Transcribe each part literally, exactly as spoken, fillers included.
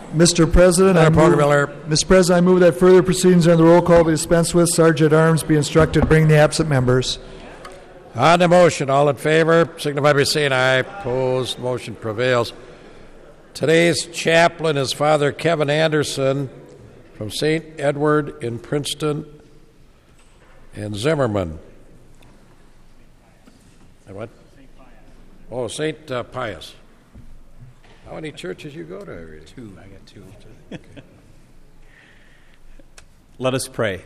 Mister President, I move, Mister President, I move that further proceedings on the roll call be dispensed with. Sergeant at Arms be instructed to bring the absent members. On the motion, all in favor, signify by saying aye. Opposed, motion prevails. Today's chaplain is Father Kevin Anderson from Saint Edward in Princeton and Zimmerman. And what? Saint Pius. Oh, Saint Uh, Pius. How many churches you go to? Already? Two. I got two. Okay. Let us pray.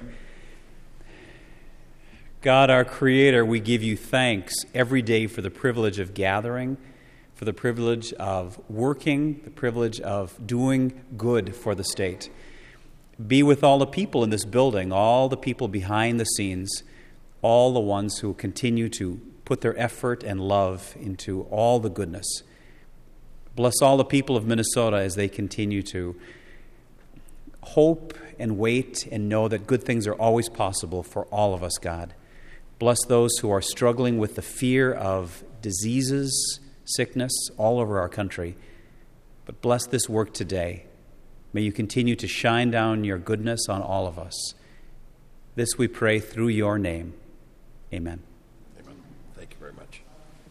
God, our Creator, we give you thanks every day for the privilege of gathering, for the privilege of working, the privilege of doing good for the state. Be with all the people in this building, all the people behind the scenes, all the ones who continue to put their effort and love into all the goodness. Bless all the people of Minnesota as they continue to hope and wait and know that good things are always possible for all of us, God. Bless those who are struggling with the fear of diseases, sickness all over our country. But bless this work today. May you continue to shine down your goodness on all of us. This we pray through your name. Amen. Amen. Thank you very much.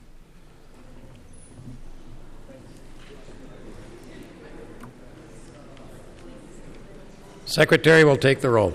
Secretary will take the roll.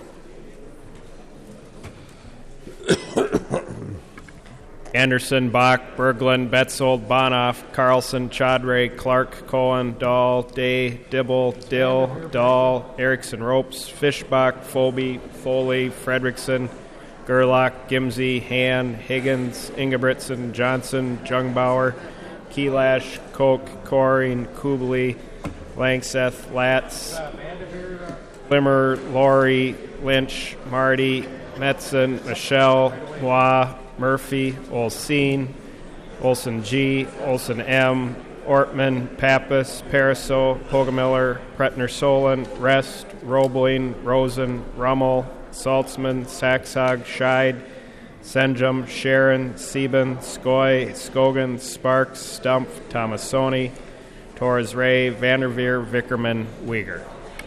Anderson, Bach, Berglund, Betzold, Bonoff, Carlson, Chaudhry, Clark, Cohen, Dahl, Day, Dibble, Dill, Dahl, Erickson, Ropes, Fischbach, Phoebe, Foley, Fredrickson, Gerlach, Gimsey, Han, Higgins, Ingebritsen, Johnson, Jungbauer, Kelash, Koch, Coring, Kubley, Langseth, Latz, Limmer, Laurie, Lynch, Marty, Metzen, Michelle, Mois, Murphy, Olseen, Olson G, Olson M, Ortman, Pappas, Pariseau, Pogamiller, Pretner Solon, Rest, Roebling, Rosen, Rummel, Saltzman, Saxhog, Scheid, Senjum, Sharon, Sieben, Skoy, Skogan, Sparks, Stumpf, Tomasoni, Torres Ray, Vanderveer, Vickerman, Uyghur.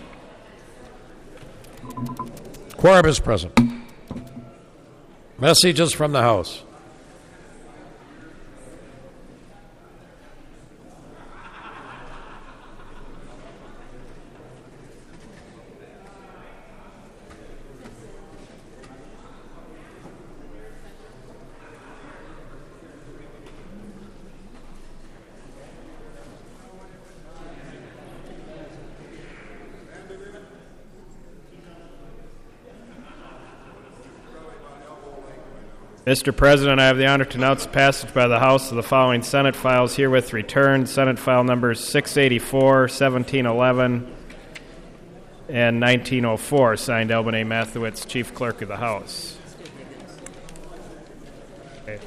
Quorum is present. Messages from the House. Mister President, I have the honor to announce passage by the House of the following Senate files herewith returned. Senate file numbers six eighty-four, seventeen eleven, and nineteen oh four, signed Alban A. Mathewitz, Chief Clerk of the House. Okay.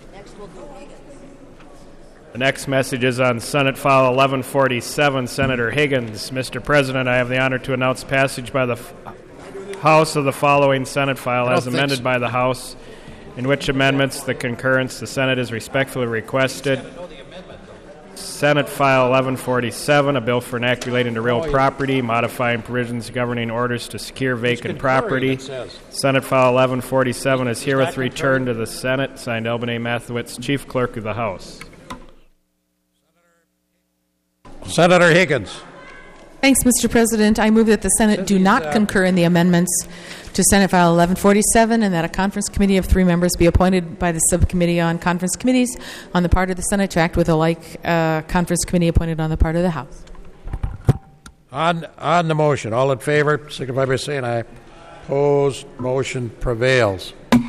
The next message is on Senate file eleven forty-seven, Senator Higgins. Mister President, I have the honor to announce passage by the f- House of the following Senate file as amended so. by the House, in which amendments the concurrence the Senate is respectfully requested. Senate File eleven forty-seven, a bill for an act relating to real property, modifying provisions governing orders to secure vacant property. Senate File eleven forty-seven is herewith returned to the Senate, signed Alban A. Mathewitz, Chief Clerk of the House. Senator Higgins. Thanks, Mister President. I move that the Senate do not concur in the amendments to Senate File eleven forty-seven and that a conference committee of three members be appointed by the Subcommittee on Conference Committees on the part of the Senate to act with a like uh, conference committee appointed on the part of the House. On, on the motion, all in favor, signify by saying aye. Opposed, motion prevails.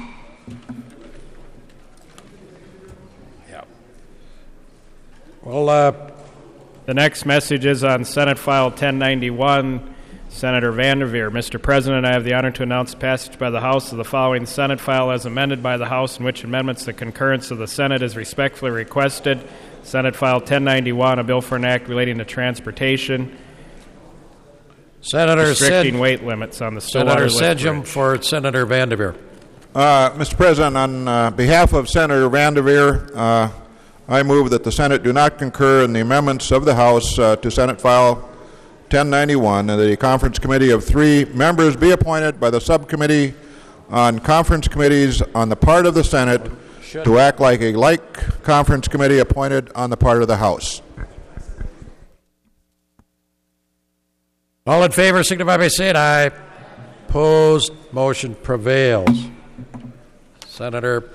Yeah. Well, uh, the next message is on Senate File ten ninety-one, Senator Vanderveer. Mister President, I have the honor to announce passage by the House of the following Senate file as amended by the House, in which amendments the concurrence of the Senate is respectfully requested. Senate File ten ninety-one, a bill for an act relating to transportation, Senator restricting Sed- weight limits on the Stillwater Senator Lift Sedgum for Senator Vanderveer. Uh, Mister President, on uh, behalf of Senator Vanderveer, uh, I move that the Senate do not concur in the amendments of the House uh, to Senate File ten ninety-one, and the conference committee of three members be appointed by the subcommittee on conference committees on the part of the Senate to act like a like conference committee appointed on the part of the House. All in favor signify by saying aye. Opposed, motion prevails. Senator.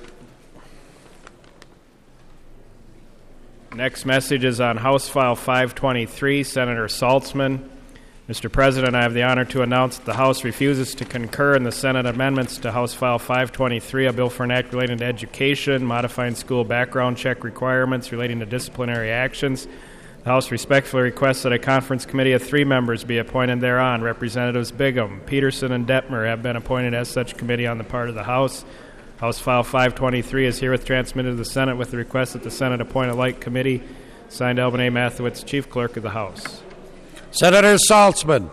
Next message is on House File five twenty-three, Senator Saltzman. Mister President, I have the honor to announce that the House refuses to concur in the Senate amendments to House File five twenty-three, a bill for an act relating to education, modifying school background check requirements relating to disciplinary actions. The House respectfully requests that a conference committee of three members be appointed thereon. Representatives Bigham, Peterson, and Detmer have been appointed as such committee on the part of the House. House File five twenty-three is herewith transmitted to the Senate with the request that the Senate appoint a like committee. Signed, Alban A. Mathewitz, Chief Clerk of the House. Senator Saltzman.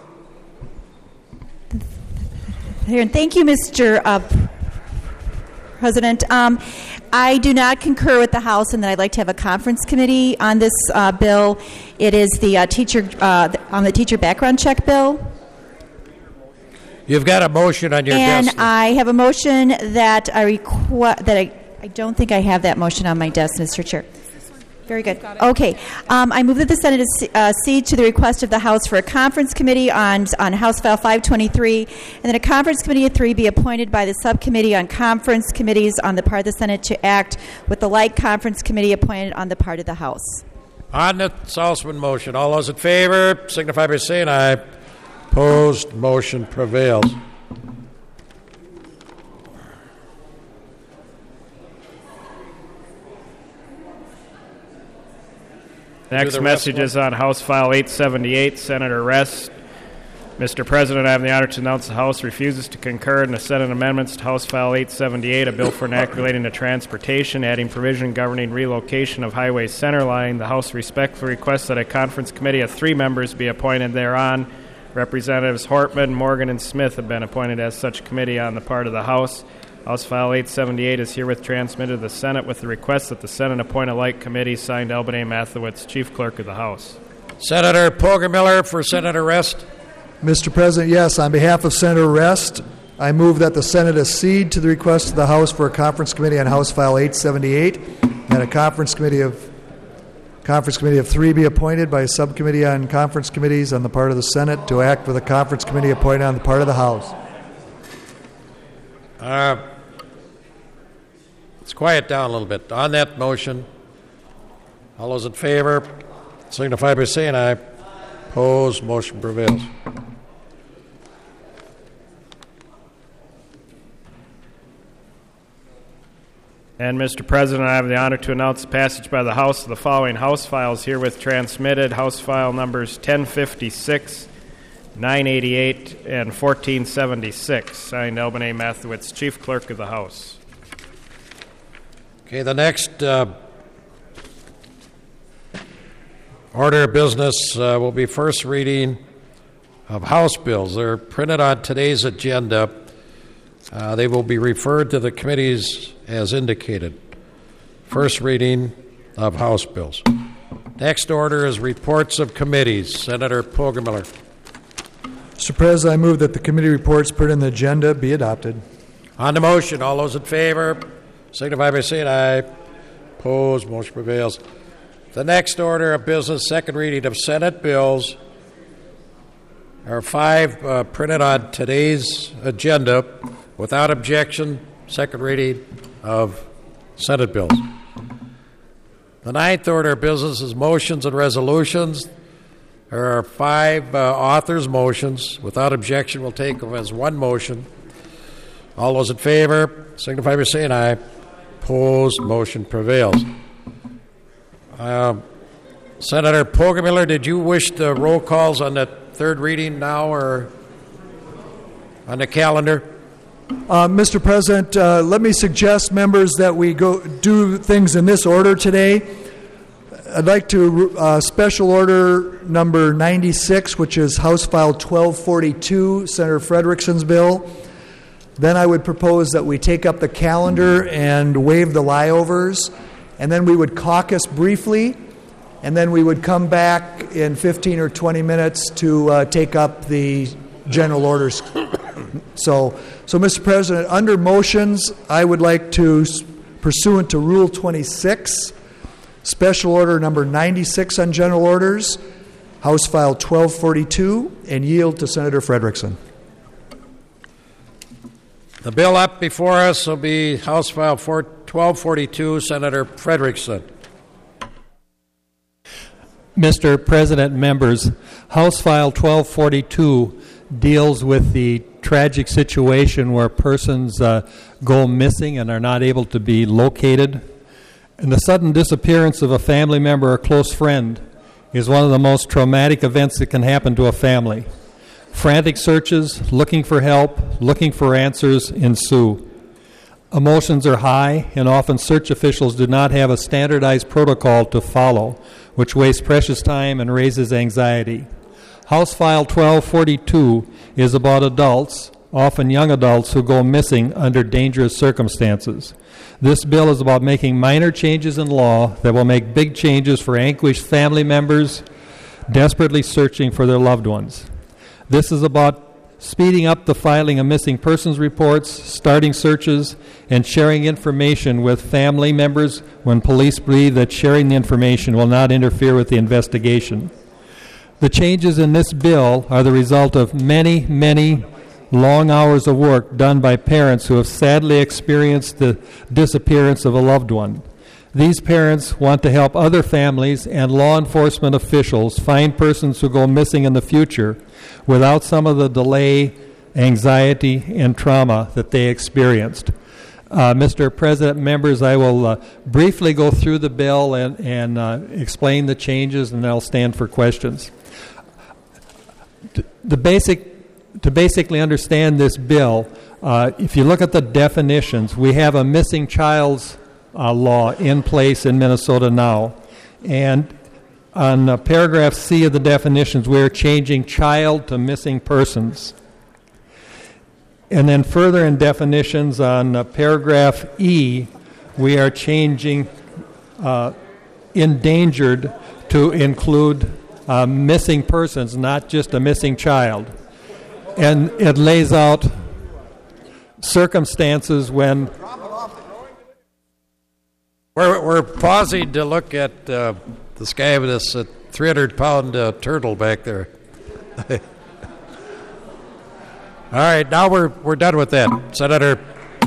Thank you, Mister Uh, President. Um, I do not concur with the House in that I'd like to have a conference committee on this uh, bill. It is the uh, teacher uh, on the teacher background check bill. You've got a motion on your and desk. And I have a motion that I requ- that I I don't think I have that motion on my desk, Mister Chair. Very good. Okay. Um, I move that the Senate uh, accede to the request of the House for a conference committee on on House File five twenty-three, and that a conference committee of three be appointed by the subcommittee on conference committees on the part of the Senate to act with the like conference committee appointed on the part of the House. On the Saltzman motion, all those in favor signify by saying aye. Opposed, motion prevails. Next message is on House File eight seventy-eight, Senator Rest. Mister President, I have the honor to announce the House refuses to concur in the Senate amendments to House File eight seventy-eight, a bill for an act relating to transportation, adding provision governing relocation of Highway Centerline. The House respectfully requests that a conference committee of three members be appointed thereon. Representatives Hortman, Morgan, and Smith have been appointed as such committee on the part of the House. House File eight seventy-eight is herewith transmitted to the Senate with the request that the Senate appoint a like committee. Signed, Alban A. Mathewitz, Chief Clerk of the House. Senator Poggemiller for Senator Rest. Mister President, yes, on behalf of Senator Rest, I move that the Senate accede to the request of the House for a conference committee on House File eight seventy-eight, and a conference committee of conference committee of three be appointed by a subcommittee on conference committees on the part of the Senate to act with a conference committee appointed on the part of the House. Uh, let's quiet down a little bit. On that motion, all those in favor signify by saying aye. Opposed, motion prevails. And, Mister President, I have the honor to announce the passage by the House of the following House files herewith transmitted. House file numbers ten fifty-six, nine eighty-eight, and fourteen seventy-six. Signed, Alban A. Mathewitz, Chief Clerk of the House. Okay, the next uh, order of business uh, will be first reading of House bills. They're printed on today's agenda. Uh, they will be referred to the committees as indicated. First reading of House bills. Next order is reports of committees. Senator Poggemiller. Mister President, I move that the committee reports put in the agenda be adopted. On the motion, all those in favor signify by saying aye. Opposed, motion prevails. The next order of business, second reading of Senate bills. There are five uh, printed on today's agenda. Without objection, second reading of Senate bills. The ninth order of business is motions and resolutions. There are five uh, authors' motions. Without objection, we'll take them as one motion. All those in favor signify by saying aye. Opposed, motion prevails. Uh, Senator Poggemiller, did you wish the roll calls on the third reading now or on the calendar? Uh, Mister President, uh, let me suggest, members, that we go do things in this order today. I'd like to uh, special order number ninety-six, which is House File twelve forty-two, Senator Frederickson's bill. Then I would propose that we take up the calendar and waive the lyovers, and then we would caucus briefly, and then we would come back in fifteen or twenty minutes to uh, take up the general orders. So, so, Mister President, under motions, I would like to, pursuant to Rule twenty-six, Special Order number ninety-six on general orders, House File twelve forty-two, and yield to Senator Frederickson. The bill up before us will be House File twelve forty-two, Senator Frederickson. Mister President, members, House File twelve forty-two deals with the tragic situation where persons uh, go missing and are not able to be located. And the sudden disappearance of a family member or close friend is one of the most traumatic events that can happen to a family. Frantic searches, looking for help, looking for answers ensue. Emotions are high, and often search officials do not have a standardized protocol to follow, which wastes precious time and raises anxiety. House File twelve forty-two is about adults, often young adults, who go missing under dangerous circumstances. This bill is about making minor changes in law that will make big changes for anguished family members desperately searching for their loved ones. This is about speeding up the filing of missing persons reports, starting searches, and sharing information with family members when police believe that sharing the information will not interfere with the investigation. The changes in this bill are the result of many, many long hours of work done by parents who have sadly experienced the disappearance of a loved one. These parents want to help other families and law enforcement officials find persons who go missing in the future without some of the delay, anxiety, and trauma that they experienced. Uh, Mister President, members, I will uh, briefly go through the bill and, and uh, explain the changes, and I'll stand for questions. The basic, to basically understand this bill, uh, if you look at the definitions, we have a missing child's uh, law in place in Minnesota now. And on uh, paragraph C of the definitions, we're changing child to missing persons. And then further in definitions on uh, paragraph E, we are changing uh, endangered to include uh, missing persons, not just a missing child. And it lays out circumstances when... We're, we're pausing to look at uh, the sky with this uh, three hundred pound uh, turtle back there. All right, now we're we're done with that, Senator.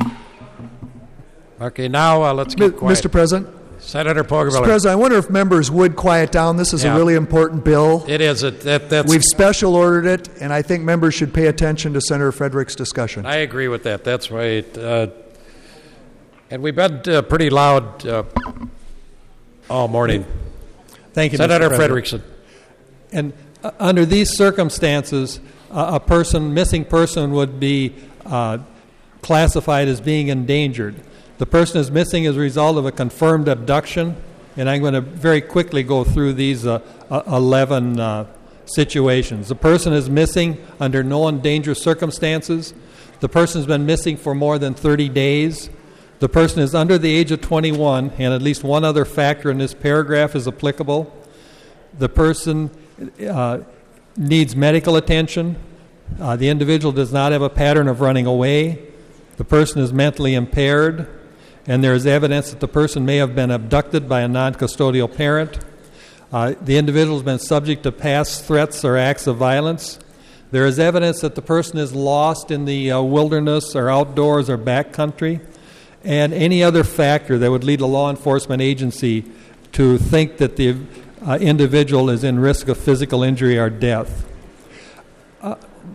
Okay, now uh, let's get quiet. Mister President. Senator Poggemiller. Mister President, I wonder if members would quiet down. This is yeah. a really important bill. It is. It, that, that's, We've special ordered it, and I think members should pay attention to Senator Frederick's discussion. I agree with that. That's right. Uh, and we've been uh, pretty loud uh, all morning. Thank you, Senator Mister Frederickson. And uh, under these circumstances, uh, a person, missing person, would be uh, classified as being endangered. The person is missing as a result of a confirmed abduction, and I'm going to very quickly go through these uh, uh, eleven uh, situations. The person is missing under known dangerous circumstances. The person has been missing for more than thirty days. The person is under the age of twenty-one, and at least one other factor in this paragraph is applicable. The person uh, needs medical attention. Uh, the individual does not have a pattern of running away. The person is mentally impaired, and there is evidence that the person may have been abducted by a non-custodial parent. Uh, the individual has been subject to past threats or acts of violence. There is evidence that the person is lost in the uh, wilderness or outdoors or backcountry, and any other factor that would lead a law enforcement agency to think that the uh, individual is in risk of physical injury or death. Uh,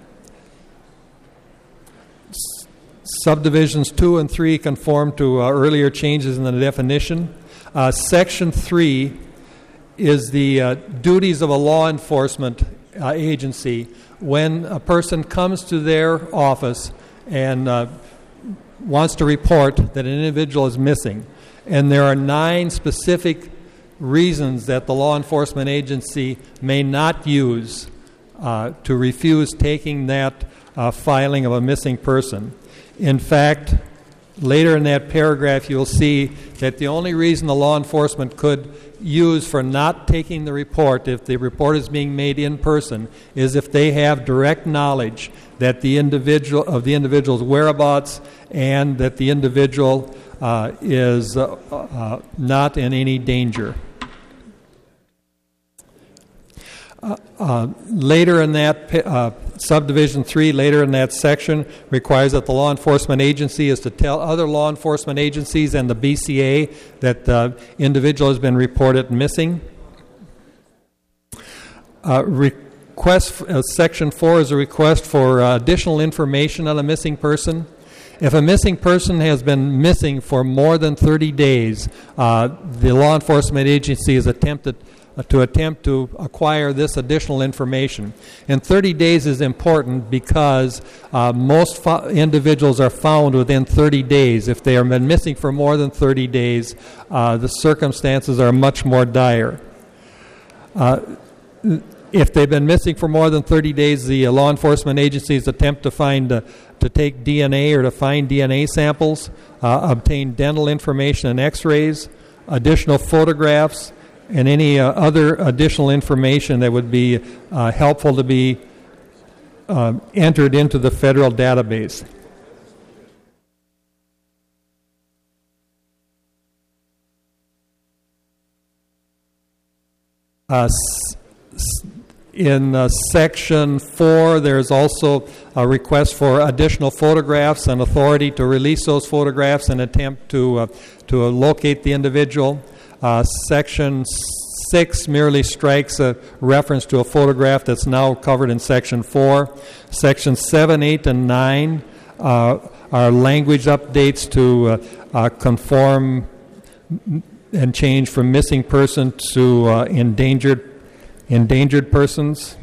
s- subdivisions two and three conform to uh, earlier changes in the definition. Uh, section three is the uh, duties of a law enforcement uh, agency when a person comes to their office and uh, wants to report that an individual is missing. And there are nine specific reasons that the law enforcement agency may not use uh, to refuse taking that uh, filing of a missing person. In fact, later in that paragraph, you'll see that the only reason the law enforcement could use for not taking the report, if the report is being made in person, is if they have direct knowledge that the individual of the individual's whereabouts and that the individual uh, is uh, uh, not in any danger. Uh, uh, later in that uh, subdivision three, later in that section, requires that the law enforcement agency is to tell other law enforcement agencies and the B C A that the individual has been reported missing. Uh, request uh, section four is a request for uh, additional information on a missing person. If a missing person has been missing for more than thirty days, uh, the law enforcement agency has attempted uh, to attempt to acquire this additional information. And thirty days is important because uh, most fo- individuals are found within thirty days. If they have been missing for more than thirty days, uh, the circumstances are much more dire. Uh, If they've been missing for more than thirty days, the uh, law enforcement agencies attempt to find, uh, to take D N A or to find D N A samples, uh, obtain dental information and X-rays, additional photographs, and any uh, other additional information that would be uh, helpful to be uh, entered into the federal database. Uh, s- s- In uh, section four, there's also a request for additional photographs and authority to release those photographs and attempt to uh, to uh, locate the individual. Uh, section six merely strikes a reference to a photograph that's now covered in section four. Section seven, eight, and nine uh, are language updates to uh, uh, conform and change from missing person to uh, endangered endangered persons.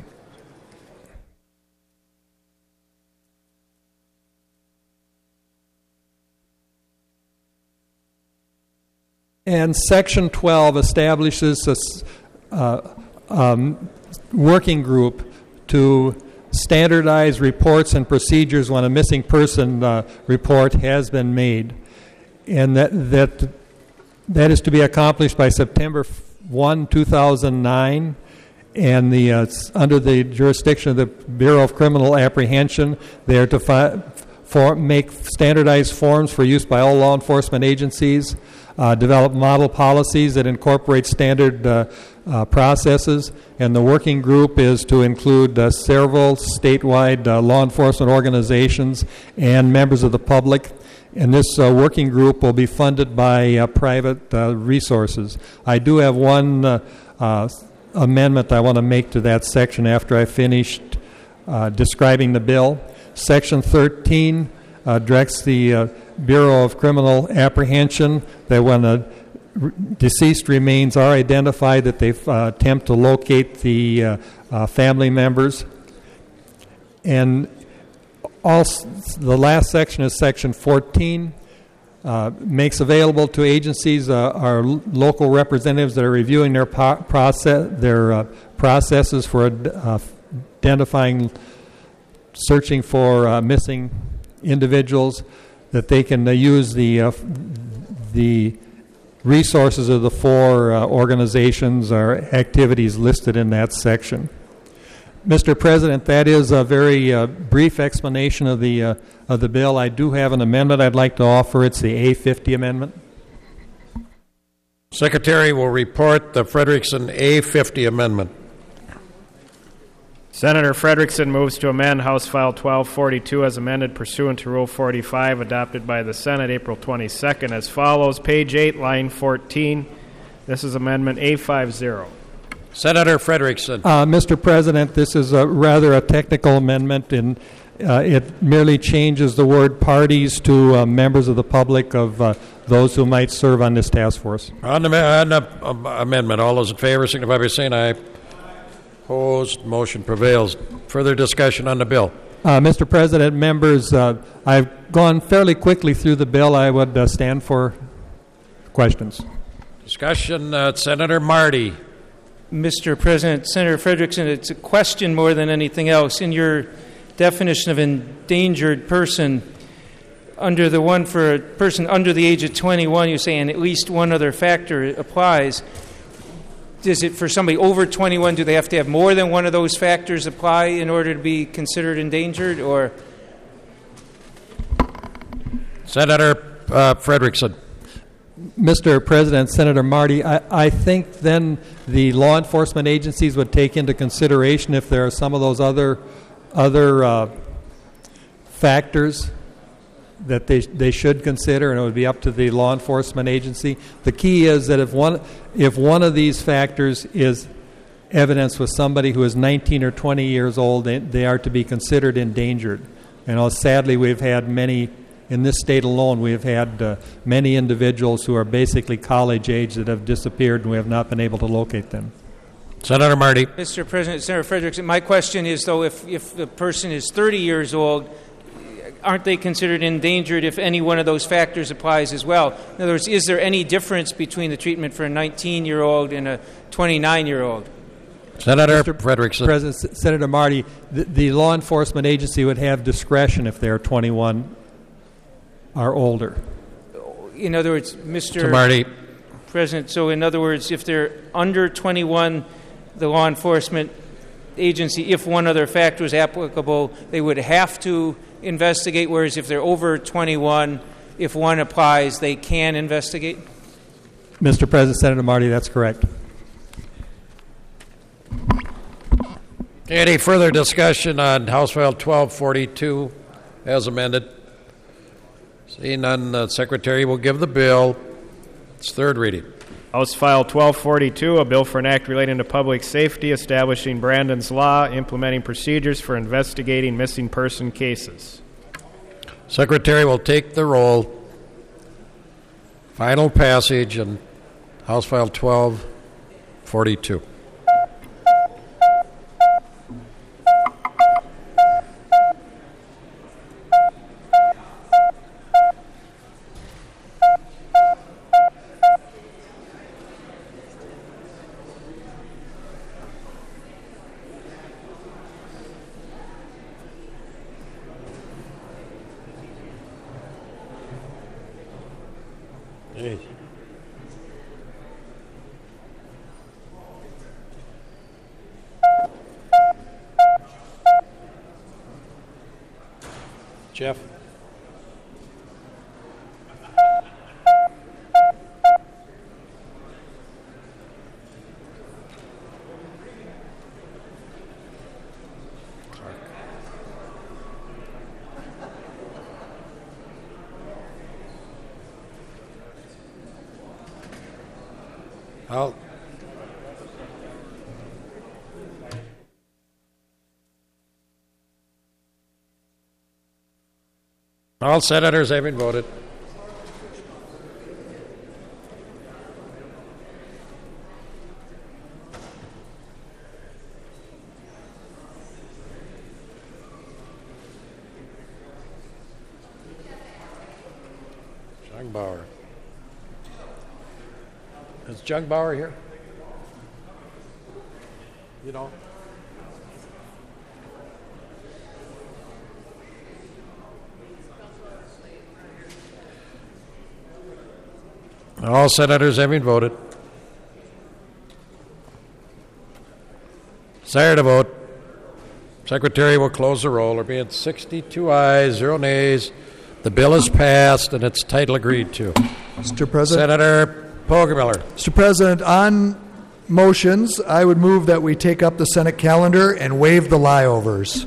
And Section twelve establishes a uh, um, working group to standardize reports and procedures when a missing person uh, report has been made. And that, that, that is to be accomplished by September first, two thousand nine. And the uh, under the jurisdiction of the Bureau of Criminal Apprehension, they are to fi- for make standardized forms for use by all law enforcement agencies, uh, develop model policies that incorporate standard uh, uh, processes, and the working group is to include uh, several statewide uh, law enforcement organizations and members of the public. And this uh, working group will be funded by uh, private uh, resources. I do have one uh, uh, amendment I want to make to that section after I finished uh, describing the bill. Section thirteen uh, directs the uh, Bureau of Criminal Apprehension that when a r- deceased remains are identified, that they uh, attempt to locate the uh, uh, family members. And also, the last section is section fourteen. Uh, makes available to agencies uh, our l- local representatives that are reviewing their po- process, their uh, processes for uh, identifying, searching for uh, missing individuals, that they can uh, use the uh, the resources of the four uh, organizations or activities listed in that section. Mister President, that is a very uh, brief explanation of the uh, of the bill. I do have an amendment I'd like to offer. It's the A fifty amendment. Secretary will report the Frederickson A fifty amendment. Senator Frederickson moves to amend House File twelve forty-two as amended pursuant to Rule forty-five, adopted by the Senate April twenty-second, as follows. Page eight, line fourteen. This is Amendment A fifty. Senator Frederickson. Uh, Mister President, this is a rather a technical amendment, and uh, it merely changes the word parties to uh, members of the public of uh, those who might serve on this task force. On the, on the um, amendment, all those in favor signify by saying aye. Opposed, motion prevails. Further discussion on the bill. Uh, Mister President, members, uh, I've gone fairly quickly through the bill. I would uh, stand for questions. Discussion, uh, Senator Marty. Mister President, Senator Frederickson, it's a question more than anything else. In your definition of endangered person, under the one for a person under the age of twenty-one, you're saying at least one other factor applies. Is it for somebody over twenty-one, do they have to have more than one of those factors apply in order to be considered endangered, or? Senator uh, Frederickson. Mister President, Senator Marty, I, I think then the law enforcement agencies would take into consideration if there are some of those other other uh, factors that they they should consider, and it would be up to the law enforcement agency. The key is that if one if one of these factors is evidence with somebody who is nineteen or twenty years old, they, they are to be considered endangered. You know, sadly, we've had many. In this state alone, we have had uh, many individuals who are basically college age that have disappeared, and we have not been able to locate them. Senator Marty. Mister President, Senator Frederickson, my question is, though, if, if the person is thirty years old, aren't they considered endangered if any one of those factors applies as well? In other words, is there any difference between the treatment for a nineteen-year-old and a twenty-nine-year-old? Senator Mister Frederickson. President, Senator Marty, the, the law enforcement agency would have discretion if they are twenty-one or older. In other words, Mister Marty. President, so in other words, if they're under twenty-one, the law enforcement agency, if one other factor is applicable, they would have to investigate, whereas if they're over twenty-one, if one applies, they can investigate? Mister President, Senator Marty, that's correct. Any further discussion on House File twelve forty-two as amended? Seeing none, the Secretary will give the bill its third reading. House File twelve forty-two, a bill for an act relating to public safety, establishing Brandon's Law, implementing procedures for investigating missing person cases. Secretary will take the roll. Final passage in House File twelve forty-two. Jeff? I'll All senators having voted. Jungbauer. Is Jungbauer here? You know? All senators having voted. Desired to vote. Secretary will close the roll. There being sixty-two ayes, zero nays. The bill is passed and its title agreed to. Mister President. Senator Poggemiller. Mister President, on motions, I would move that we take up the Senate calendar and waive the layovers.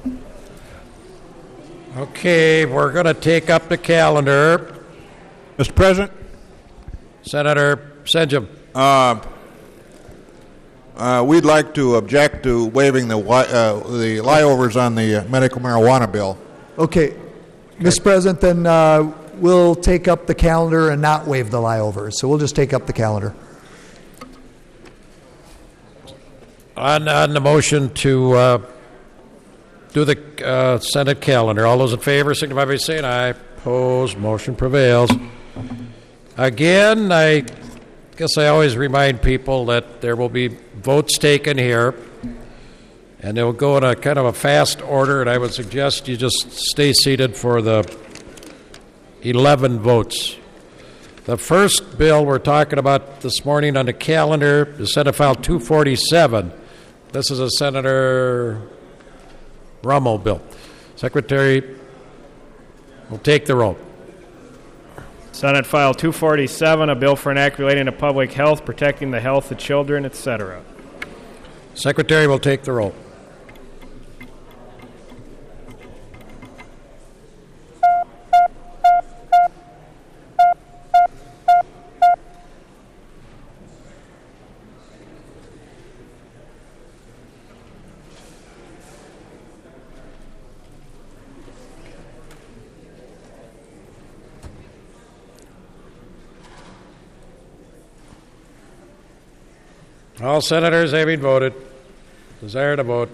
Okay, we're going to take up the calendar. Mister President? Senator Senjum. Uh, uh, we'd like to object to waiving the uh, the layovers on the medical marijuana bill. Okay. okay. Mister President, then uh, we'll take up the calendar and not waive the layovers. So we'll just take up the calendar. On, on the motion to uh, do the uh, Senate calendar, all those in favor signify by saying aye. Opposed, motion prevails. Again, I guess I always remind people that there will be votes taken here, and they will go in a kind of a fast order, and I would suggest you just stay seated for the eleven votes. The first bill we're talking about this morning on the calendar is Senate File two forty-seven. This is a Senator Rummel bill. Secretary will take the roll. Senate File two forty-seven, a bill for an act relating to public health, protecting the health of children, et cetera. Secretary will take the roll. All senators having voted, desire to vote.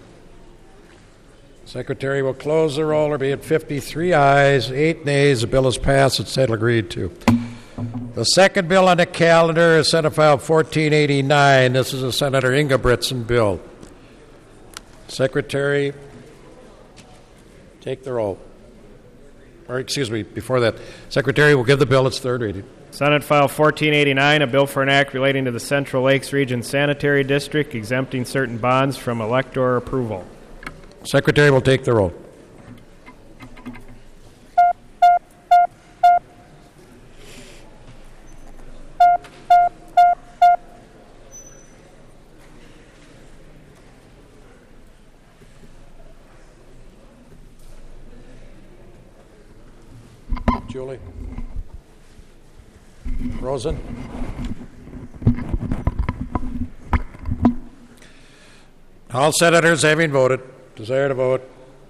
Secretary will close the roll. There be at fifty-three ayes, eight nays. The bill is passed. It's said agreed to. The second bill on the calendar is Senate File fourteen eighty-nine. This is a Senator Ingebrigtsen bill. Secretary, take the roll. Or, excuse me, before that, Secretary will give the bill its third reading. Senate File fourteen eighty-nine, a bill for an act relating to the Central Lakes Region Sanitary District, exempting certain bonds from elector approval. Secretary will take the roll. Julie? Rosen? All senators having voted, desire to vote.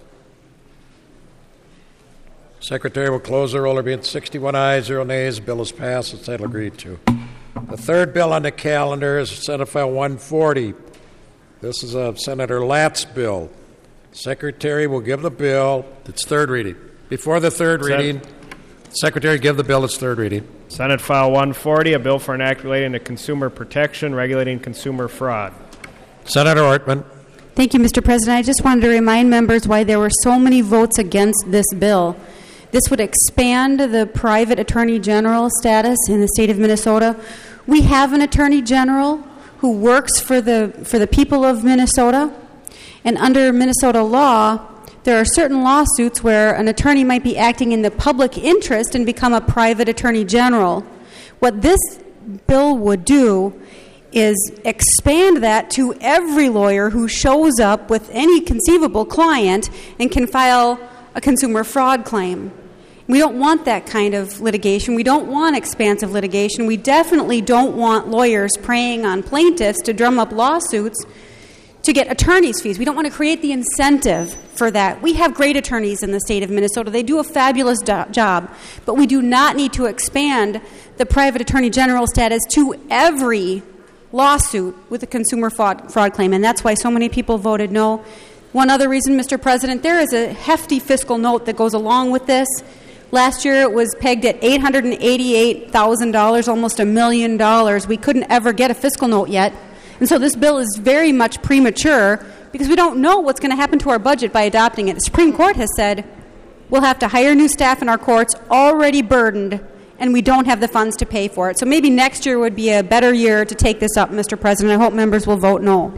Secretary will close the roll. There being sixty-one ayes, zero nays. The bill is passed. It's title agreed to. The third bill on the calendar is Senate File one forty. This is a Senator Latz bill. Secretary will give the bill its third reading. Before the third Sen- reading, Secretary give the bill its third reading. Senate File one forty, a bill for an act relating to consumer protection, regulating consumer fraud. Senator Ortman. Thank you, Mister President. I just wanted to remind members why there were so many votes against this bill. This would expand the private attorney general status in the state of Minnesota. We have an attorney general who works for the for the people of Minnesota, and under Minnesota law, there are certain lawsuits where an attorney might be acting in the public interest and become a private attorney general. What this bill would do is expand that to every lawyer who shows up with any conceivable client and can file a consumer fraud claim. We don't want that kind of litigation. We don't want expansive litigation. We definitely don't want lawyers preying on plaintiffs to drum up lawsuits to get attorney's fees. We don't want to create the incentive for that. We have great attorneys in the state of Minnesota. They do a fabulous do- job, but we do not need to expand the private attorney general status to every lawsuit with a consumer fraud, fraud claim, and that's why so many people voted no. One other reason, Mister President, there is a hefty fiscal note that goes along with this. Last year it was pegged at eight hundred eighty-eight thousand dollars, almost a million dollars. We couldn't ever get a fiscal note yet. And so this bill is very much premature because we don't know what's going to happen to our budget by adopting it. The Supreme Court has said we'll have to hire new staff in our courts already burdened, and we don't have the funds to pay for it. So maybe next year would be a better year to take this up, Mister President. I hope members will vote no.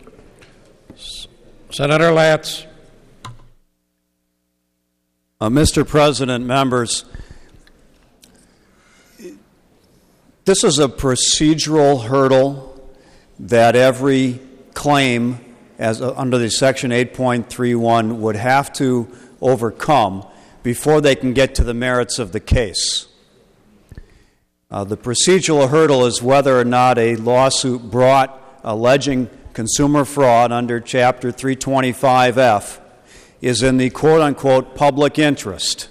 Senator Latz. Uh, Mister President, members, this is a procedural hurdle that every claim as uh, under the Section eight point three one would have to overcome before they can get to the merits of the case. Uh, the procedural hurdle is whether or not a lawsuit brought alleging consumer fraud under Chapter three twenty-five F is in the quote-unquote public interest.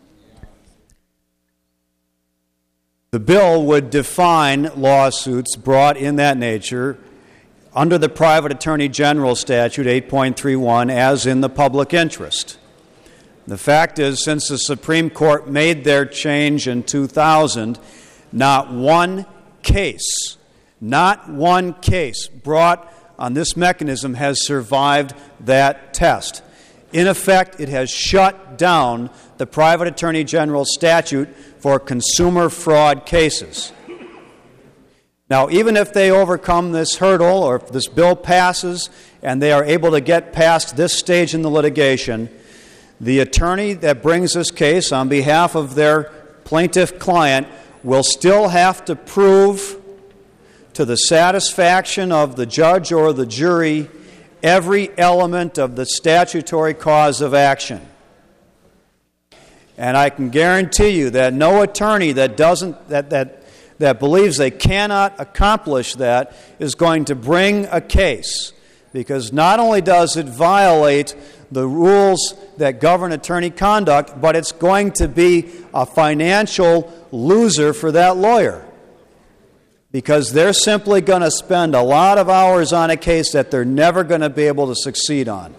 The bill would define lawsuits brought in that nature under the Private Attorney General Statute eight point three one as in the public interest. The fact is, since the Supreme Court made their change in two thousand, not one case, not one case brought on this mechanism has survived that test. In effect, it has shut down the private attorney general statute for consumer fraud cases. Now, even if they overcome this hurdle, or if this bill passes and they are able to get past this stage in the litigation, the attorney that brings this case on behalf of their plaintiff client will still have to prove to the satisfaction of the judge or the jury every element of the statutory cause of action. And I can guarantee you that no attorney that doesn't that that that believes they cannot accomplish that is going to bring a case, because not only does it violate the rules that govern attorney conduct, but it's going to be a financial loser for that lawyer, because they're simply going to spend a lot of hours on a case that they're never going to be able to succeed on.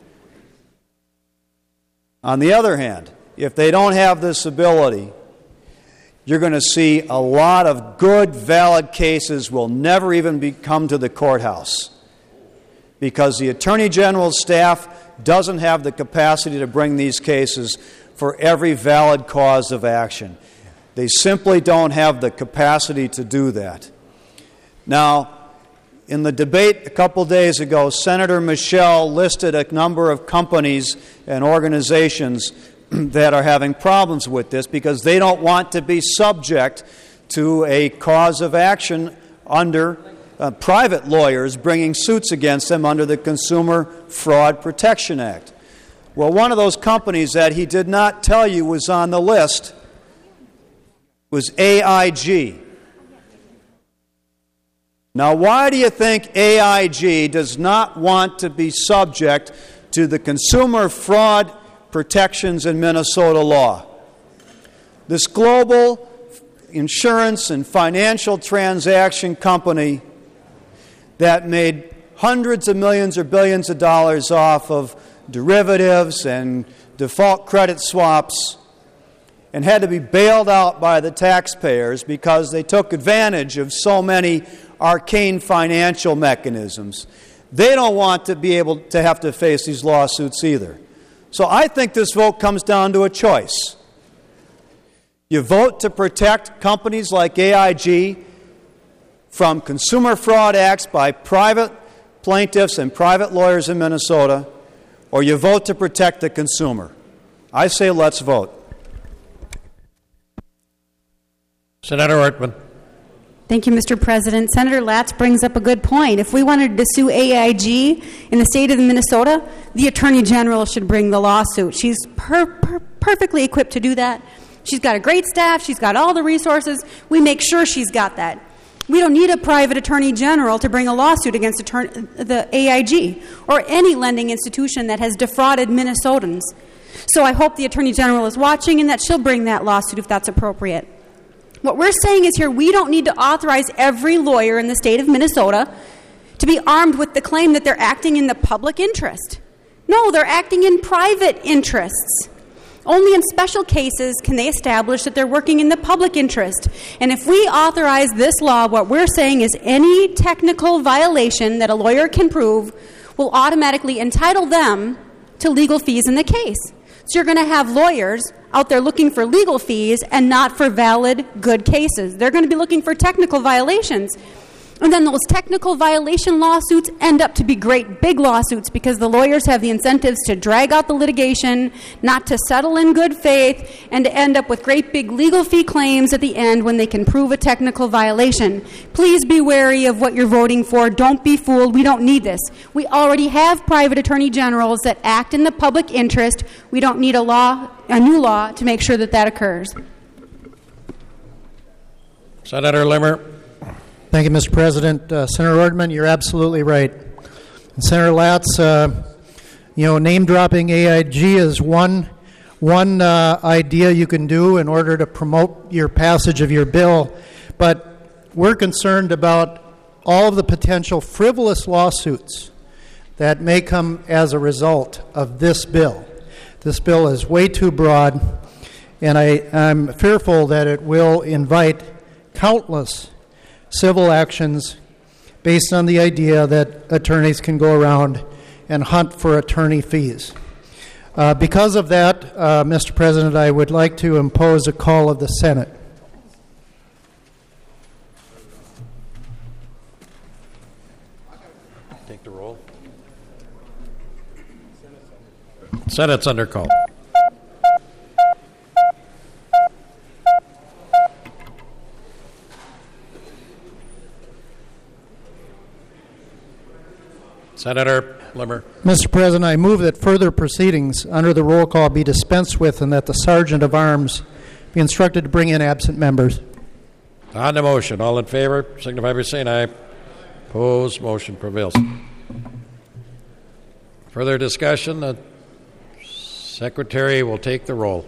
On the other hand, if they don't have this ability, you're going to see a lot of good, valid cases will never even be, come to the courthouse, because the Attorney General's staff doesn't have the capacity to bring these cases for every valid cause of action. They simply don't have the capacity to do that. Now, in the debate a couple days ago, Senator Michelle listed a number of companies and organizations that are having problems with this because they don't want to be subject to a cause of action under uh, private lawyers bringing suits against them under the Consumer Fraud Protection Act. Well, one of those companies that he did not tell you was on the list was A I G. Now, why do you think A I G does not want to be subject to the Consumer Fraud protections in Minnesota law? This global insurance and financial transaction company that made hundreds of millions or billions of dollars off of derivatives and default credit swaps and had to be bailed out by the taxpayers because they took advantage of so many arcane financial mechanisms. They don't want to be able to have to face these lawsuits either. So I think this vote comes down to a choice. You vote to protect companies like A I G from consumer fraud acts by private plaintiffs and private lawyers in Minnesota, or you vote to protect the consumer. I say let's vote. Senator Ortman. Thank you, Mister President. Senator Latz brings up a good point. If we wanted to sue A I G in the state of Minnesota, the Attorney General should bring the lawsuit. She's per- per- perfectly equipped to do that. She's got a great staff. She's got all the resources. We make sure she's got that. We don't need a private Attorney General to bring a lawsuit against attorney- the A I G or any lending institution that has defrauded Minnesotans. So I hope the Attorney General is watching and that she'll bring that lawsuit if that's appropriate. What we're saying is here, we don't need to authorize every lawyer in the state of Minnesota to be armed with the claim that they're acting in the public interest. No, they're acting in private interests. Only in special cases can they establish that they're working in the public interest. And if we authorize this law, what we're saying is any technical violation that a lawyer can prove will automatically entitle them to legal fees in the case. So you're going to have lawyers out there looking for legal fees and not for valid, good cases. They're going to be looking for technical violations. And then those technical violation lawsuits end up to be great big lawsuits because the lawyers have the incentives to drag out the litigation, not to settle in good faith, and to end up with great big legal fee claims at the end when they can prove a technical violation. Please be wary of what you're voting for. Don't be fooled. We don't need this. We already have private attorney generals that act in the public interest. We don't need a law, a new law, to make sure that that occurs. Senator Limmer. Thank you, Mister President. Uh, Senator Ortman, you're absolutely right. And Senator Latz, uh, you know, name-dropping A I G is one one uh, idea you can do in order to promote your passage of your bill, but we're concerned about all of the potential frivolous lawsuits that may come as a result of this bill. This bill is way too broad, and I, I'm fearful that it will invite countless civil actions based on the idea that attorneys can go around and hunt for attorney fees. Uh, because of that, uh, Mister President, I would like to impose a call of the Senate. Take the roll. Senate's under call. Senator Limmer. Mister President, I move that further proceedings under the roll call be dispensed with and that the Sergeant of Arms be instructed to bring in absent members. On the motion, all in favor, signify by saying aye. Opposed, motion prevails. Further discussion, the Secretary will take the roll.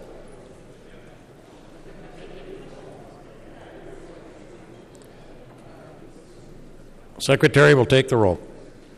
Secretary will take the roll.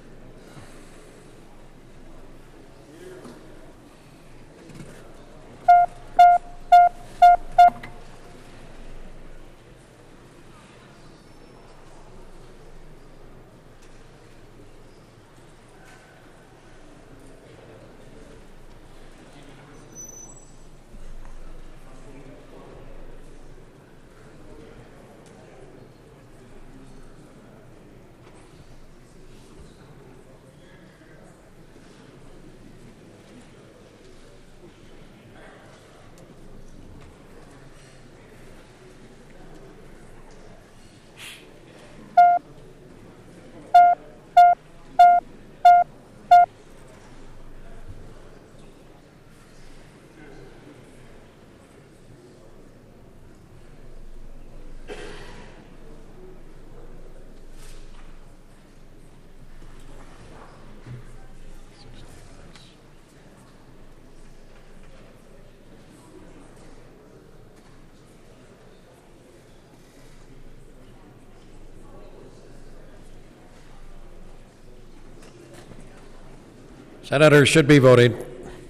Senators should be voting.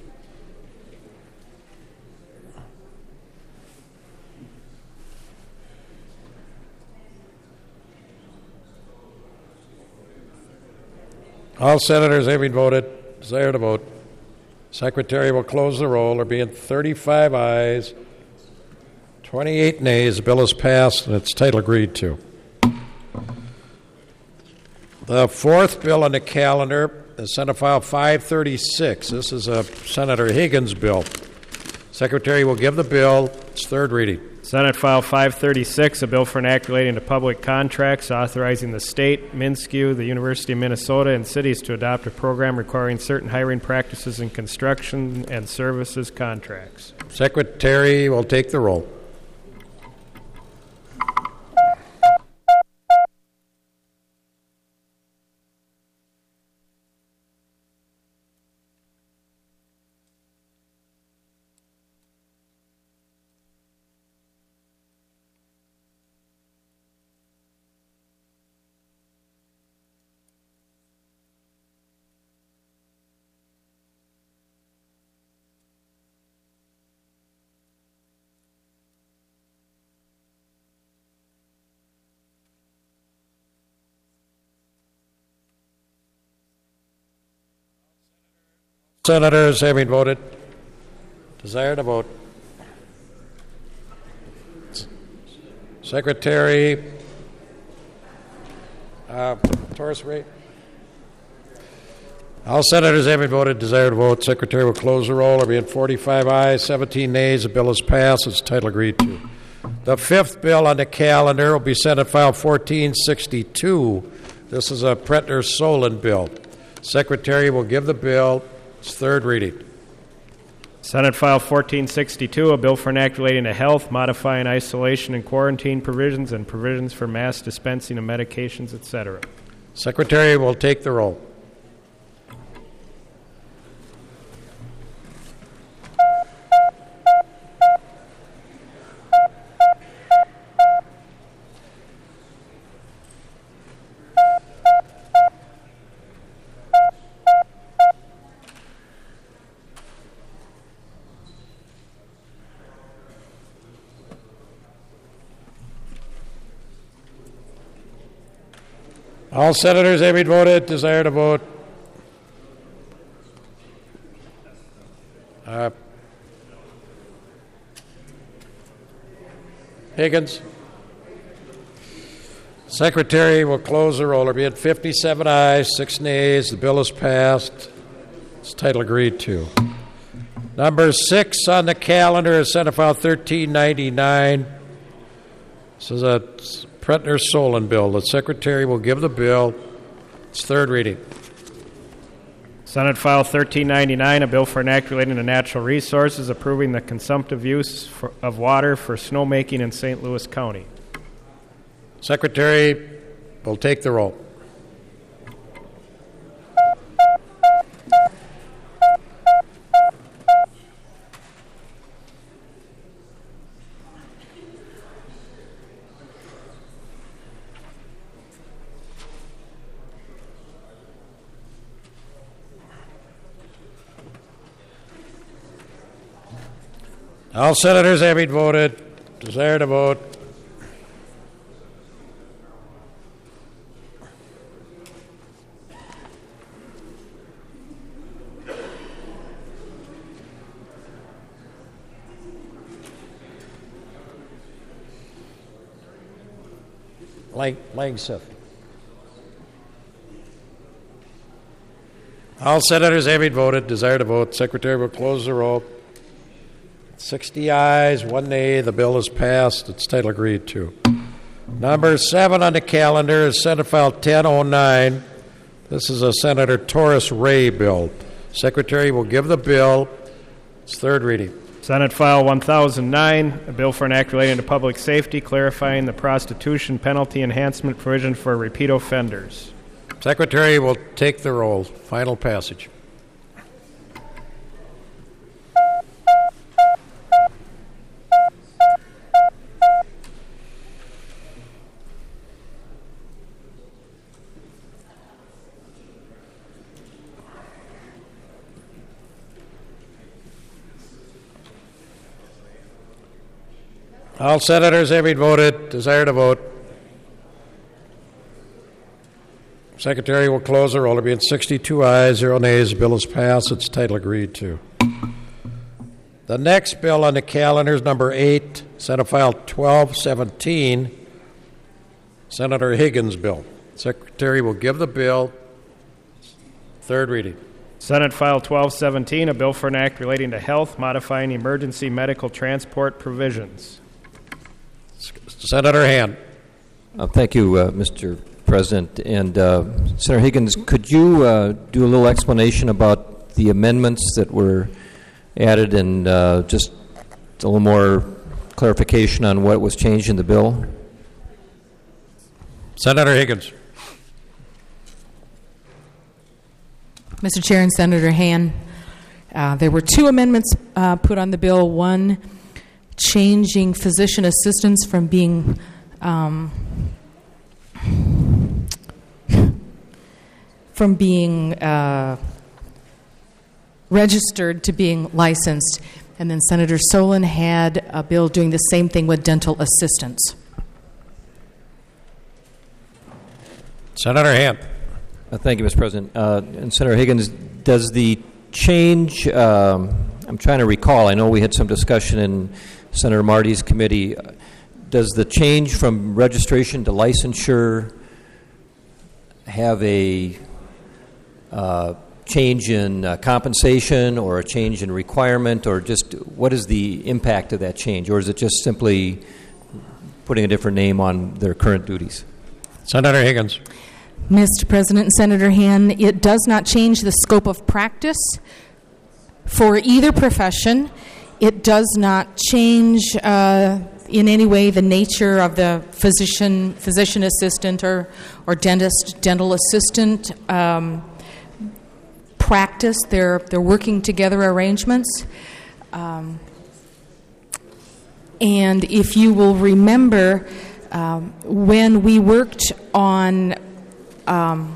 All senators having voted, desire to vote. Secretary will close the roll. There being thirty-five ayes, twenty-eight nays. The bill is passed and its title agreed to. The fourth bill on the calendar is Senate File five thirty-six. This is a Senator Higgins bill. Secretary will give the bill its third reading. Senate File five thirty-six, a bill for an act relating to public contracts authorizing the state, MnSCU, the University of Minnesota, and cities to adopt a program requiring certain hiring practices in construction and services contracts. Secretary will take the roll. Senators having voted, desire to vote. Secretary, uh, Torres Ray. All senators having voted, desire to vote. Secretary will close the roll. There being forty-five ayes, seventeen nays. The bill is passed. Its title agreed to. The fifth bill on the calendar will be Senate File fourteen sixty-two. This is a Pretner-Solon bill. Secretary will give the bill its third reading. Senate File fourteen sixty-two, a bill for an act relating to health, modifying isolation and quarantine provisions and provisions for mass dispensing of medications, et cetera. Secretary will take the roll. All senators having voted, desire to vote. Uh, Higgins. Secretary will close the roll. There being fifty-seven ayes, six nays. The bill is passed. Its title agreed to. Number six on the calendar is Senate File thirteen ninety-nine. This is a Pretner-Solon bill. The Secretary will give the bill its third reading. Senate File thirteen ninety-nine, a bill for an act relating to natural resources, approving the consumptive use for, of water for snowmaking in Saint Louis County. Secretary will take the roll. All senators having voted, desire to vote. Lang, Langseth. All senators having voted, desire to vote. Secretary will close the roll. sixty ayes, one nay. The bill is passed. Its title agreed to. Number seven on the calendar is Senate File ten oh nine. This is a Senator Torres Ray bill. Secretary will give the bill its third reading. Senate File one thousand nine, a bill for an act relating to public safety, clarifying the prostitution penalty enhancement provision for repeat offenders. Secretary will take the roll. Final passage. All senators having voted, desire to vote. Secretary will close the roll. There being sixty-two ayes, zero nays. The bill is passed. Its title agreed to. The next bill on the calendar is number eight, Senate File twelve seventeen, Senator Higgins' bill. Secretary will give the bill third reading. Senate File twelve seventeen, a bill for an act relating to health, modifying emergency medical transport provisions. Senator Hand. Uh, thank you, uh, Mister President. And uh, Senator Higgins, could you uh, do a little explanation about the amendments that were added and uh, just a little more clarification on what was changed in the bill? Senator Higgins. Mister Chair and Senator Han, uh, there were two amendments uh, put on the bill. One, changing physician assistants from being um, from being uh, registered to being licensed. And then Senator Solon had a bill doing the same thing with dental assistants. Senator Hand. Uh, thank you, Mister President. Uh, and Senator Higgins, does the change, um, I'm trying to recall, I know we had some discussion in Senator Marty's committee, does the change from registration to licensure have a uh, change in uh, compensation or a change in requirement, or just what is the impact of that change? Or is it just simply putting a different name on their current duties? Senator Higgins. Mister President and Senator Han, it does not change the scope of practice for either profession. It does not change uh, in any way the nature of the physician, physician assistant, or or dentist, dental assistant um, practice. They're they're working together arrangements. Um, and if you will remember, um, when we worked on Um,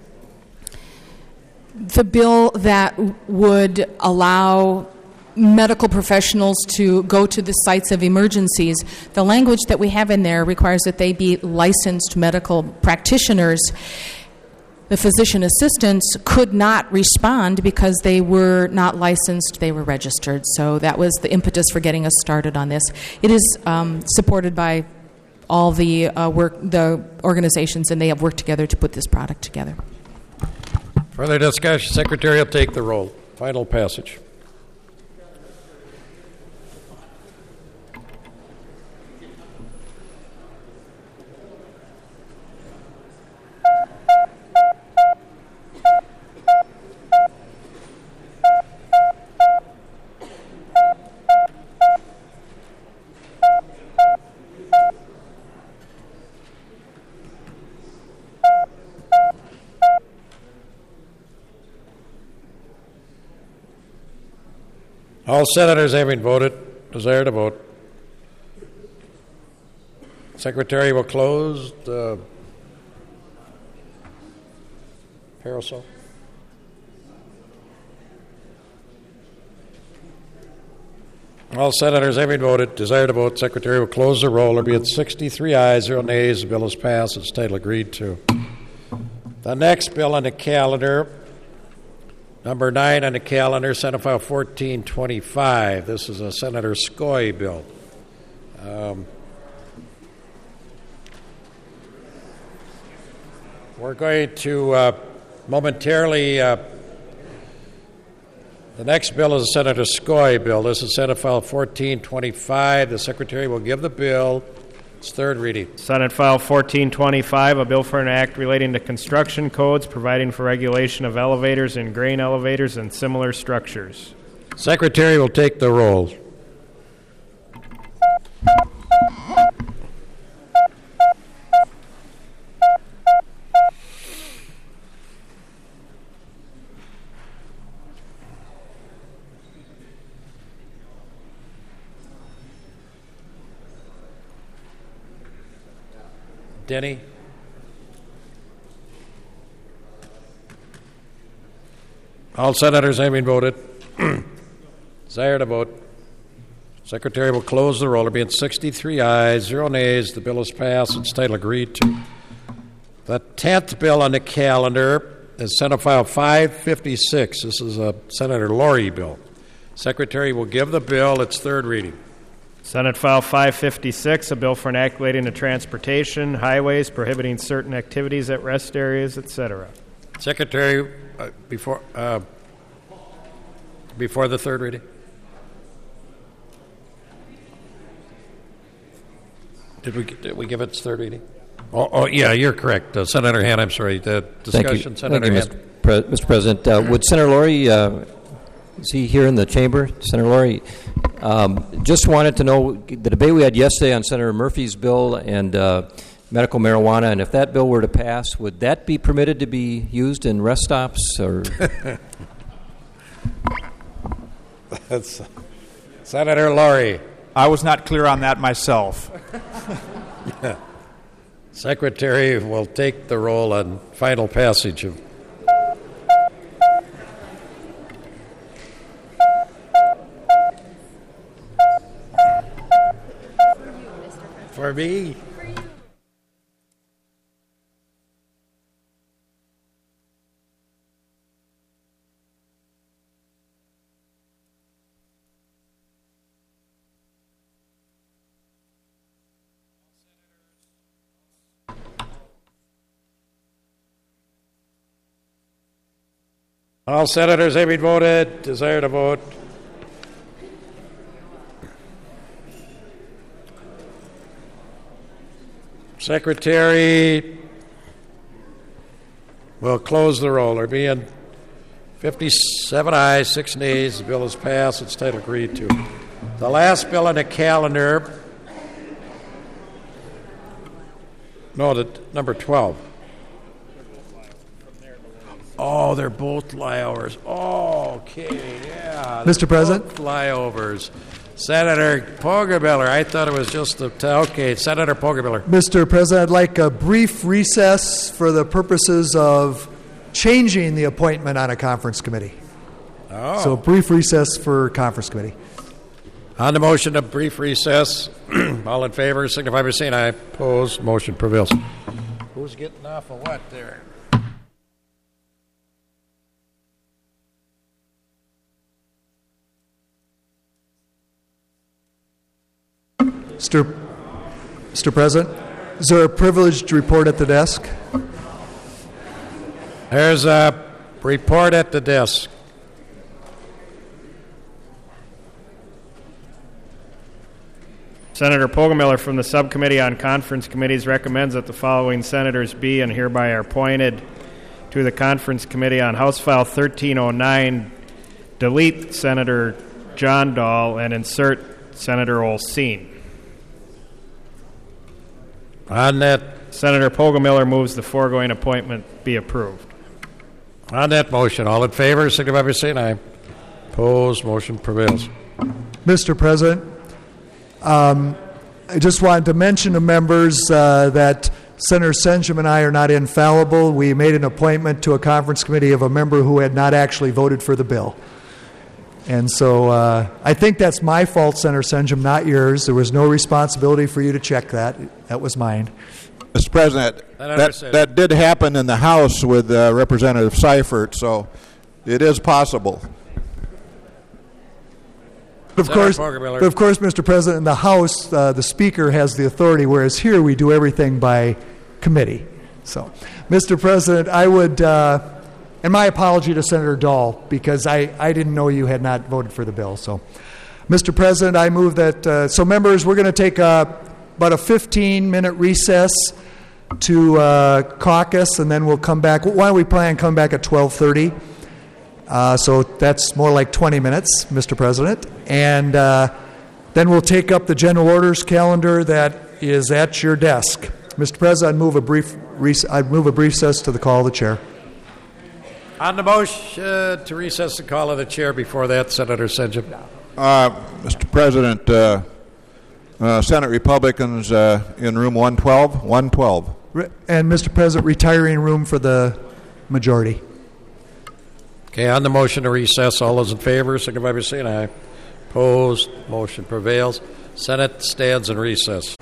the bill that would allow medical professionals to go to the sites of emergencies, the language that we have in there requires that they be licensed medical practitioners. the physician assistants could not respond because they were not licensed, they were registered. So that was the impetus for getting us started on this. It is um, supported by all the uh, work, the organizations, and they have worked together to put this product together. Further discussion. Secretary will take the roll. Final passage. All senators having voted desire to vote. Secretary will close the parasol. All senators having voted desire to vote. Secretary will close the roll. There be it sixty-three ayes, zero nays. The bill is passed. Its title agreed to. The next bill on the calendar, number nine on the calendar, Senate File fourteen twenty-five. This is a Senator Skoye bill. Um, we're going to uh, momentarily, uh, the next bill is a Senator Skoye bill. This is Senate File fourteen twenty-five. The Secretary will give the bill its third reading. Senate File fourteen twenty-five, a bill for an act relating to construction codes, providing for regulation of elevators and grain elevators and similar structures. Secretary will take the roll. Denny? All senators having voted desire to vote. Secretary will close the roll. There being sixty-three ayes, zero nays. The bill is passed. Its title agreed to. The tenth bill on the calendar is Senate File five fifty-six. This is a Senator Laurie bill. Secretary will give the bill its third reading. Senate File five fifty-six, a bill for an act relating to transportation, highways, prohibiting certain activities at rest areas, et cetera. Secretary, uh, before uh, before the third reading. Did we did we give it its third reading? Oh, oh yeah, you're correct, uh, Senator Hand. I'm sorry. The discussion, Thank you. Senator Thank you, Hand. Mister Pre- Mister President, uh, would Senator Laurie, uh, is he here in the chamber? Senator Laurie, um, just wanted to know the debate we had yesterday on Senator Murphy's bill and uh, medical marijuana, and if that bill were to pass, would that be permitted to be used in rest stops? Or That's, Senator Laurie. I was not clear on that myself. Yeah. Secretary will take the roll on final passage of. For me. All senators having voted, desire to vote. Secretary will close the roll. There being fifty-seven ayes, six nays. The bill is passed. Its title agreed to. The last bill on the calendar, no, the number twelve. Oh, they're both flyovers. Oh, okay, yeah. Mister President? Both flyovers. Senator Pogrebiller, I thought it was just the, okay, Senator Pogrebiller. Mister President, I'd like a brief recess for the purposes of changing the appointment on a conference committee. Oh. So a brief recess for conference committee. On the motion of brief recess, all in favor, signify by saying aye. Opposed, motion prevails. Who's getting off of what there? Mister Mister President, is there a privileged report at the desk? There's a report at the desk. Senator Poggemiller from the Subcommittee on Conference Committees recommends that the following senators be and hereby are appointed to the Conference Committee on House File thirteen oh nine. Delete Senator John Dahl and insert Senator Olseen. On that, Senator Poggemiller moves the foregoing appointment be approved. On that motion, all in favor, signify by saying aye. Opposed, motion prevails. Mister President, um, I just wanted to mention to members uh, that Senator Senjum and I are not infallible. We made an appointment to a conference committee of a member who had not actually voted for the bill. And so uh, I think that's my fault, Senator Senjum, not yours. There was no responsibility for you to check that. That was mine. Mister President, that, that did happen in the House with uh, Representative Seifert, so it is possible. But of course, but of course, Mister President, in the House, uh, the Speaker has the authority, whereas here we do everything by committee. So, Mister President, I would, uh, and my apology to Senator Dahl, because I, I didn't know you had not voted for the bill. So, Mister President, I move that, uh, so members, we're going to take a, about a fifteen-minute recess to uh, caucus, and then we'll come back. Why don't we plan on coming back at twelve thirty? Uh, so that's more like twenty minutes, Mister President. And uh, then we'll take up the general orders calendar that is at your desk. Mister President, I'd move a brief rec- I'd move a brief recess to the call of the chair. On the motion uh, to recess the call of the chair, before that, Senator Senjum. Uh, Mister President, uh, uh, Senate Republicans uh, in room one twelve, one twelve. Re- and Mister President, retiring room for the majority. Okay, on the motion to recess, all those in favor, signify by saying aye. Opposed, motion prevails. Senate stands in recess.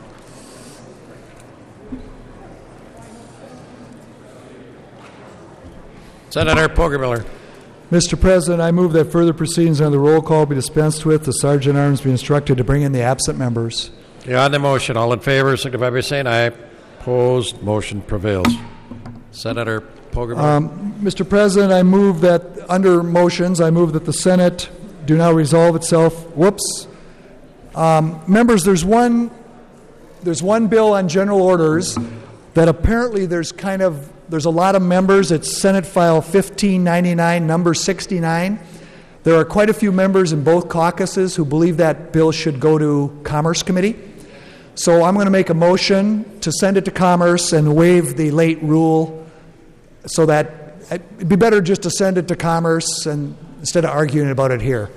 Senator Poggemiller. Mister President, I move that further proceedings on the roll call be dispensed with. The Sergeant at Arms be instructed to bring in the absent members. Okay, on the motion, all in favor, signify by saying aye. Opposed, motion prevails. Senator Poggemiller. Um, Mister President, I move that under motions, I move that the Senate do now resolve itself. Whoops. Um, members, there's one, there's one bill on general orders that apparently there's kind of, there's a lot of members. It's Senate File fifteen ninety-nine, number sixty-nine. There are quite a few members in both caucuses who believe that bill should go to Commerce Committee. So I'm going to make a motion to send it to Commerce and waive the late rule so that it'd be better just to send it to Commerce and instead of arguing about it here.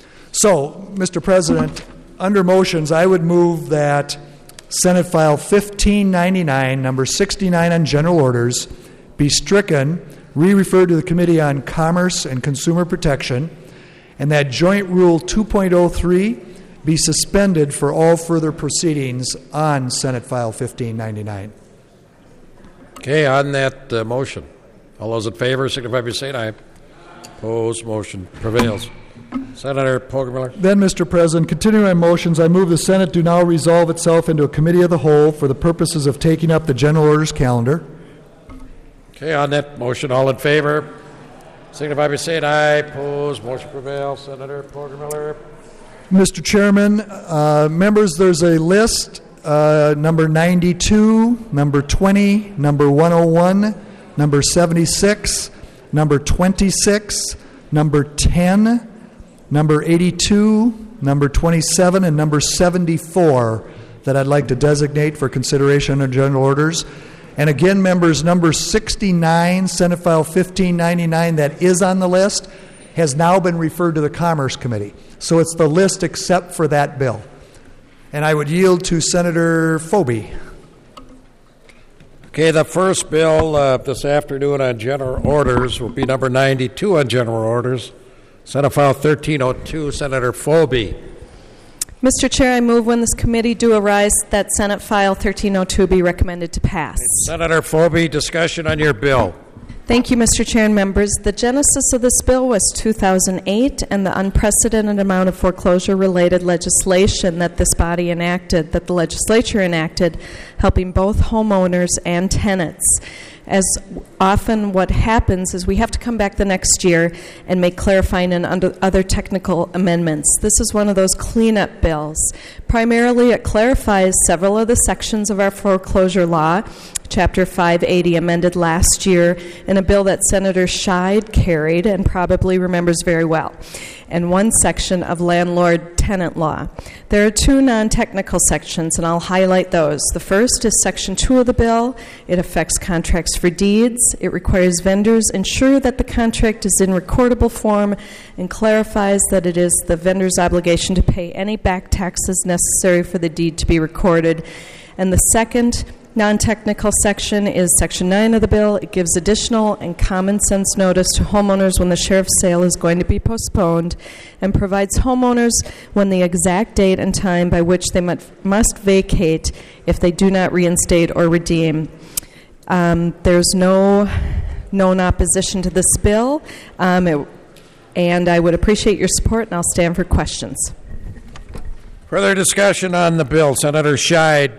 So, Mister President, under motions, I would move that Senate File fifteen ninety-nine, number sixty-nine on general orders, be stricken, re-referred to the Committee on Commerce and Consumer Protection, and that Joint Rule two point oh three be suspended for all further proceedings on Senate File fifteen ninety-nine. Okay, on that uh, motion, all those in favor, signify by saying aye. Opposed, motion prevails. Senator Poggemiller. Then, Mister President, continuing my motions, I move the Senate do now resolve itself into a committee of the whole for the purposes of taking up the general orders calendar. Okay, on that motion, all in favor, signify by saying aye. Opposed, motion prevails. Senator Poggemiller. Mister Chairman, uh, members, there's a list, uh, number ninety-two, number twenty, number one oh one, number seventy-six, number twenty-six, number ten, number eighty-two, number twenty-seven, and number seventy-four that I'd like to designate for consideration under general orders. And again, members, number sixty-nine, Senate File fifteen ninety-nine, that is on the list, has now been referred to the Commerce Committee. So it's the list except for that bill. And I would yield to Senator Phoebe. Okay, the first bill uh, this afternoon on general orders will be number ninety-two on general orders. Senate File thirteen oh two, Senator Phoebe. Mister Chair, I move when this committee do arise that Senate File thirteen oh two be recommended to pass. Senator Phoebe, discussion on your bill. Thank you, Mister Chair and members. The genesis of this bill was two thousand eight, and the unprecedented amount of foreclosure-related legislation that this body enacted, that the legislature enacted, helping both homeowners and tenants. As often what happens is we have to come back the next year and make clarifying and under other technical amendments. This is one of those cleanup bills. Primarily, it clarifies several of the sections of our foreclosure law, Chapter five eighty, amended last year in a bill that Senator Scheid carried and probably remembers very well, and one section of landlord-tenant law. There are two non-technical sections, and I'll highlight those. The first is Section two of the bill. It affects contracts for deeds. It requires vendors ensure that the contract is in recordable form and clarifies that it is the vendor's obligation to pay any back taxes necessary for the deed to be recorded. And the second non-technical section is Section nine of the bill. It gives additional and common sense notice to homeowners when the sheriff's sale is going to be postponed and provides homeowners when the exact date and time by which they must vacate if they do not reinstate or redeem. Um, there's no known opposition to this bill, um, it, and I would appreciate your support, and I'll stand for questions. Further discussion on the bill. Senator Scheid.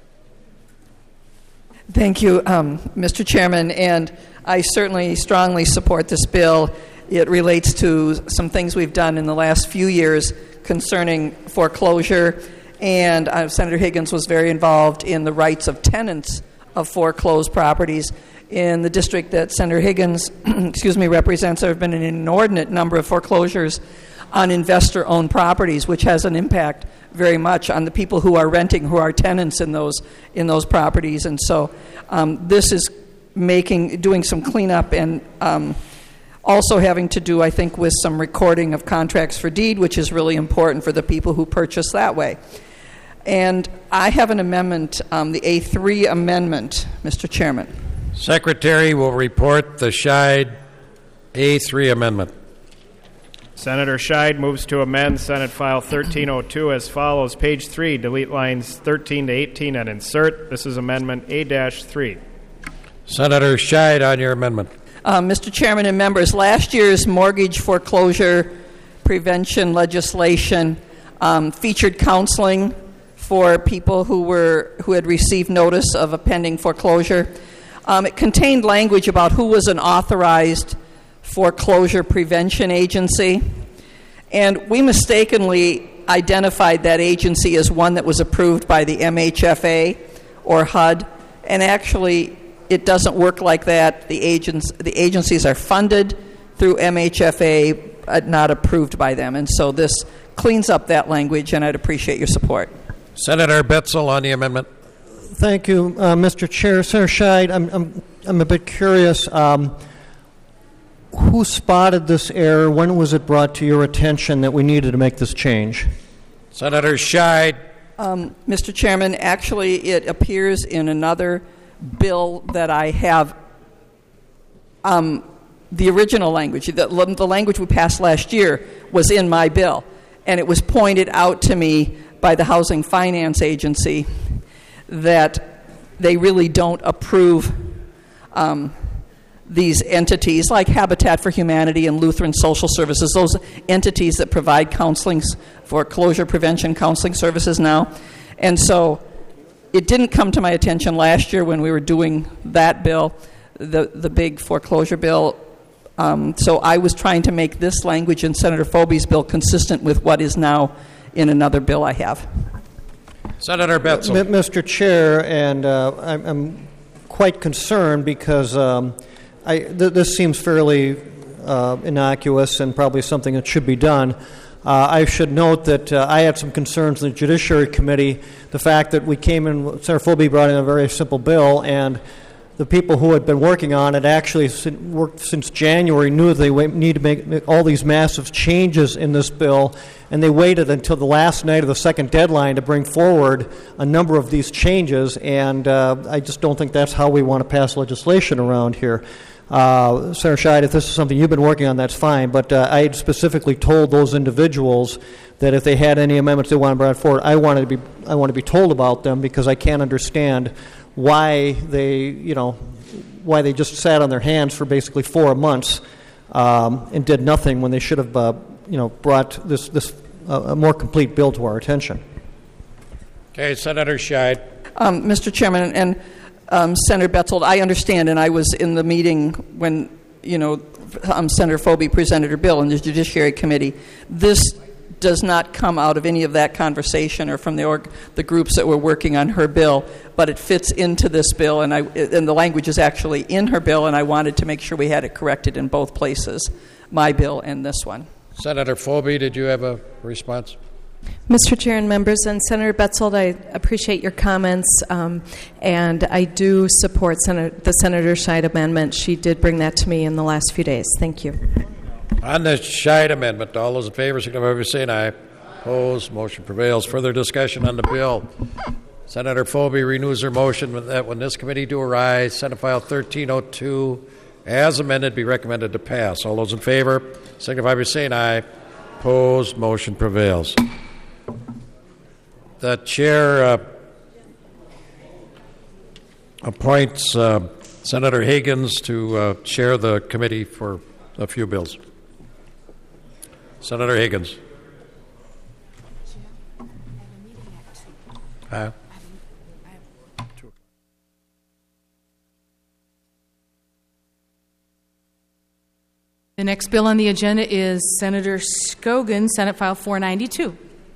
Thank you, um, Mister Chairman, and I certainly strongly support this bill. It relates to some things we've done in the last few years concerning foreclosure, and uh, Senator Higgins was very involved in the rights of tenants of foreclosed properties. In the district that Senator Higgins excuse me, represents, there have been an inordinate number of foreclosures on investor-owned properties, which has an impact very much on the people who are renting, who are tenants in those in those properties. And so um, this is making doing some cleanup and um, also having to do, I think, with some recording of contracts for deed, which is really important for the people who purchase that way. And I have an amendment, um, the A three amendment, Mister Chairman. Secretary will report the Scheid A three amendment. Senator Scheid moves to amend Senate File thirteen oh two as follows. Page three, delete lines thirteen to eighteen and insert. This is Amendment A three. Senator Scheid on your amendment. Uh, Mister Chairman and members, last year's mortgage foreclosure prevention legislation um, featured counseling for people who were who had received notice of a pending foreclosure. Um, it contained language about who was an authorized foreclosure prevention agency, and we mistakenly identified that agency as one that was approved by the M H F A or H U D, and actually it doesn't work like that. The agents, the agencies are funded through M H F A, but not approved by them, and so this cleans up that language, and I'd appreciate your support. Senator Betzel on the amendment. Thank you, uh, Mister Chair. Senator Scheid, I'm, I'm, I'm a bit curious. Um, Who spotted this error? When was it brought to your attention that we needed to make this change? Senator Scheid. Um, Mister Chairman, actually it appears in another bill that I have. Um, the original language, the, the language we passed last year was in my bill, and it was pointed out to me by the Housing Finance Agency that they really don't approve um, these entities like Habitat for Humanity and Lutheran Social Services, those entities that provide counseling, foreclosure prevention counseling services now. And so it didn't come to my attention last year when we were doing that bill, the, the big foreclosure bill. Um, so I was trying to make this language in Senator Foby's bill consistent with what is now in another bill I have. Senator Betzel. Mister Chair, and uh, I'm, I'm quite concerned because um, I, th- this seems fairly uh, innocuous and probably something that should be done. Uh, I should note that uh, I had some concerns in the Judiciary Committee. The fact that we came in, Senator Foby brought in a very simple bill, and the people who had been working on it actually worked since January, knew they need to make, make all these massive changes in this bill, and they waited until the last night of the second deadline to bring forward a number of these changes, and uh, I just don't think that's how we want to pass legislation around here. Uh, Senator Scheid, if this is something you've been working on, that's fine, but uh, I had specifically told those individuals that if they had any amendments they wanted brought forward, I wanted to be I want to be told about them, because I can't understand why they, you know, why they just sat on their hands for basically four months um, and did nothing when they should have, uh, you know, brought this this uh, a more complete bill to our attention. Okay, Senator Scheid. Um, Mister Chairman and um, Senator Betzold, I understand, and I was in the meeting when, you know, um, Senator Phoebe presented her bill in the Judiciary Committee. This does not come out of any of that conversation or from the org, the groups that were working on her bill, but it fits into this bill, and I and the language is actually in her bill, and I wanted to make sure we had it corrected in both places, my bill and this one. Senator Phoebe, did you have a response? Mister Chair and members, and Senator Betzold, I appreciate your comments, um, and I do support Senator, the Senator Scheid amendment. She did bring that to me in the last few days. Thank you. On the Scheid amendment, all those in favor signify by saying aye. Opposed, motion prevails. Further discussion on the bill. Senator Phoebe renews her motion that when this committee do arise, Senate File thirteen oh two, as amended, be recommended to pass. All those in favor signify by saying aye. Opposed, motion prevails. The chair uh, appoints uh, Senator Higgins to uh, chair the committee for a few bills. Senator Higgins. Uh, The next bill on the agenda is Senator Skogan, Senate File four ninety-two.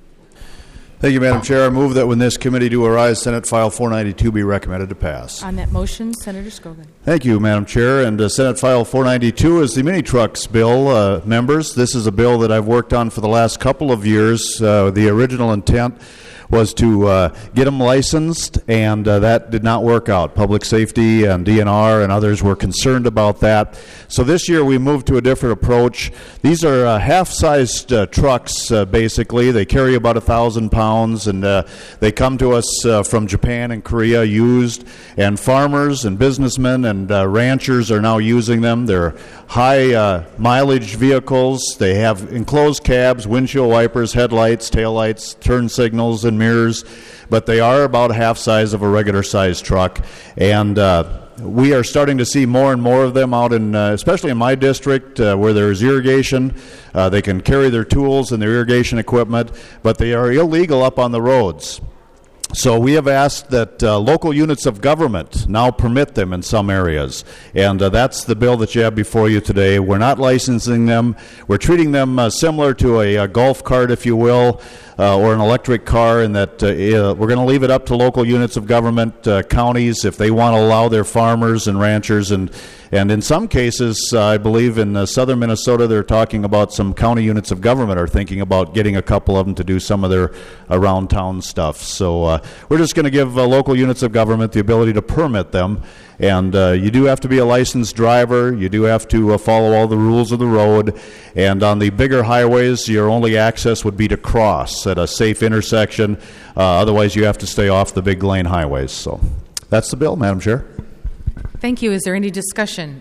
Thank you, Madam Chair. I move that when this committee do arise, Senate File four ninety-two be recommended to pass. On that motion, Senator Skogan. Thank you, Madam Chair. And uh, Senate File four ninety-two is the mini trucks bill. Uh, members, this is a bill that I've worked on for the last couple of years. Uh, the original intent was to uh, get them licensed, and uh, that did not work out. Public Safety and D N R and others were concerned about that. So this year we moved to a different approach. These are uh, half-sized uh, trucks, uh, basically. They carry about a thousand pounds, and uh, they come to us uh, from Japan and Korea used, and farmers and businessmen and uh, ranchers are now using them. They're high uh, mileage vehicles. They have enclosed cabs, windshield wipers, headlights, taillights, turn signals, and mirrors, but they are about half size of a regular sized truck, and uh, we are starting to see more and more of them out in, uh, especially in my district, uh, where there is irrigation. Uh, they can carry their tools and their irrigation equipment, but they are illegal up on the roads. So we have asked that uh, local units of government now permit them in some areas, and uh, that's the bill that you have before you today. We're not licensing them. We're treating them uh, similar to a, a golf cart, if you will, uh, or an electric car, in that uh, uh, we're going to leave it up to local units of government, uh, counties, if they want to allow their farmers and ranchers, and and in some cases, uh, I believe in uh, southern Minnesota, they're talking about some county units of government are thinking about getting a couple of them to do some of their around town stuff. So uh, we're just going to give uh, local units of government the ability to permit them. And uh, you do have to be a licensed driver. You do have to uh, follow all the rules of the road. And on the bigger highways, your only access would be to cross at a safe intersection. Uh, otherwise, you have to stay off the big lane highways. So that's the bill, Madam Chair. Thank you. Is there any discussion?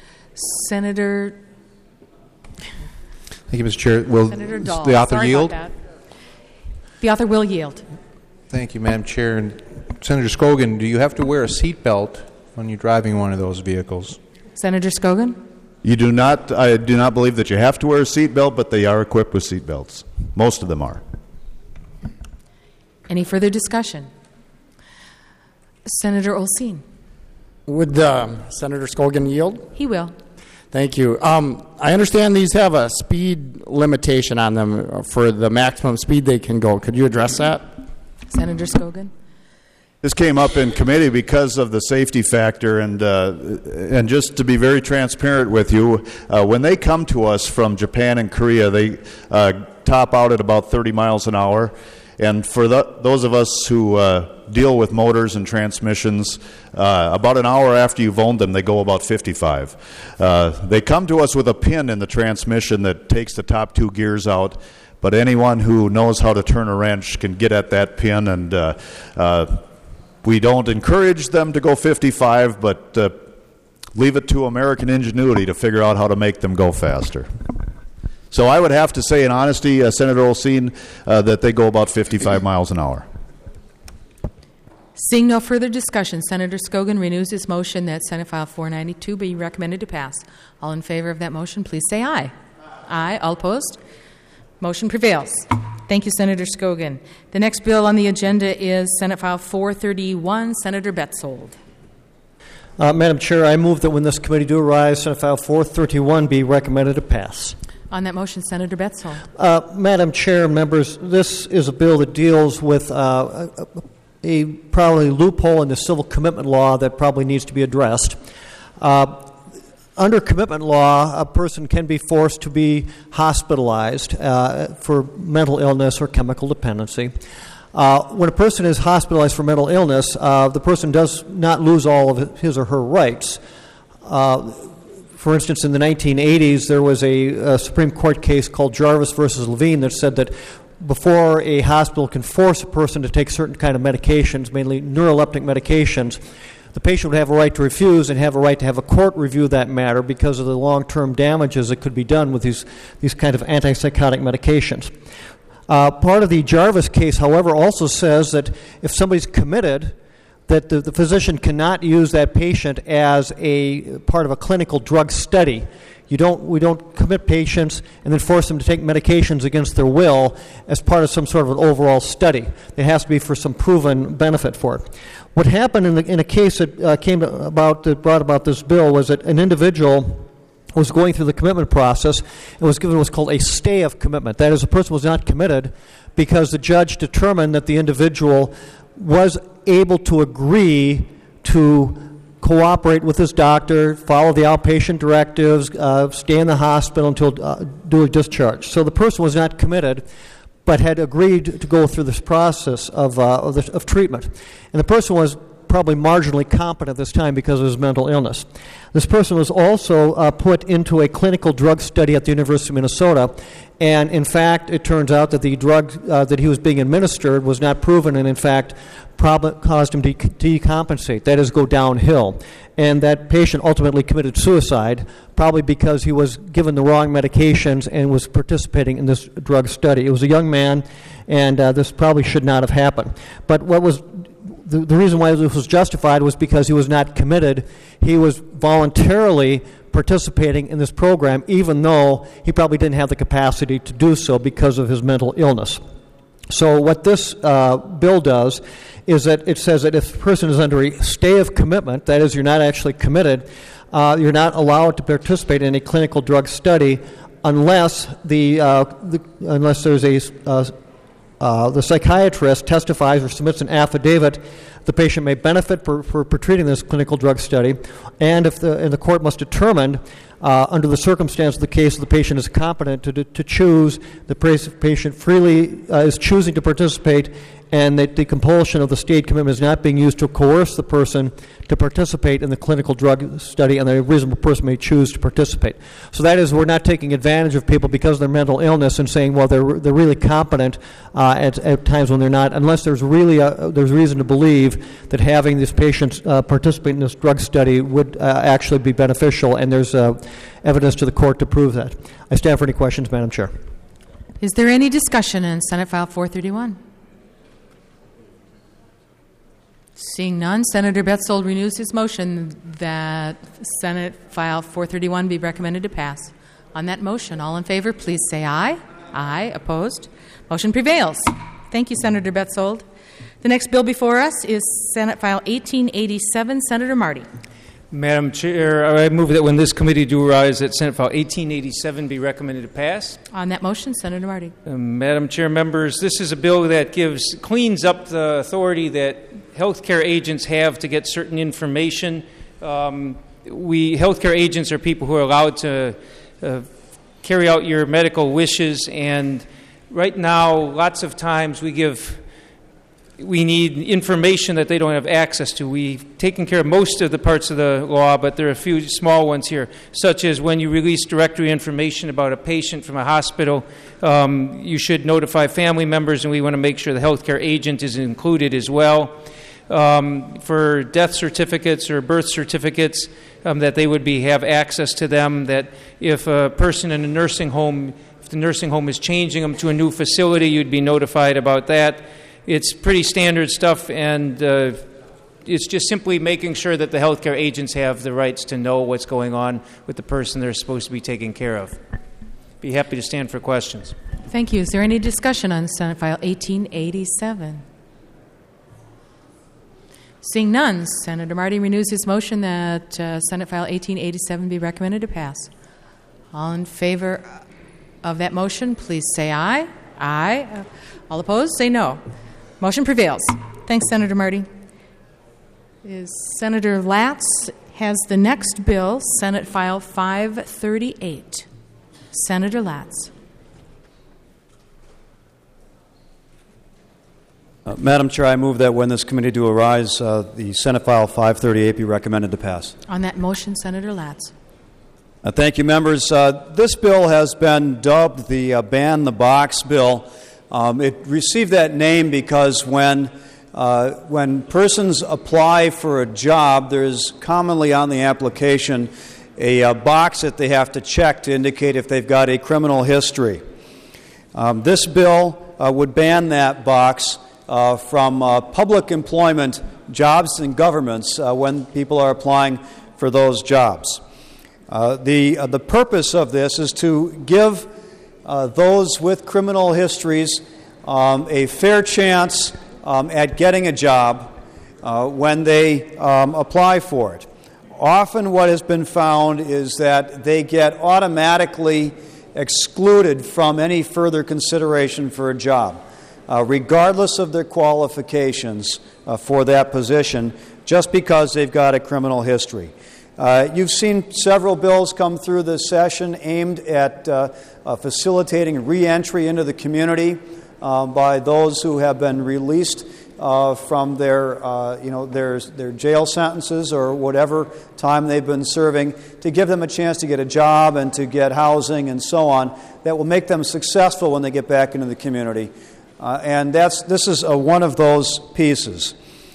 Senator Thank you, Mister Chair. Will Senator Dahl. the author Sorry yield? about that. The author will yield. Thank you, Madam Chair. And Senator Skogan, do you have to wear a seatbelt when you're driving one of those vehicles? Senator Skogan? You do not. I do not believe that you have to wear a seatbelt, but they are equipped with seatbelts. Most of them are. Any further discussion? Senator Olsine? Would um, Senator Skogan yield? He will. Thank you. Um, I understand these have a speed limitation on them for the maximum speed they can go. Could you address that? Senator Skogan? This came up in committee because of the safety factor, and uh, and just to be very transparent with you, uh, when they come to us from Japan and Korea, they uh, top out at about thirty miles an hour. And for the, those of us who uh, deal with motors and transmissions, uh, about an hour after you've owned them, they go about fifty-five. Uh, they come to us with a pin in the transmission that takes the top two gears out, but anyone who knows how to turn a wrench can get at that pin, and uh, uh, we don't encourage them to go fifty-five, but uh, leave it to American ingenuity to figure out how to make them go faster. So I would have to say in honesty, uh, Senator Olsine, uh, that they go about fifty-five miles an hour. Seeing no further discussion, Senator Scogan renews his motion that Senate File four ninety-two be recommended to pass. All in favor of that motion, please say aye. Aye. Aye. All opposed? Motion prevails. Thank you, Senator Scogan. The next bill on the agenda is Senate File four thirty-one, Senator Betzold. Uh, Madam Chair, I move that when this committee do arise, Senate File four thirty-one be recommended to pass. On that motion, Senator Betzold. Uh, Madam Chair, members, this is a bill that deals with uh, a, a probably loophole in the civil commitment law that probably needs to be addressed. Uh, under commitment law, a person can be forced to be hospitalized uh, for mental illness or chemical dependency. Uh, when a person is hospitalized for mental illness, uh, the person does not lose all of his or her rights. Uh, for instance, in the nineteen eighties, there was a, a Supreme Court case called Jarvis versus Levine that said that before a hospital can force a person to take certain kind of medications, mainly neuroleptic medications, the patient would have a right to refuse and have a right to have a court review that matter because of the long-term damages that could be done with these, these kind of antipsychotic medications. Uh, part of the Jarvis case, however, also says that if somebody's committed, that the, the physician cannot use that patient as a part of a clinical drug study. You don't, we don't commit patients and then force them to take medications against their will as part of some sort of an overall study. It has to be for some proven benefit for it. What happened in, the, in a case that uh, came about, that brought about this bill, was that an individual was going through the commitment process and was given what's called a stay of commitment. That is, a person was not committed because the judge determined that the individual was able to agree to cooperate with his doctor, follow the outpatient directives, uh, stay in the hospital until uh, duly discharged. So the person was not committed, but had agreed to go through this process of, uh, of, the, of treatment. And the person was probably marginally competent at this time because of his mental illness. This person was also uh, put into a clinical drug study at the University of Minnesota, and in fact, it turns out that the drug uh, that he was being administered was not proven, and in fact, prob- caused him to de- decompensate, that is, go downhill. And that patient ultimately committed suicide, probably because he was given the wrong medications and was participating in this drug study. It was a young man, and uh, this probably should not have happened. But what was The, the reason why this was justified was because he was not committed. He was voluntarily participating in this program, even though he probably didn't have the capacity to do so because of his mental illness. So what this uh, bill does is that it says that if a person is under a stay of commitment, that is, you're not actually committed, uh, you're not allowed to participate in a clinical drug study unless the, uh, the unless there's a uh, Uh, the psychiatrist testifies or submits an affidavit the patient may benefit for, for, for treating this clinical drug study, and if the, and the court must determine uh, under the circumstance of the case the patient is competent to, to, to choose, the patient freely uh, is choosing to participate, and that the compulsion of the state commitment is not being used to coerce the person to participate in the clinical drug study, and a reasonable person may choose to participate. So that is, we're not taking advantage of people because of their mental illness and saying, well, they're they're really competent uh, at, at times when they're not, unless there's really a, there's reason to believe that having these patients uh, participate in this drug study would uh, actually be beneficial, and there's uh, evidence to the court to prove that. I stand for any questions, Madam Chair. Is there any discussion in Senate File four thirty-one? Seeing none, Senator Betzold renews his motion that Senate File four thirty-one be recommended to pass. On that motion, all in favor, please say aye. Aye. Opposed? Motion prevails. Thank you, Senator Betzold. The next bill before us is Senate File eighteen eighty-seven, Senator Marty. Madam Chair, I move that when this committee do rise, that Senate File eighteen eighty-seven be recommended to pass. On that motion, Senator Marty. Uh, Madam Chair, members, this is a bill that gives cleans up the authority that healthcare agents have to get certain information. Um, we healthcare agents are people who are allowed to uh, carry out your medical wishes, and right now, lots of times we give. We need information that they don't have access to. We've taken care of most of the parts of the law, but there are a few small ones here, such as when you release directory information about a patient from a hospital, um, you should notify family members, and we want to make sure the healthcare agent is included as well. Um, for death certificates or birth certificates, um, that they would be have access to them, that if a person in a nursing home, if the nursing home is changing them to a new facility, you'd be notified about that. it's pretty standard stuff, and uh, it's just simply making sure that the healthcare agents have the rights to know what's going on with the person they're supposed to be taking care of. Be happy to stand for questions. Thank you. Is there any discussion on Senate File eighteen eighty-seven? Seeing none, Senator Marty renews his motion that uh, Senate File eighteen eighty-seven be recommended to pass. All in favor of that motion, please say aye. Aye. Uh, all opposed, say no. Motion prevails. Thanks, Senator Marty. Is Senator Latz has the next bill, Senate File five thirty-eight. Senator Latz. Uh, Madam Chair, I move that when this committee do arise, uh, the Senate File five thirty-eight be recommended to pass. On that motion, Senator Latz. Uh, thank you, members. Uh, this bill has been dubbed the uh, Ban the Box Bill. Um, it received that name because when uh, when persons apply for a job, there's commonly on the application a uh, box that they have to check to indicate if they've got a criminal history. Um, this bill uh, would ban that box uh, from uh, public employment jobs and governments uh, when people are applying for those jobs. Uh, the, uh, the purpose of this is to give uh, those with criminal histories um, a fair chance um, at getting a job uh, when they um, apply for it. Often what has been found is that they get automatically excluded from any further consideration for a job, uh, regardless of their qualifications uh, for that position, just because they've got a criminal history. Uh, you've seen several bills come through this session aimed at uh, uh, facilitating re-entry into the community uh, by those who have been released uh, from their, uh, you know, their their jail sentences or whatever time they've been serving, to give them a chance to get a job and to get housing and so on that will make them successful when they get back into the community. Uh, and that's this is uh, one of those pieces.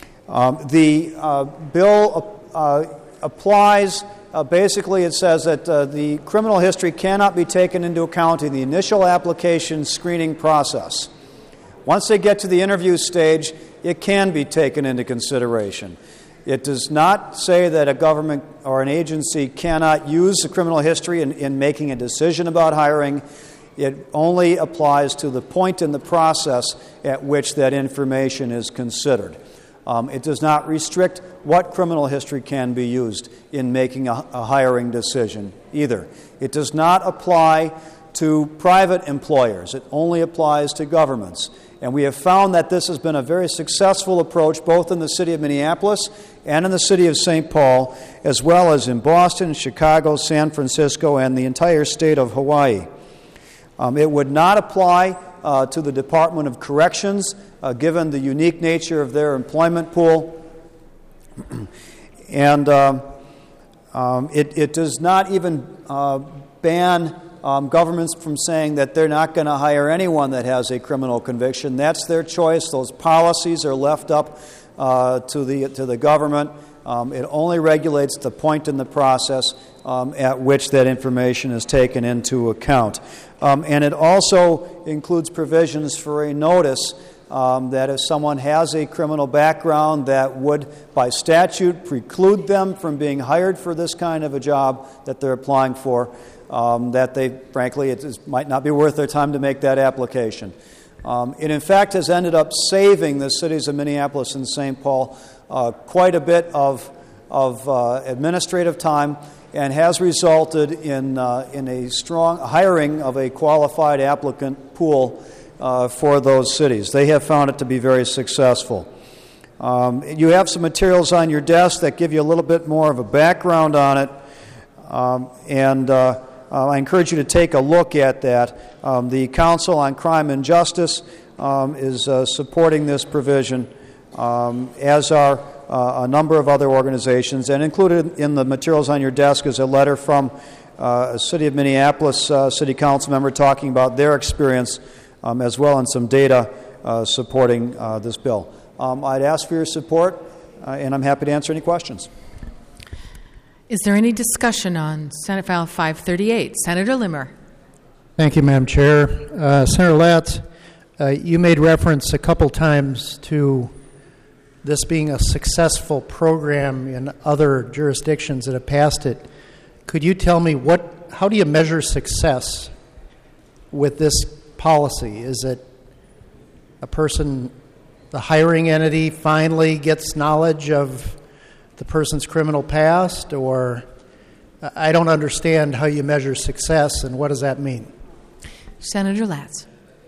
Um, the uh, bill uh, applies, uh, basically it says that uh, the criminal history cannot be taken into account in the initial application screening process. Once they get to the interview stage, it can be taken into consideration. It does not say that a government or an agency cannot use the criminal history in, in making a decision about hiring. It only applies to the point in the process at which that information is considered. Um, it does not restrict what criminal history can be used in making a, a hiring decision either. It does not apply to private employers. It only applies to governments. And we have found that this has been a very successful approach both in the city of Minneapolis and in the city of Saint Paul, as well as in Boston, Chicago, San Francisco, and the entire state of Hawaii. Um, it would not apply uh, to the Department of Corrections, uh, given the unique nature of their employment pool. and um, um, it, it does not even uh, ban Um, governments from saying that they're not going to hire anyone that has a criminal conviction. That's their choice. Those policies are left up uh, to the to the government. Um, it only regulates the point in the process um, at which that information is taken into account. Um, and it also includes provisions for a notice um, that if someone has a criminal background that would, by statute, preclude them from being hired for this kind of a job that they're applying for, Um, that they, frankly, it is, might not be worth their time to make that application. Um, it, in fact, has ended up saving the cities of Minneapolis and Saint Paul uh, quite a bit of, of uh, administrative time and has resulted in, uh, in a strong hiring of a qualified applicant pool uh, for those cities. They have found it to be very successful. Um, you have some materials on your desk that give you a little bit more of a background on it, um, and uh, Uh, I encourage you to take a look at that. Um, the Council on Crime and Justice um, is uh, supporting this provision, um, as are uh, a number of other organizations. And included in the materials on your desk is a letter from uh, a City of Minneapolis uh, City Council member talking about their experience, um, as well, and some data uh, supporting uh, this bill. Um, I'd ask for your support, uh, and I'm happy to answer any questions. Is there any discussion on Senate File five thirty-eight? Senator Limmer. Thank you, Madam Chair. Uh, Senator Latz, Uh, you made reference a couple times to this being a successful program in other jurisdictions that have passed it. Could you tell me what, how do you measure success with this policy? Is it a person, the hiring entity finally gets knowledge of the person's criminal past, or I don't understand how you measure success, and what does that mean? Senator Latz.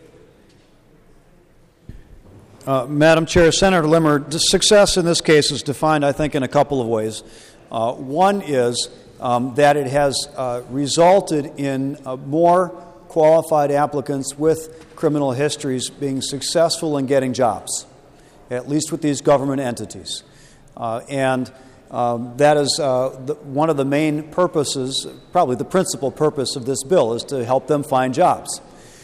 Uh, Madam Chair, Senator Limmer, the success in this case is defined, I think, in a couple of ways. Uh, one is um, that it has uh, resulted in uh, more qualified applicants with criminal histories being successful in getting jobs, at least with these government entities. Uh, and um, that is uh, the, one of the main purposes, probably the principal purpose of this bill, is to help them find jobs.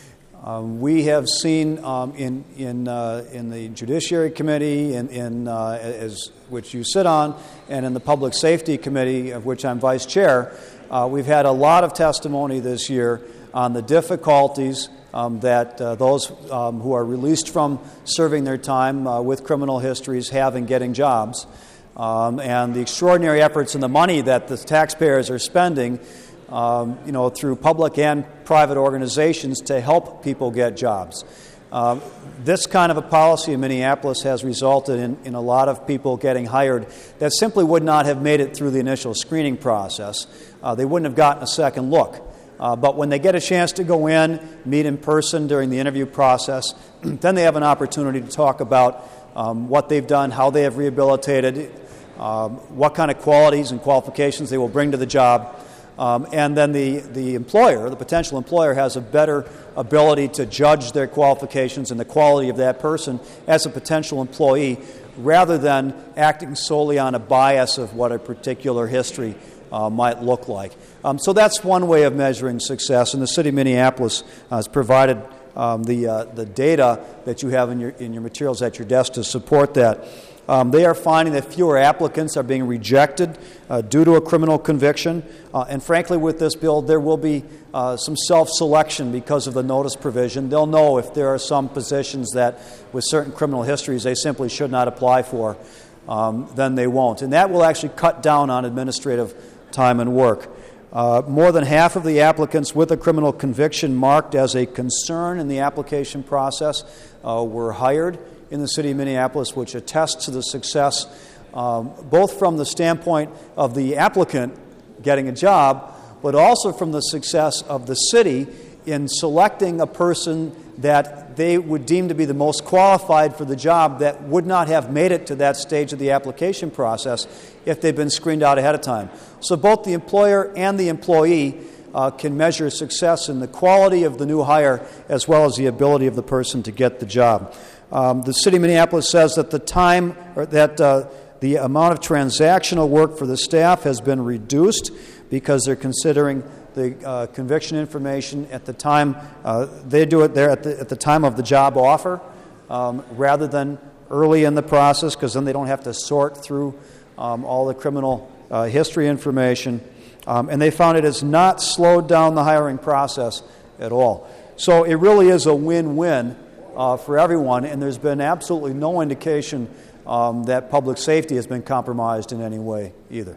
Um, we have seen um, in in uh, in the Judiciary Committee, in, in uh, as which you sit on, and in the Public Safety Committee, of which I'm vice chair, uh, we've had a lot of testimony this year on the difficulties um, that uh, those um, who are released from serving their time uh, with criminal histories have in getting jobs, um, and the extraordinary efforts and the money that the taxpayers are spending. Um, you know, through public and private organizations to help people get jobs. Um, this kind of a policy in Minneapolis has resulted in, in a lot of people getting hired that simply would not have made it through the initial screening process. Uh, they wouldn't have gotten a second look. Uh, but when they get a chance to go in, meet in person during the interview process, then they have an opportunity to talk about um, what they've done, how they have rehabilitated, um, what kind of qualities and qualifications they will bring to the job. Um, and then the, the employer, the potential employer, has a better ability to judge their qualifications and the quality of that person as a potential employee, rather than acting solely on a bias of what a particular history uh, might look like. Um, so that's one way of measuring success, and the City of Minneapolis uh, has provided um, the, uh, the data that you have in your, in your materials at your desk to support that. Um, they are finding that fewer applicants are being rejected uh, due to a criminal conviction. Uh, and frankly, with this bill, there will be uh, some self-selection because of the notice provision. They'll know if there are some positions that, with certain criminal histories, they simply should not apply for, um, then they won't. And that will actually cut down on administrative time and work. Uh, more than half of the applicants with a criminal conviction marked as a concern in the application process uh, were hired in the City of Minneapolis, which attests to the success, um, both from the standpoint of the applicant getting a job, but also from the success of the city in selecting a person that they would deem to be the most qualified for the job that would not have made it to that stage of the application process if they'd been screened out ahead of time. So both the employer and the employee uh, can measure success in the quality of the new hire as well as the ability of the person to get the job. Um, the City of Minneapolis says that the time, or that uh, the amount of transactional work for the staff has been reduced because they're considering the uh, conviction information at the time uh, they do it there at the, at the time of the job offer, um, rather than early in the process, because then they don't have to sort through um, all the criminal uh, history information. Um, and they found it has not slowed down the hiring process at all. So it really is a win-win Uh, for everyone, and there's been absolutely no indication um, that public safety has been compromised in any way either.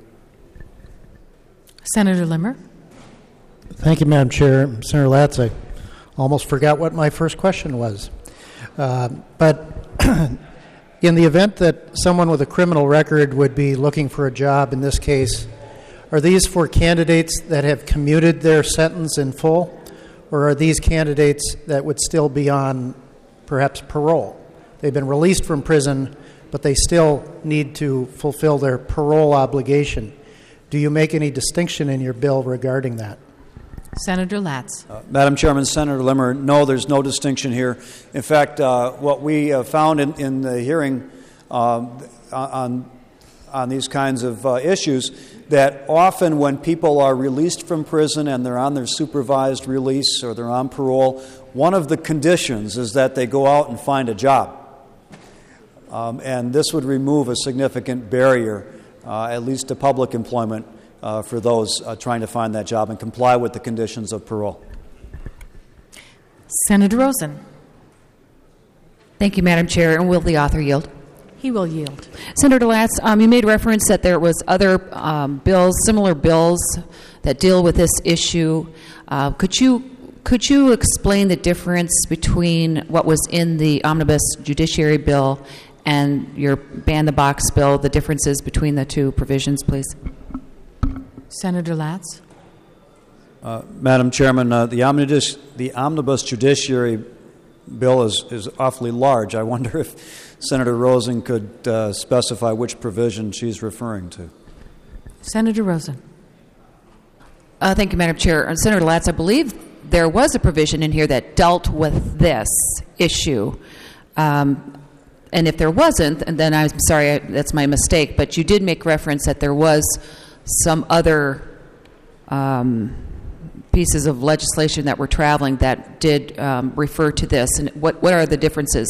Senator Limmer. Thank you, Madam Chair. Senator Latz, I almost forgot what my first question was. Uh, but in the event that someone with a criminal record would be looking for a job, in this case, are these for candidates that have commuted their sentence in full, or are these candidates that would still be on perhaps parole? They've been released from prison, but they still need to fulfill their parole obligation. Do you make any distinction in your bill regarding that? Senator Latz. Uh, Madam Chairman, Senator Limmer, no, there's no distinction here. In fact, uh, what we uh, found in, in the hearing uh, on, on these kinds of uh, issues, that often when people are released from prison and they're on their supervised release or they're on parole, one of the conditions is that they go out and find a job. Um, and this would remove a significant barrier, uh, at least to public employment, uh, for those uh, trying to find that job and comply with the conditions of parole. Senator Rosen. Thank you, Madam Chair. And will the author yield? He will yield. Senator Latz, um, you made reference that there was other um, bills, similar bills, that deal with this issue. Uh, could you could you explain the difference between what was in the omnibus judiciary bill and your ban the box bill? The differences between the two provisions, please. Senator Latz. Uh, Madam Chairman, uh, the omnibus the omnibus judiciary bill is is awfully large. I wonder if Senator Rosen could uh, specify which provision she's referring to. Senator Rosen. Uh, thank you, Madam Chair. Uh, Senator Latz, I believe there was a provision in here that dealt with this issue. Um, and if there wasn't, and then I'm sorry, I, that's my mistake, but you did make reference that there was some other um, pieces of legislation that were traveling that did um, refer to this. And what, what are the differences?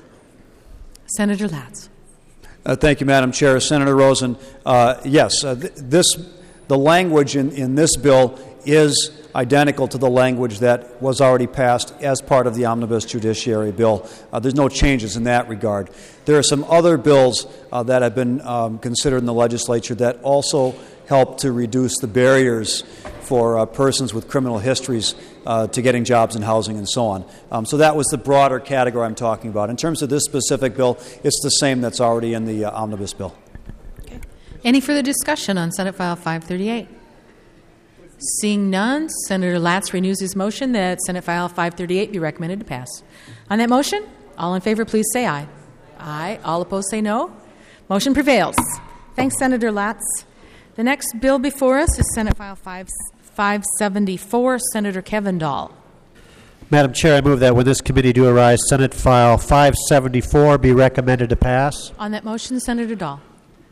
Senator Latz. Uh, thank you, Madam Chair. Senator Rosen, uh, yes, uh, th- this the language in, in this bill is identical to the language that was already passed as part of the omnibus judiciary bill. Uh, there's no changes in that regard. There are some other bills uh, that have been um, considered in the legislature that also help to reduce the barriers for uh, persons with criminal histories uh, to getting jobs and housing and so on. Um, so that was the broader category I'm talking about. In terms of this specific bill, it's the same that's already in the uh, omnibus bill. Okay. Any further discussion on Senate File five thirty-eight? Seeing none, Senator Latz renews his motion that Senate File five thirty-eight be recommended to pass. On that motion, all in favor, please say aye. Aye. All opposed, say no. Motion prevails. Thanks, Senator Latz. The next bill before us is Senate File five seventy-four, Senator Kevin Dahl. Madam Chair, I move that when this committee do arise, Senate File five seventy-four be recommended to pass. On that motion, Senator Dahl.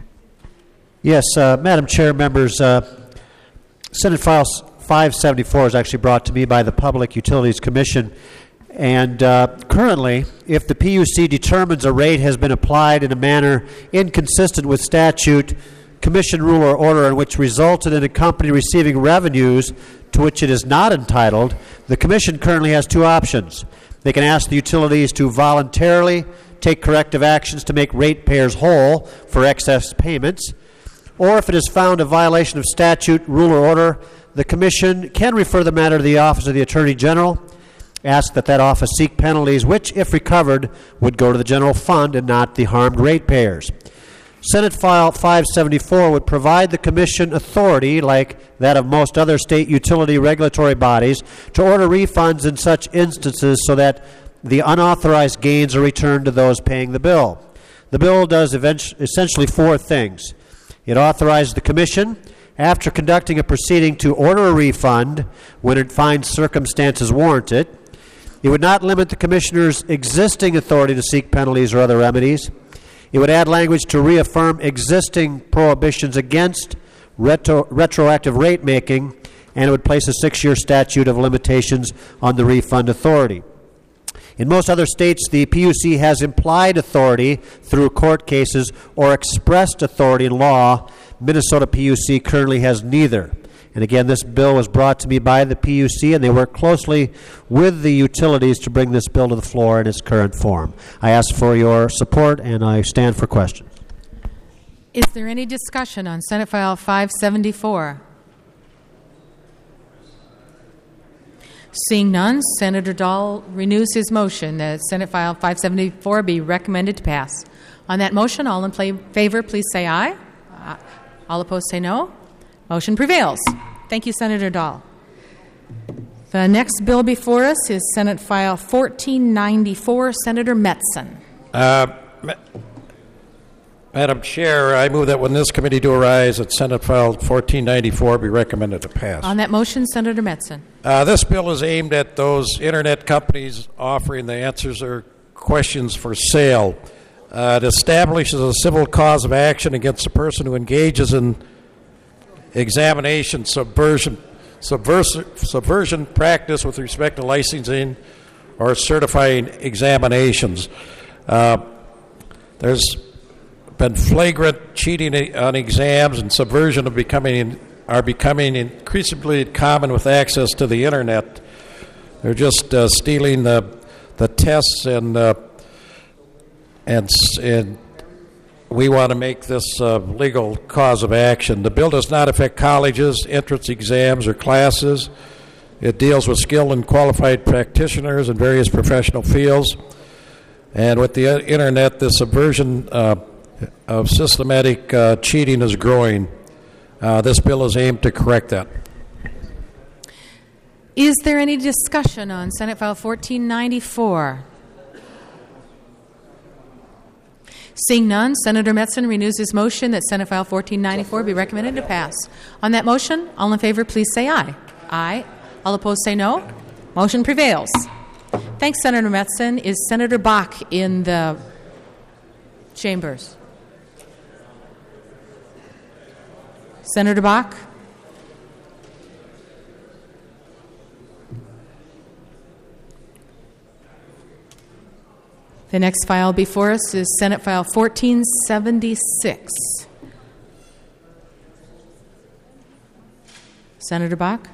Yes, uh, Madam Chair, members, uh, Senate File five seventy-four is actually brought to me by the Public Utilities Commission. And uh, currently, if the P U C determines a rate has been applied in a manner inconsistent with statute, commission rule or order in which resulted in a company receiving revenues to which it is not entitled, the commission currently has two options. They can ask the utilities to voluntarily take corrective actions to make ratepayers whole for excess payments, or if it is found a violation of statute, rule, or order, the commission can refer the matter to the Office of the Attorney General, ask that that office seek penalties which, if recovered, would go to the general fund and not the harmed ratepayers. Senate File five seventy-four would provide the Commission authority, like that of most other state utility regulatory bodies, to order refunds in such instances so that the unauthorized gains are returned to those paying the bill. The bill does essentially four things. It authorizes the Commission, after conducting a proceeding, to order a refund when it finds circumstances warrant it. It would not limit the Commissioner's existing authority to seek penalties or other remedies. It would add language to reaffirm existing prohibitions against retro, retroactive rate making, and it would place a six-year statute of limitations on the refund authority. In most other states, the P U C has implied authority through court cases or expressed authority in law. Minnesota P U C currently has neither. And again, this bill was brought to me by the P U C, and they work closely with the utilities to bring this bill to the floor in its current form. I ask for your support, and I stand for questions. Is there any discussion on Senate File five seventy-four? Seeing none, Senator Dahl renews his motion that Senate File five seventy-four be recommended to pass. On that motion, all in favor, please say aye. Uh, all opposed, say no. Motion prevails. Thank you, Senator Dahl. The next bill before us is Senate File fourteen ninety-four, Senator Metzen. Uh, Ma- Madam Chair, I move that when this committee do arise, that Senate File fourteen ninety-four be recommended to pass. On that motion, Senator Metzen. Uh, this bill is aimed at those Internet companies offering the answers or questions for sale. Uh, it establishes a civil cause of action against a person who engages in examination, subversion, subvers- subversion practice with respect to licensing or certifying examinations. Uh, there's been flagrant cheating on exams and subversion of becoming are becoming increasingly common with access to the internet. They're just uh, stealing the the tests and uh, and, and we want to make this a legal cause of action. The bill does not affect colleges, entrance exams, or classes. It deals with skilled and qualified practitioners in various professional fields. And with the internet, the subversion uh, of systematic uh, cheating is growing. Uh, this bill is aimed to correct that. Is there any discussion on Senate File fourteen ninety-four? Seeing none, Senator Metzen renews his motion that Senate File fourteen ninety-four be recommended to pass. On that motion, all in favor, please say aye. Aye. All opposed, say no. Motion prevails. Thanks, Senator Metzen. Is Senator Bach in the chambers? Senator Bach? The next file before us is Senate File fourteen seventy-six. Senator Bach?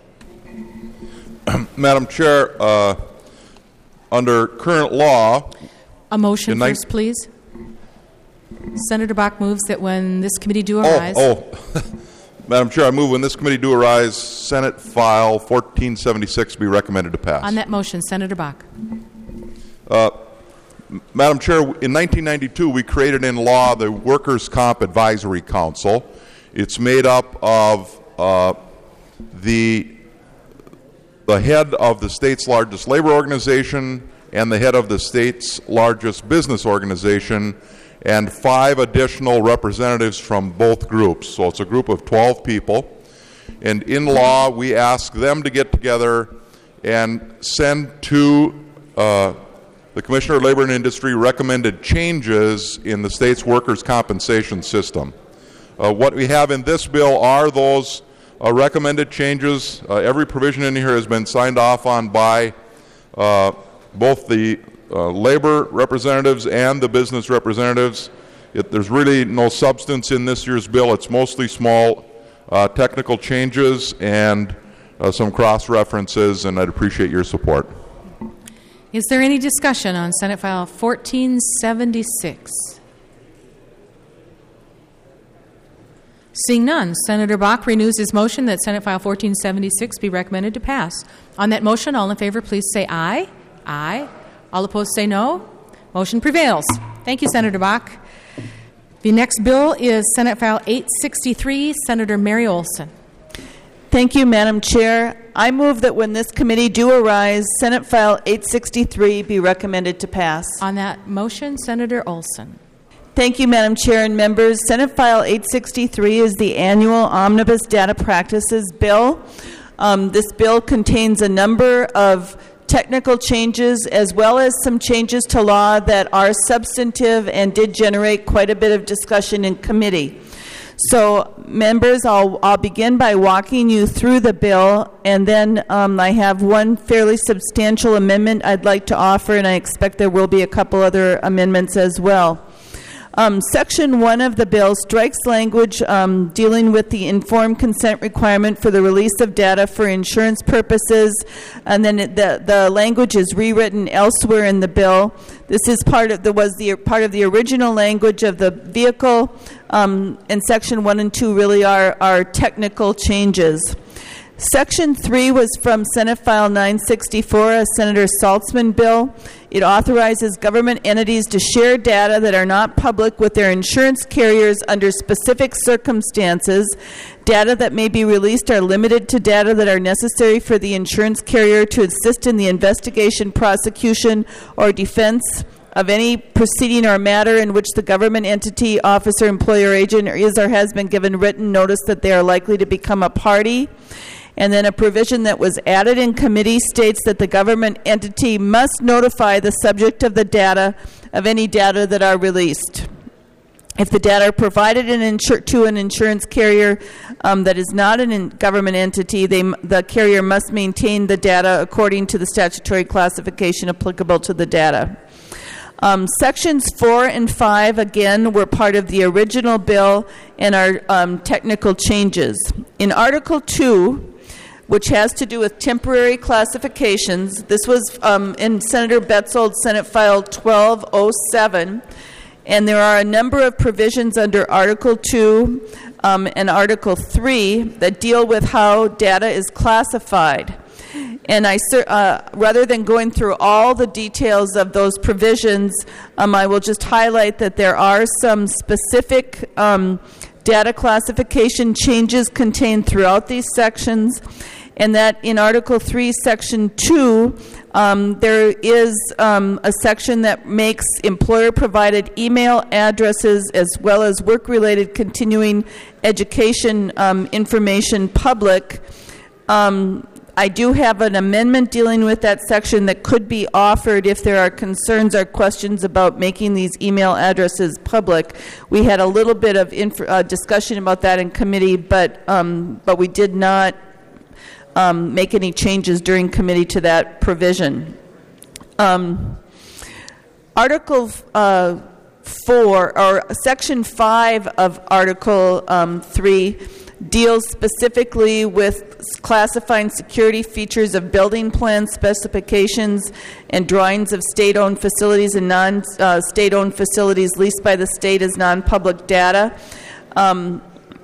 Madam Chair, uh, under current law... A motion ni- first, please. Senator Bach moves that when this committee do arise... Oh, oh. Madam Chair, I move when this committee do arise, Senate File fourteen seventy-six be recommended to pass. On that motion, Senator Bach. Uh, Madam Chair, in nineteen ninety-two, we created in law the Workers' Comp Advisory Council. It's made up of uh, the, the head of the state's largest labor organization and the head of the state's largest business organization and five additional representatives from both groups. So it's a group of twelve people. And in law, we ask them to get together and send to uh, the Commissioner of Labor and Industry recommended changes in the state's workers' compensation system. Uh, what we have in this bill are those uh, recommended changes. Uh, every provision in here has been signed off on by uh, both the uh, labor representatives and the business representatives. It, there's really no substance in this year's bill. It's mostly small uh, technical changes and uh, some cross-references, and I'd appreciate your support. Is there any discussion on Senate File fourteen seventy-six? Seeing none, Senator Bach renews his motion that Senate File fourteen seventy-six be recommended to pass. On that motion, all in favor, please say aye. Aye. All opposed, say no. Motion prevails. Thank you, Senator Bach. The next bill is Senate File eight sixty-three, Senator Mary Olson. Thank you, Madam Chair. I move that when this committee do arise, Senate File eight sixty-three be recommended to pass. On that motion, Senator Olson. Thank you, Madam Chair and members. Senate File eight sixty-three is the annual Omnibus Data Practices Bill. Um, this bill contains a number of technical changes as well as some changes to law that are substantive and did generate quite a bit of discussion in committee. So, members, I'll, I'll begin by walking you through the bill, and then um, I have one fairly substantial amendment I'd like to offer, and I expect there will be a couple other amendments as well. Um, Section one of the bill strikes language um, dealing with the informed consent requirement for the release of data for insurance purposes, and then it, the, the language is rewritten elsewhere in the bill. This is part of the was the part of the original language of the vehicle, um, and Section one and two really are, are technical changes. Section three was from Senate File nine sixty-four, a Senator Saltzman bill. It authorizes government entities to share data that are not public with their insurance carriers under specific circumstances. Data that may be released are limited to data that are necessary for the insurance carrier to assist in the investigation, prosecution, or defense of any proceeding or matter in which the government entity, officer, employer, agent is or has been given written notice that they are likely to become a party. And then a provision that was added in committee states that the government entity must notify the subject of the data of any data that are released. If the data are provided in insur- to an insurance carrier um, that is not a in- government entity, they, the carrier must maintain the data according to the statutory classification applicable to the data. Um, sections four and five, again, were part of the original bill and are um, technical changes. In Article two, which has to do with temporary classifications. This was um, in Senator Betzold's Senate File twelve oh seven. And there are a number of provisions under Article two um, and Article three that deal with how data is classified. And I, uh, rather than going through all the details of those provisions, um, I will just highlight that there are some specific um, data classification changes contained throughout these sections, and that in Article three, Section two, um, there is um, a section that makes employer-provided email addresses as well as work-related continuing education um, information public. Um, I do have an amendment dealing with that section that could be offered if there are concerns or questions about making these email addresses public. We had a little bit of inf- uh, discussion about that in committee, but um, but we did not um, make any changes during committee to that provision. Um, Article uh, four, or Section five of Article um, three, deals specifically with classifying security features of building plan specifications and drawings of state-owned facilities and non-state-owned uh, facilities leased by the state as non-public data. Um,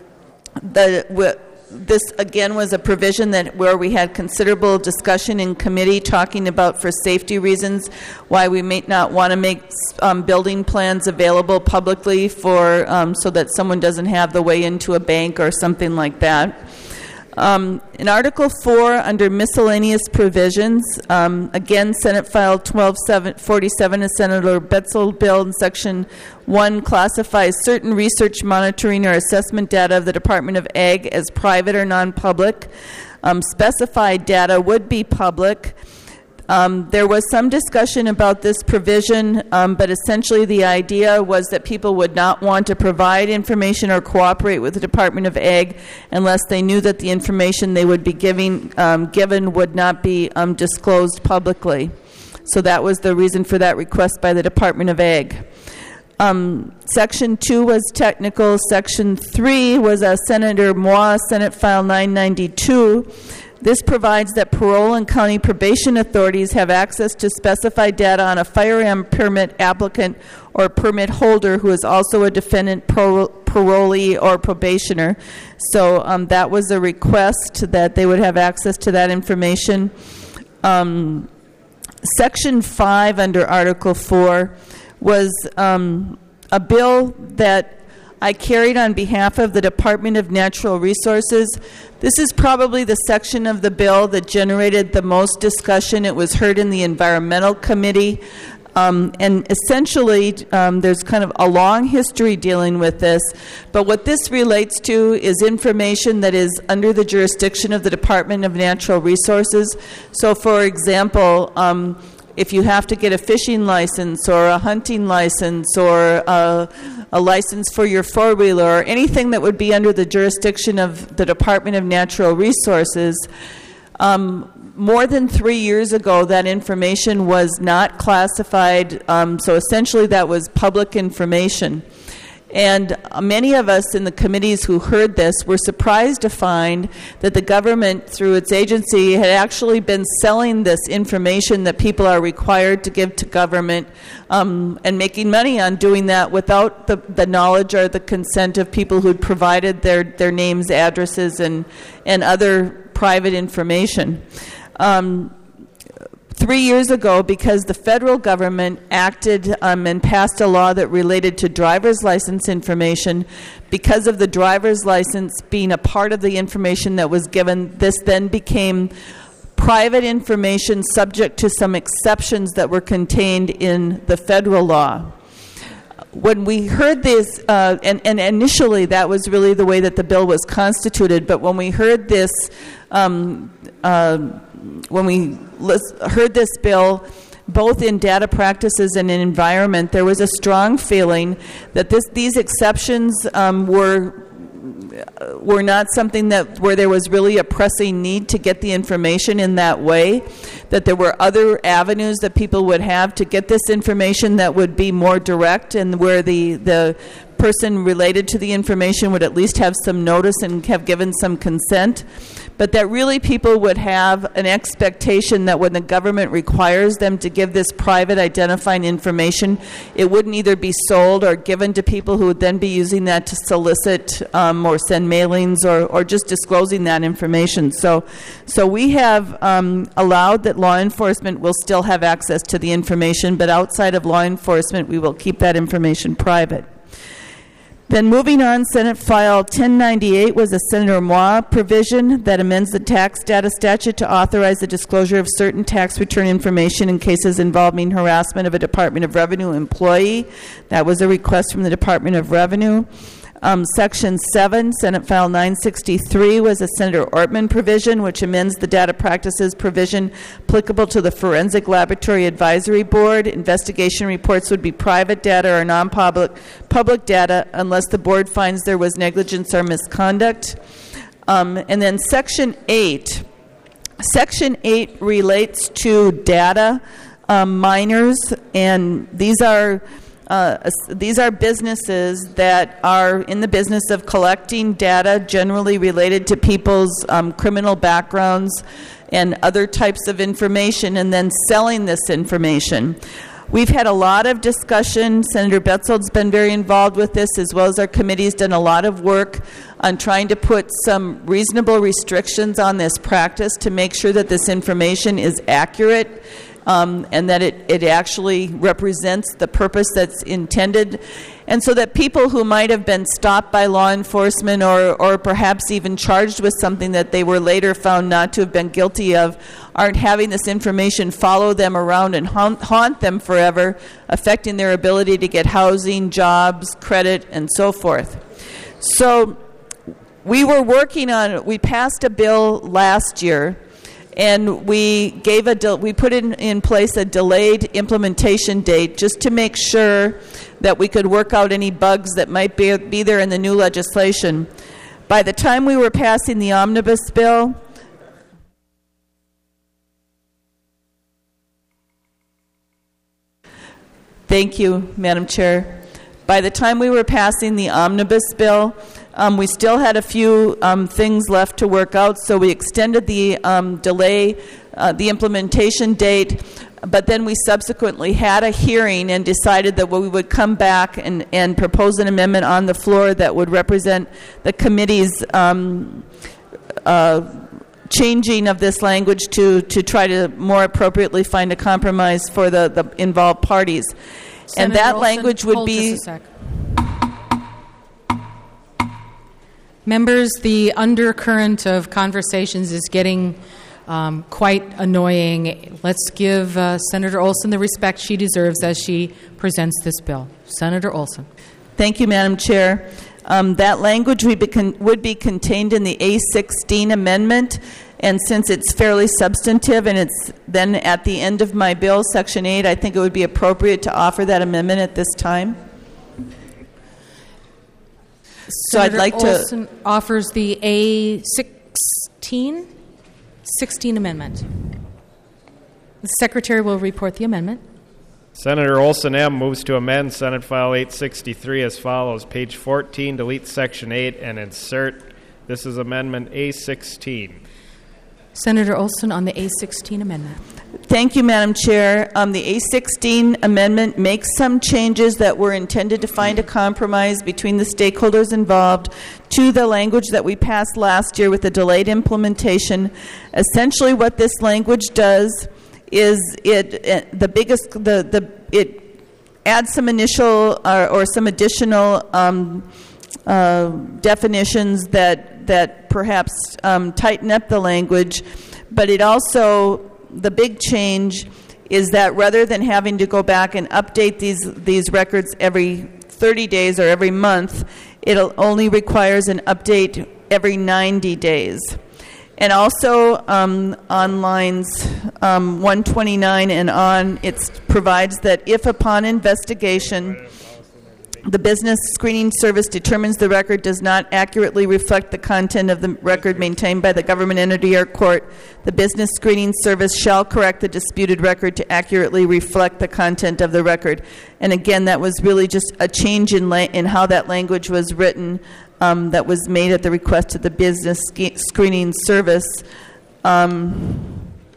the, w- this, again, was a provision that where we had considerable discussion in committee talking about, for safety reasons, why we may not want to make um, building plans available publicly for um, so that someone doesn't have the way into a bank or something like that. Um, in Article four, under miscellaneous provisions, um, again, Senate File twelve forty-seven, a Senator Betzold bill in Section one classifies certain research, monitoring, or assessment data of the Department of Ag as private or non-public. Um, specified data would be public. Um, there was some discussion about this provision, um, but essentially the idea was that people would not want to provide information or cooperate with the Department of Ag unless they knew that the information they would be giving, um, given would not be um, disclosed publicly. So that was the reason for that request by the Department of Ag. Um, Section two was technical. Section three was a Senator Moore, Senate File nine ninety-two. This provides that parole and county probation authorities have access to specified data on a firearm permit applicant or permit holder who is also a defendant, pro- parolee, or probationer. So um, that was a request that they would have access to that information. Um, Section five under Article four was um, a bill that I carried on behalf of the Department of Natural Resources. This is probably the section of the bill that generated the most discussion. It was heard in the Environmental Committee. Um, and essentially, um, there's kind of a long history dealing with this. But what this relates to is information that is under the jurisdiction of the Department of Natural Resources. So, for example, um, if you have to get a fishing license or a hunting license or a, a license for your four-wheeler or anything that would be under the jurisdiction of the Department of Natural Resources, um, more than three years ago, that information was not classified. Um, so essentially that was public information. And many of us in the committees who heard this were surprised to find that the government, through its agency, had actually been selling this information that people are required to give to government um, and making money on doing that without the, the knowledge or the consent of people who'd provided their, their names, addresses, and, and other private information. Um, Three years ago, because the federal government acted um, and passed a law that related to driver's license information, because of the driver's license being a part of the information that was given, this then became private information subject to some exceptions that were contained in the federal law. When we heard this, uh, and, and initially that was really the way that the bill was constituted, but when we heard this, um, uh, when we list, heard this bill, both in data practices and in environment, there was a strong feeling that this, these exceptions um, were were not something that where there was really a pressing need to get the information in that way, that there were other avenues that people would have to get this information that would be more direct and where the the person related to the information would at least have some notice and have given some consent, but that really people would have an expectation that when the government requires them to give this private identifying information, it wouldn't either be sold or given to people who would then be using that to solicit um, or send mailings or, or just disclosing that information. So, so we have um, allowed that law enforcement will still have access to the information, but outside of law enforcement, we will keep that information private. Then moving on, Senate File ten ninety-eight was a Senator Moore provision that amends the tax data statute to authorize the disclosure of certain tax return information in cases involving harassment of a Department of Revenue employee. That was a request from the Department of Revenue. Um, Section seven, Senate File nine sixty-three, was a Senator Ortman provision, which amends the data practices provision applicable to the Forensic Laboratory Advisory Board. Investigation reports would be private data or non-public public data unless the board finds there was negligence or misconduct. Um, and then Section eight. Section eight relates to data um, miners, and these are Uh, these are businesses that are in the business of collecting data generally related to people's um, criminal backgrounds and other types of information, and then selling this information. We've had a lot of discussion. Senator Betzold's been very involved with this, as well as our committee's done a lot of work on trying to put some reasonable restrictions on this practice to make sure that this information is accurate. Um, and that it, it actually represents the purpose that's intended, and so that people who might have been stopped by law enforcement or, or perhaps even charged with something that they were later found not to have been guilty of aren't having this information follow them around and haunt, haunt them forever, affecting their ability to get housing, jobs, credit, and so forth. So we were working on, we passed a bill last year, and we gave a de- we put in, in place a delayed implementation date just to make sure that we could work out any bugs that might be, be there in the new legislation. By the time we were passing the omnibus bill, thank you, Madam Chair. By the time we were passing the omnibus bill, Um, we still had a few um, things left to work out, so we extended the um, delay, uh, the implementation date, but then we subsequently had a hearing and decided that we would come back and, and propose an amendment on the floor that would represent the committee's um, uh, changing of this language to, to try to more appropriately find a compromise for the, the involved parties. Senator and that Olson, language would hold be... just a sec. Members, the undercurrent of conversations is getting um, quite annoying. Let's give uh, Senator Olson the respect she deserves as she presents this bill. Senator Olson. Thank you, Madam Chair. Um, that language would be, con- would be contained in the A sixteen amendment, and since it's fairly substantive and it's then at the end of my bill, Section eight, I think it would be appropriate to offer that amendment at this time. So Senator I'd like Olson to offers the A sixteen, sixteen amendment. The Secretary will report the amendment. Senator Olson M. moves to amend Senate File eight sixty-three as follows. Page fourteen, delete Section eight and insert. This is Amendment A sixteen. Senator Olson on the A sixteen amendment. Thank you, Madam Chair. Um, the A sixteen amendment makes some changes that were intended to find a compromise between the stakeholders involved to the language that we passed last year with the delayed implementation. Essentially, what this language does is it, it the biggest the the it adds some initial uh, or some additional um, uh, definitions that that perhaps um, tighten up the language, but it also, the big change is that rather than having to go back and update these these records every thirty days or every month, it only requires an update every ninety days. And also um, on lines um, one twenty-nine and on, it provides that if upon investigation The business screening service determines the record does not accurately reflect the content of the record maintained by the government entity or court. The business screening service shall correct the disputed record to accurately reflect the content of the record. And again, that was really just a change in, la- in how that language was written um, that was made at the request of the business sc- screening service. Um,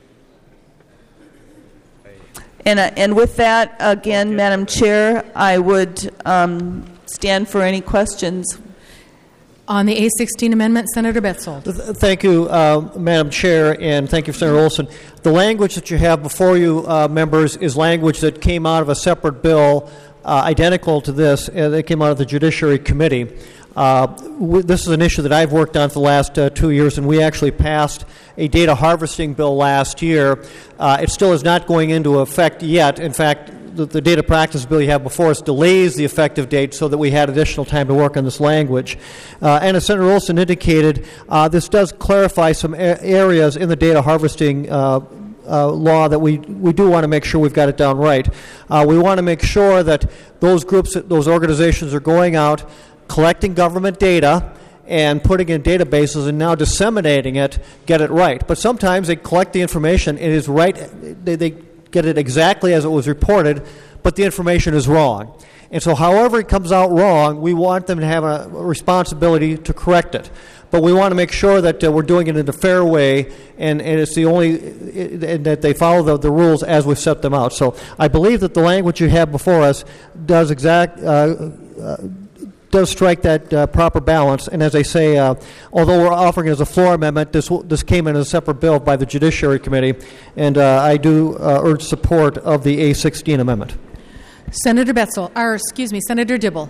And, uh, and with that, again, Madam Chair, I would um, stand for any questions. On the A sixteen amendment, Senator Betzold. Thank you, uh, Madam Chair, and thank you, Senator Olson. The language that you have before you, uh, members, is language that came out of a separate bill uh, identical to this, and it came out of the Judiciary Committee. Uh, w- this is an issue that I've worked on for the last uh, two years, and we actually passed a data harvesting bill last year. Uh, it still is not going into effect yet. In fact, the, the data practice bill you have before us delays the effective date so that we had additional time to work on this language. Uh, and as Senator Olson indicated, uh, this does clarify some a- areas in the data harvesting uh, Uh, law that we, we do want to make sure we've got it down right. Uh, we want to make sure that those groups, those organizations are going out, collecting government data and putting in databases and now disseminating it, get it right. But sometimes they collect the information, it is right, they, they get it exactly as it was reported, but the information is wrong. And so however it comes out wrong, we want them to have a responsibility to correct it. But we want to make sure that uh, we're doing it in a fair way, and, and it's the only it, and that they follow the, the rules as we've set them out. So I believe that the language you have before us does exact uh, uh, does strike that uh, proper balance. And as I say, uh, although we're offering it as a floor amendment, this this came in as a separate bill by the Judiciary Committee, and uh, I do uh, urge support of the A sixteen amendment. Senator Betzel, or excuse me, Senator Dibble.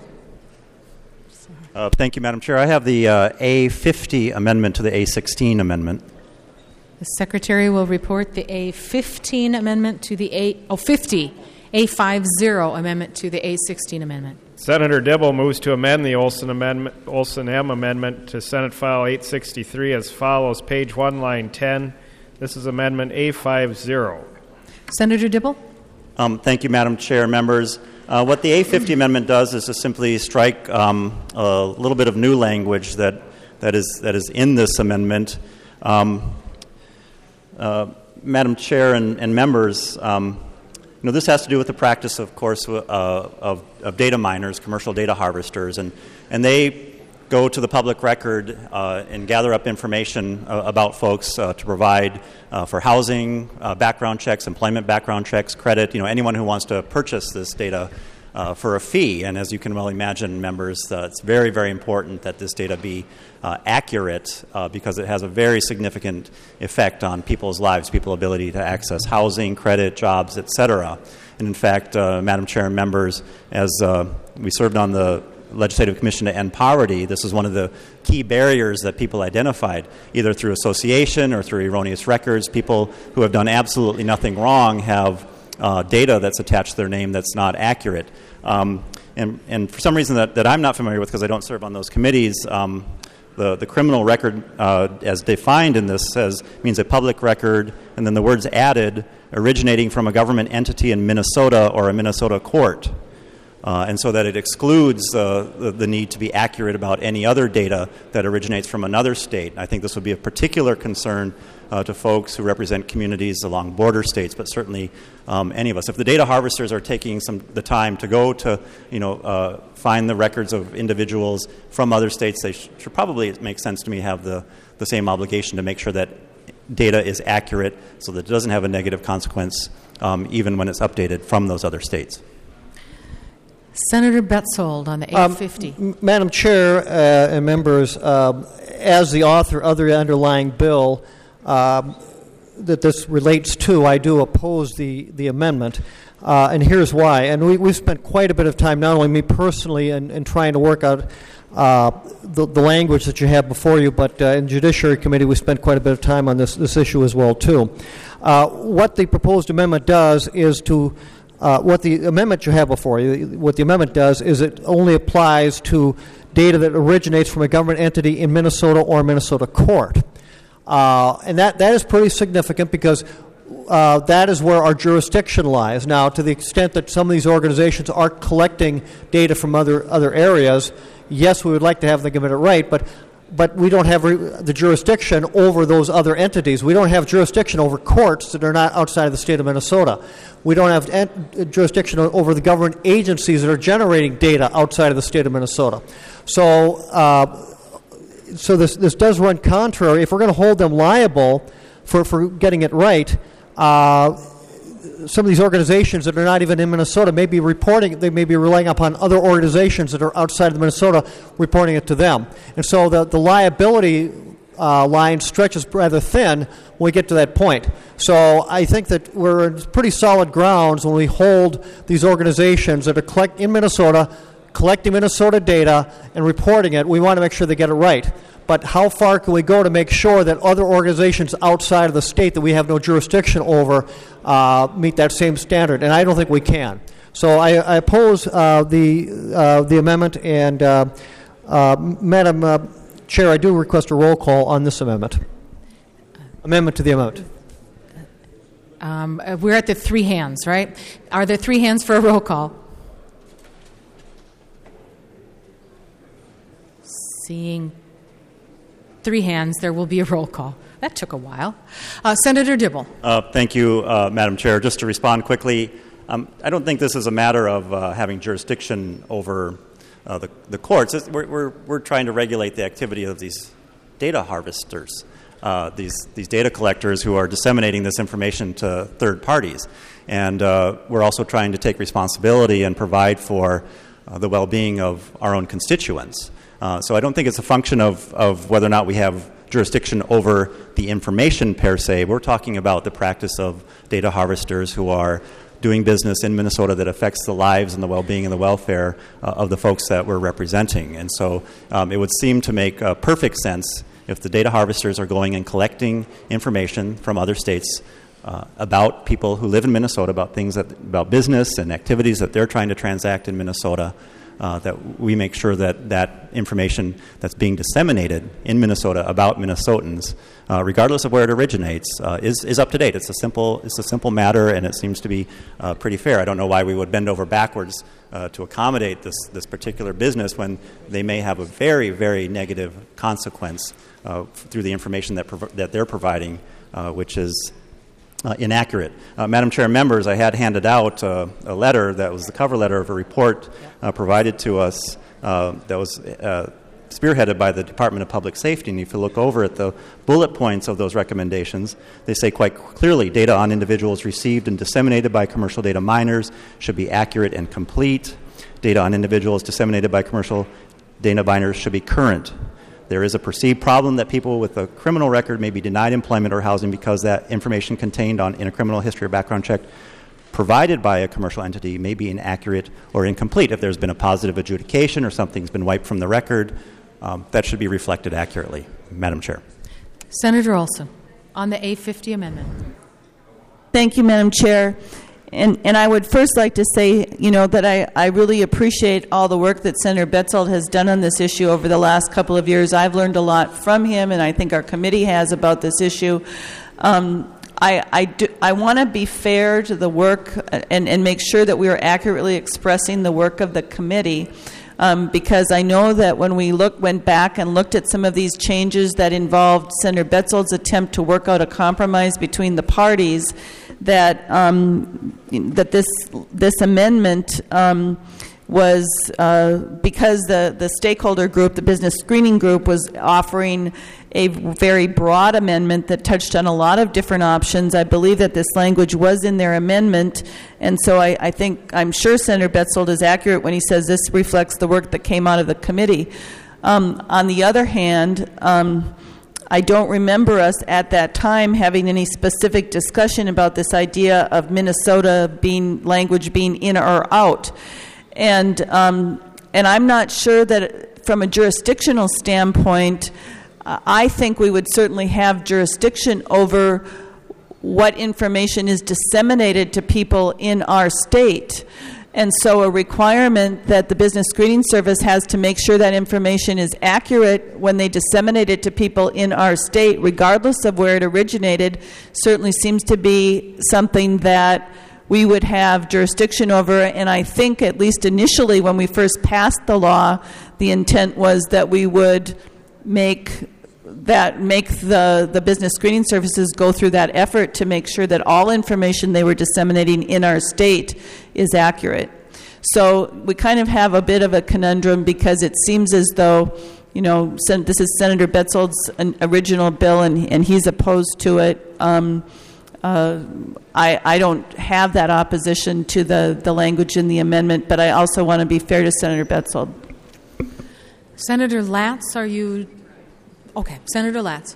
Uh, thank you, Madam Chair. I have the uh, A fifty amendment to the A sixteen amendment. The Secretary will report the A fifteen amendment to the A oh fifty A fifty amendment to the A sixteen amendment. Senator Dibble moves to amend the Olson amendment, Olson M amendment to Senate File eight sixty-three as follows: Page one, Line ten. This is Amendment A fifty. Senator Dibble. Um, thank you, Madam Chair, members. Uh, what the A fifty amendment does is to simply strike um, a little bit of new language that, that is that is in this amendment. Um, uh, Madam Chair and, and members, um, you know, this has to do with the practice, of course, uh, of, of data miners, commercial data harvesters, and and they go to the public record uh, and gather up information uh, about folks uh, to provide uh, for housing, uh, background checks, employment background checks, credit, you know, anyone who wants to purchase this data uh, for a fee. And as you can well imagine, members, uh, it's very, very important that this data be uh, accurate uh, because it has a very significant effect on people's lives, people's ability to access housing, credit, jobs, et cetera. And in fact, uh, Madam Chair and members, as uh, we served on the Legislative Commission to End Poverty, this is one of the key barriers that people identified, either through association or through erroneous records. People who have done absolutely nothing wrong have uh, data that's attached to their name that's not accurate. Um, and, and for some reason that, that I'm not familiar with, because I don't serve on those committees, um, the, the criminal record uh, as defined in this says means a public record, and then the words added, originating from a government entity in Minnesota or a Minnesota court. Uh, and so that it excludes uh, the, the need to be accurate about any other data that originates from another state. I think this would be of particular concern uh, to folks who represent communities along border states, but certainly um, any of us. If the data harvesters are taking some the time to go to, you know, uh, find the records of individuals from other states, they sh- should probably, it makes sense to me, have the, the same obligation to make sure that data is accurate so that it doesn't have a negative consequence um, even when it's updated from those other states. Senator Betzold on the A fifty. Um, Madam Chair uh, and members, uh, as the author of the underlying bill um, that this relates to, I do oppose the, the amendment, uh, and here's why. And we, we've spent quite a bit of time, not only me personally, in, in trying to work out uh, the, the language that you have before you, but uh, in Judiciary Committee we spent quite a bit of time on this, this issue as well, too. Uh, what the proposed amendment does is to Uh, what the amendment you have before you, what the amendment does is it only applies to data that originates from a government entity in Minnesota or Minnesota court. Uh, and that, that is pretty significant because uh, that is where our jurisdiction lies. Now, to the extent that some of these organizations are collecting data from other other areas, yes, we would like to have them get it right, but but we don't have re- the jurisdiction over those other entities. We don't have jurisdiction over courts that are not outside of the state of Minnesota. We don't have ent- jurisdiction over the government agencies that are generating data outside of the state of Minnesota. So, uh, so this this does run contrary. If we're going to hold them liable for, for getting it right, uh, some of these organizations that are not even in Minnesota may be reporting, they may be relying upon other organizations that are outside of Minnesota reporting it to them. And so the, the liability uh, line stretches rather thin when we get to that point. So I think that we're in pretty solid grounds when we hold these organizations that are collect in Minnesota, collecting Minnesota data and reporting it. We want to make sure they get it right. But how far can we go to make sure that other organizations outside of the state that we have no jurisdiction over uh, meet that same standard? And I don't think we can. So I, I oppose uh, the uh, the amendment. And uh, uh, Madam uh, Chair, I do request a roll call on this amendment. Amendment to the amendment. Um, uh, we're at the three hands, right? Are there three hands for a roll call? Seeing three hands, there will be a roll call. That took a while. Uh, Senator Dibble. Uh, thank you, uh, Madam Chair. Just to respond quickly, um, I don't think this is a matter of uh, having jurisdiction over uh, the, the courts. It's, we're, we're, we're trying to regulate the activity of these data harvesters, uh, these, these data collectors who are disseminating this information to third parties. And uh, we're also trying to take responsibility and provide for uh, the well-being of our own constituents. Uh, so I don't think it's a function of, of whether or not we have jurisdiction over the information per se. We're talking about the practice of data harvesters who are doing business in Minnesota that affects the lives and the well-being and the welfare uh, of the folks that we're representing. And so um, it would seem to make uh, perfect sense if the data harvesters are going and collecting information from other states uh, about people who live in Minnesota, about things that, about business and activities that they're trying to transact in Minnesota. Uh, that we make sure that that information that's being disseminated in Minnesota about Minnesotans, uh, regardless of where it originates, uh, is is up to date. It's a simple it's a simple matter, and it seems to be uh, pretty fair. I don't know why we would bend over backwards uh, to accommodate this this particular business when they may have a very very negative consequence uh, through the information that prov- that they're providing, uh, which is Uh, inaccurate. Uh, Madam Chair, members, I had handed out uh, a letter that was the cover letter of a report uh, provided to us uh, that was uh, spearheaded by the Department of Public Safety. And if you look over at the bullet points of those recommendations, they say quite clearly data on individuals received and disseminated by commercial data miners should be accurate and complete. Data on individuals disseminated by commercial data miners should be current. There is a perceived problem that people with a criminal record may be denied employment or housing because that information contained on, in a criminal history or background check provided by a commercial entity may be inaccurate or incomplete. If there's been a positive adjudication or something's been wiped from the record, um, that should be reflected accurately. Madam Chair. Senator Olson, on the A fifty amendment. Thank you, Madam Chair. And, and I would first like to say, you know, that I, I really appreciate all the work that Senator Betzold has done on this issue over the last couple of years. I've learned a lot from him, and I think our committee has about this issue. Um, I, I, do, I want to be fair to the work and, and make sure that we are accurately expressing the work of the committee. Um, because I know that when we look, went back and looked at some of these changes that involved Senator Betzold's attempt to work out a compromise between the parties, that um, that this this amendment um, was uh, because the, the stakeholder group, the business screening group, was offering a very broad amendment that touched on a lot of different options. I believe that this language was in their amendment, and so I, I think, I'm sure Senator Betzold is accurate when he says this reflects the work that came out of the committee. Um, on the other hand, um, I don't remember us at that time having any specific discussion about this idea of Minnesota being language being in or out. And um, and I'm not sure that from a jurisdictional standpoint, uh, I think we would certainly have jurisdiction over what information is disseminated to people in our state. And so a requirement that the Business Screening Service has to make sure that information is accurate when they disseminate it to people in our state, regardless of where it originated, certainly seems to be something that we would have jurisdiction over. And I think, at least initially when we first passed the law, the intent was that we would make that make the, the business screening services go through that effort to make sure that all information they were disseminating in our state is accurate. So we kind of have a bit of a conundrum, because it seems as though, you know, Sen- this is Senator Betzold's original bill, and, and he's opposed to it. Um, uh, I, I don't have that opposition to the, the language in the amendment, but I also want to be fair to Senator Betzold. Senator Latz, are you... Okay, Senator Latz.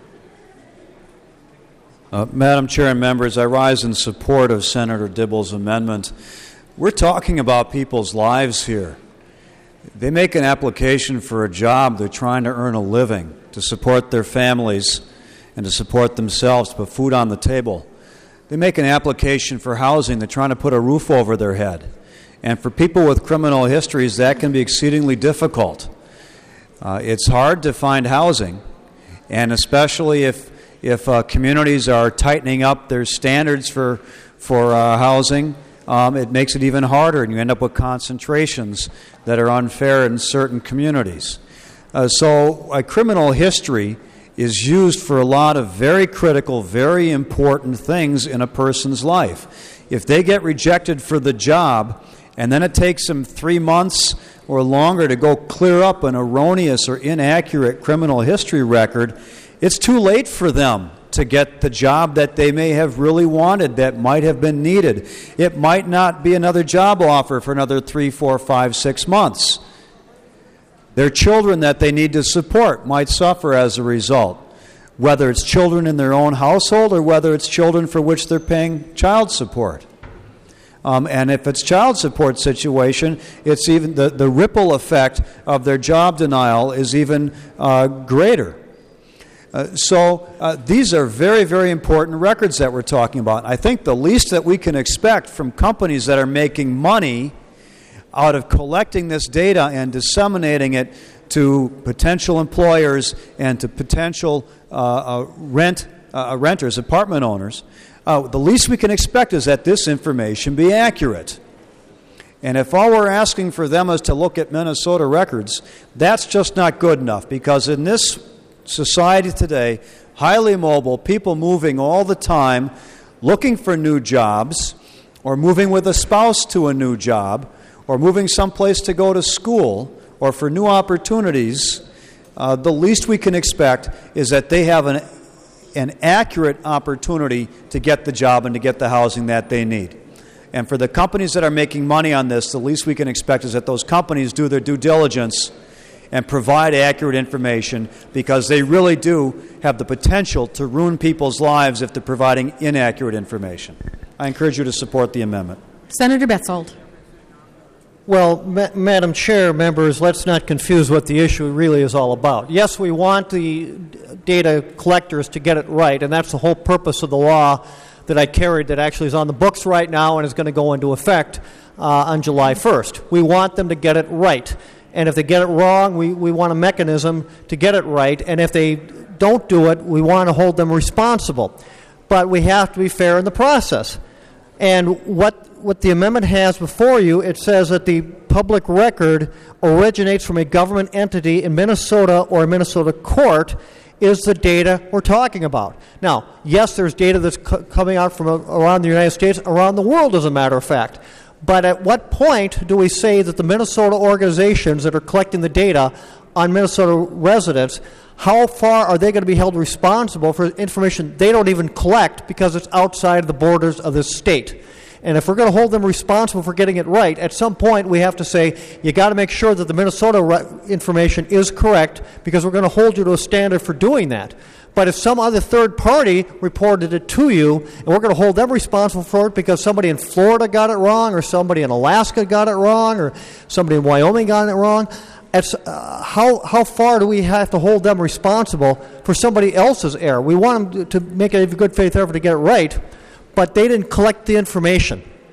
Uh, Madam Chair and members, I rise in support of Senator Dibble's amendment. We're talking about people's lives here. They make an application for a job. They're trying to earn a living to support their families and to support themselves, to put food on the table. They make an application for housing. They're trying to put a roof over their head. And for people with criminal histories, that can be exceedingly difficult. Uh, it's hard to find housing. And especially if if uh, communities are tightening up their standards for for uh, housing, um, it makes it even harder, and you end up with concentrations that are unfair in certain communities. Uh, so a criminal history is used for a lot of very critical, very important things in a person's life. If they get rejected for the job, and then it takes them three months or longer to go clear up an erroneous or inaccurate criminal history record, it's too late for them to get the job that they may have really wanted, that might have been needed. It might not be another job offer for another three, four, five, six months. Their children that they need to support might suffer as a result, whether it's children in their own household or whether it's children for which they're paying child support. Um, and if it's child support situation, it's even the, the ripple effect of their job denial is even uh, greater. Uh, so uh, these are very, very important records that we're talking about. I think the least that we can expect from companies that are making money out of collecting this data and disseminating it to potential employers and to potential uh, uh, rent uh, renters, apartment owners, Uh, the least we can expect is that this information be accurate. And if all we're asking for them is to look at Minnesota records, that's just not good enough, because in this society today, highly mobile, people moving all the time, looking for new jobs, or moving with a spouse to a new job, or moving someplace to go to school, or for new opportunities, uh, the least we can expect is that they have an an accurate opportunity to get the job and to get the housing that they need. And for the companies that are making money on this, the least we can expect is that those companies do their due diligence and provide accurate information, because they really do have the potential to ruin people's lives if they're providing inaccurate information. I encourage you to support the amendment. Senator Betzold. Well, Ma- Madam Chair, members, let's not confuse what the issue really is all about. Yes, we want the data collectors to get it right, and that's the whole purpose of the law that I carried that actually is on the books right now and is going to go into effect uh, on July first. We want them to get it right. And if they get it wrong, we, we want a mechanism to get it right. And if they don't do it, we want to hold them responsible. But we have to be fair in the process. And what what the amendment has before you, it says that the public record originates from a government entity in Minnesota or a Minnesota court is the data we're talking about. Now, yes, there's data that's co- coming out from around the United States, around the world, as a matter of fact. But at what point do we say that the Minnesota organizations that are collecting the data on Minnesota residents, how far are they going to be held responsible for information they don't even collect because it's outside the borders of this state? And if we're going to hold them responsible for getting it right, at some point we have to say, you got to make sure that the Minnesota re- information is correct, because we're going to hold you to a standard for doing that. But if some other third party reported it to you, and we're going to hold them responsible for it because somebody in Florida got it wrong, or somebody in Alaska got it wrong, or somebody in Wyoming got it wrong, it's, uh, how how far do we have to hold them responsible for somebody else's error? We want them to, to make a good faith effort to get it right, but they didn't collect the information.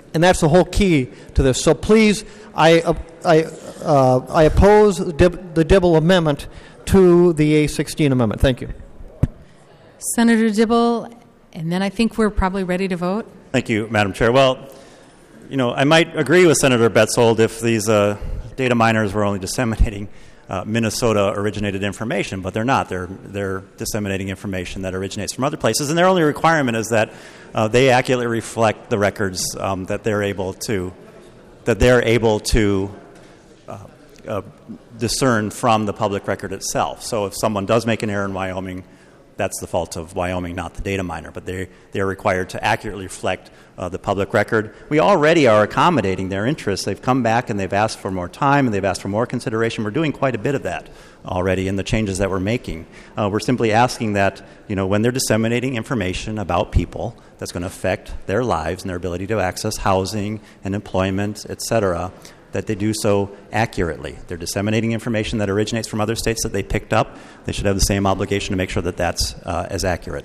And that's the whole key to this. So please, I, uh, I, uh, I oppose the, Dib- the Dibble amendment to the A sixteen amendment. Thank you. Senator Dibble, and then I think we're probably ready to vote. Thank you, Madam Chair. Well, you know, I might agree with Senator Betzold if these uh, data miners were only disseminating uh, Minnesota-originated information, but they're not. They're they're disseminating information that originates from other places, and their only requirement is that uh, they accurately reflect the records um, that they're able to that they're able to uh, uh, discern from the public record itself. So, if someone does make an error in Wyoming, that's the fault of Wyoming, not the data miner. But they they're required to accurately reflect uh, the public record. We already are accommodating their interests. They've come back and they've asked for more time and they've asked for more consideration. We're doing quite a bit of that already in the changes that we're making. Uh, we're simply asking that, you know, when they're disseminating information about people that's going to affect their lives and their ability to access housing and employment, et cetera, that they do so accurately. They're disseminating information that originates from other states that they picked up. They should have the same obligation to make sure that that's uh, as accurate.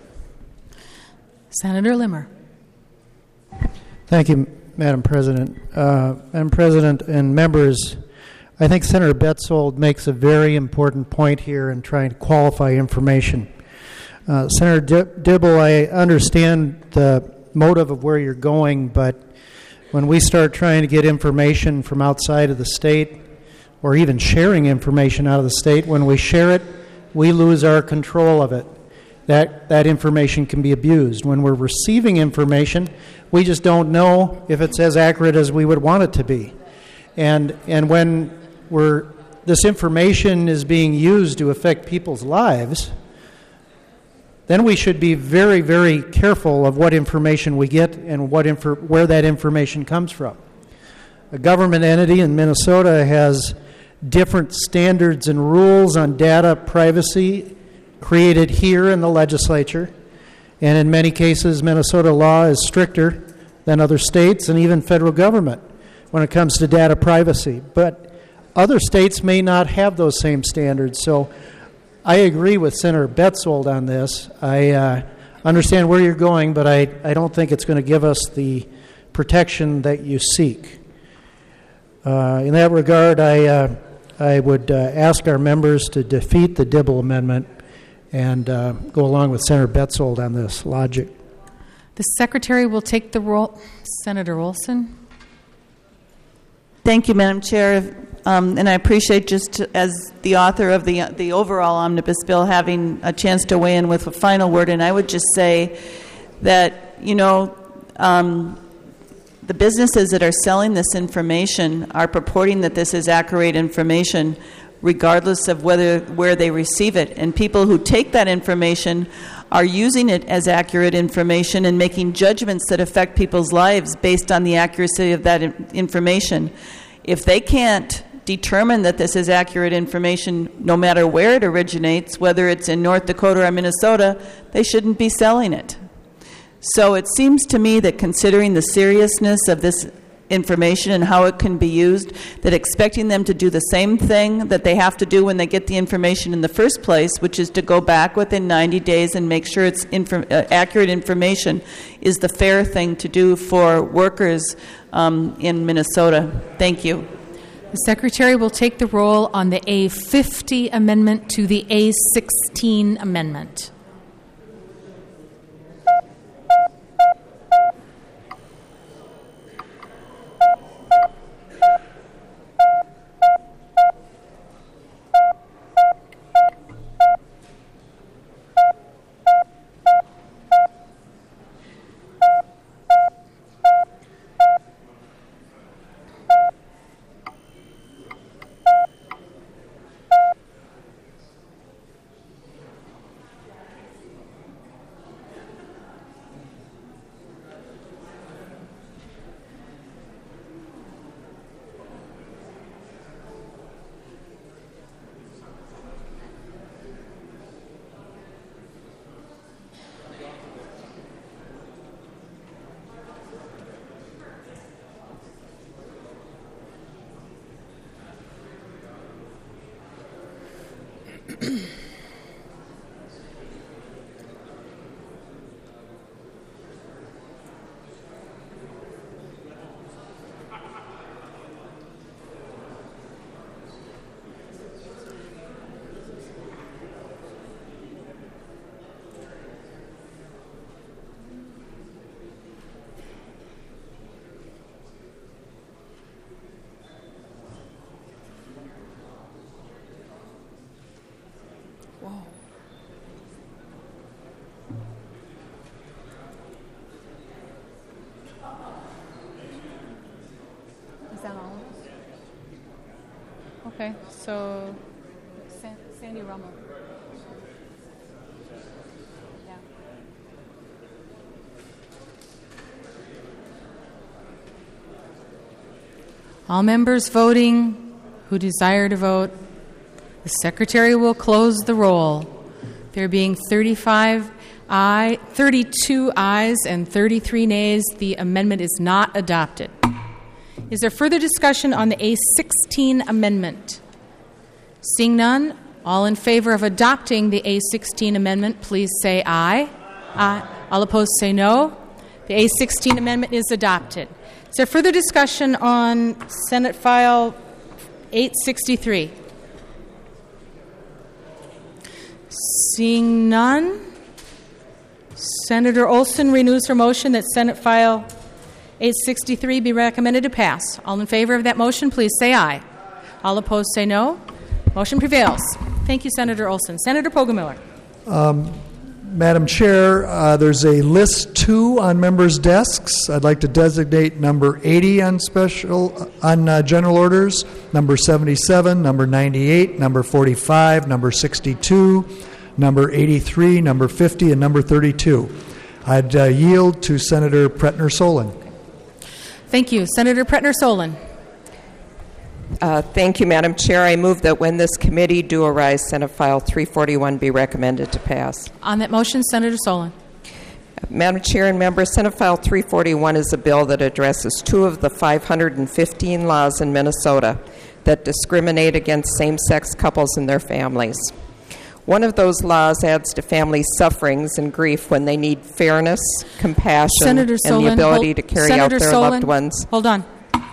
Senator Limmer. Thank you, Madam President. Uh, Madam President and members, I think Senator Betzold makes a very important point here in trying to qualify information. Uh, Senator Dibble, I understand the motive of where you're going, but when we start trying to get information from outside of the state, or even sharing information out of the state, when we share it, we lose our control of it. That that information can be abused. When we're receiving information, we just don't know if it's as accurate as we would want it to be. And and when we're this information is being used to affect people's lives, then we should be very, very careful of what information we get and what infor- where that information comes from. A government entity in Minnesota has different standards and rules on data privacy created here in the legislature, and in many cases Minnesota law is stricter than other states and even federal government when it comes to data privacy. But other states may not have those same standards, so I agree with Senator Betzold on this. I uh, understand where you're going, but I, I don't think it's going to give us the protection that you seek. Uh, in that regard, I uh, I would uh, ask our members to defeat the Dibble amendment and uh, go along with Senator Betzold on this logic. The Secretary will take the roll. Senator Olson. Thank you, Madam Chair. Um, and I appreciate, just as the author of the the overall omnibus bill, having a chance to weigh in with a final word. And I would just say that, you know, um, the businesses that are selling this information are purporting that this is accurate information regardless of whether where they receive it. And people who take that information are using it as accurate information and making judgments that affect people's lives based on the accuracy of that information. If they can't determine that this is accurate information no matter where it originates, whether it's in North Dakota or Minnesota, they shouldn't be selling it. So it seems to me that considering the seriousness of this information and how it can be used, that expecting them to do the same thing that they have to do when they get the information in the first place, which is to go back within ninety days and make sure it's infor- uh, accurate information, is the fair thing to do for workers um, in Minnesota. Thank you. The Secretary will take the roll on the A fifty amendment to the A sixteen amendment. Okay, so San- Sandy Rummel. Yeah. All members voting who desire to vote, the secretary will close the roll. There being thirty-five aye, thirty-two ayes and thirty-three nays, the amendment is not adopted. Is there further discussion on the A sixteen amendment? Seeing none, all in favor of adopting the A sixteen amendment, please say aye. Aye. All opposed say no. The A sixteen amendment is adopted. Is there further discussion on Senate File eight sixty-three? Seeing none, Senator Olson renews her motion that Senate File eight sixty-three be recommended to pass. All in favor of that motion, please say aye. All opposed say no. Motion prevails. Thank you, Senator Olson. Senator Poggemiller. Um, Madam Chair, uh, there's a list two on members' desks. I'd like to designate number eighty on special on uh, general orders, number seventy-seven, number ninety-eight, number forty-five, number sixty-two, number eighty-three, number fifty, and number thirty-two. I'd uh, yield to Senator Pretner-Solon. Thank you. Senator Pretner-Solon. Uh, thank you, Madam Chair. I move that when this committee do arise, Senate File three forty-one be recommended to pass. On that motion, Senator Solon. Madam Chair and members, Senate File three forty-one is a bill that addresses two of the five hundred fifteen laws in Minnesota that discriminate against same-sex couples and their families. One of those laws adds to families' sufferings and grief when they need fairness, compassion, Senator and Solon, the ability hold, to carry Senator out their Solon, loved ones. Hold on.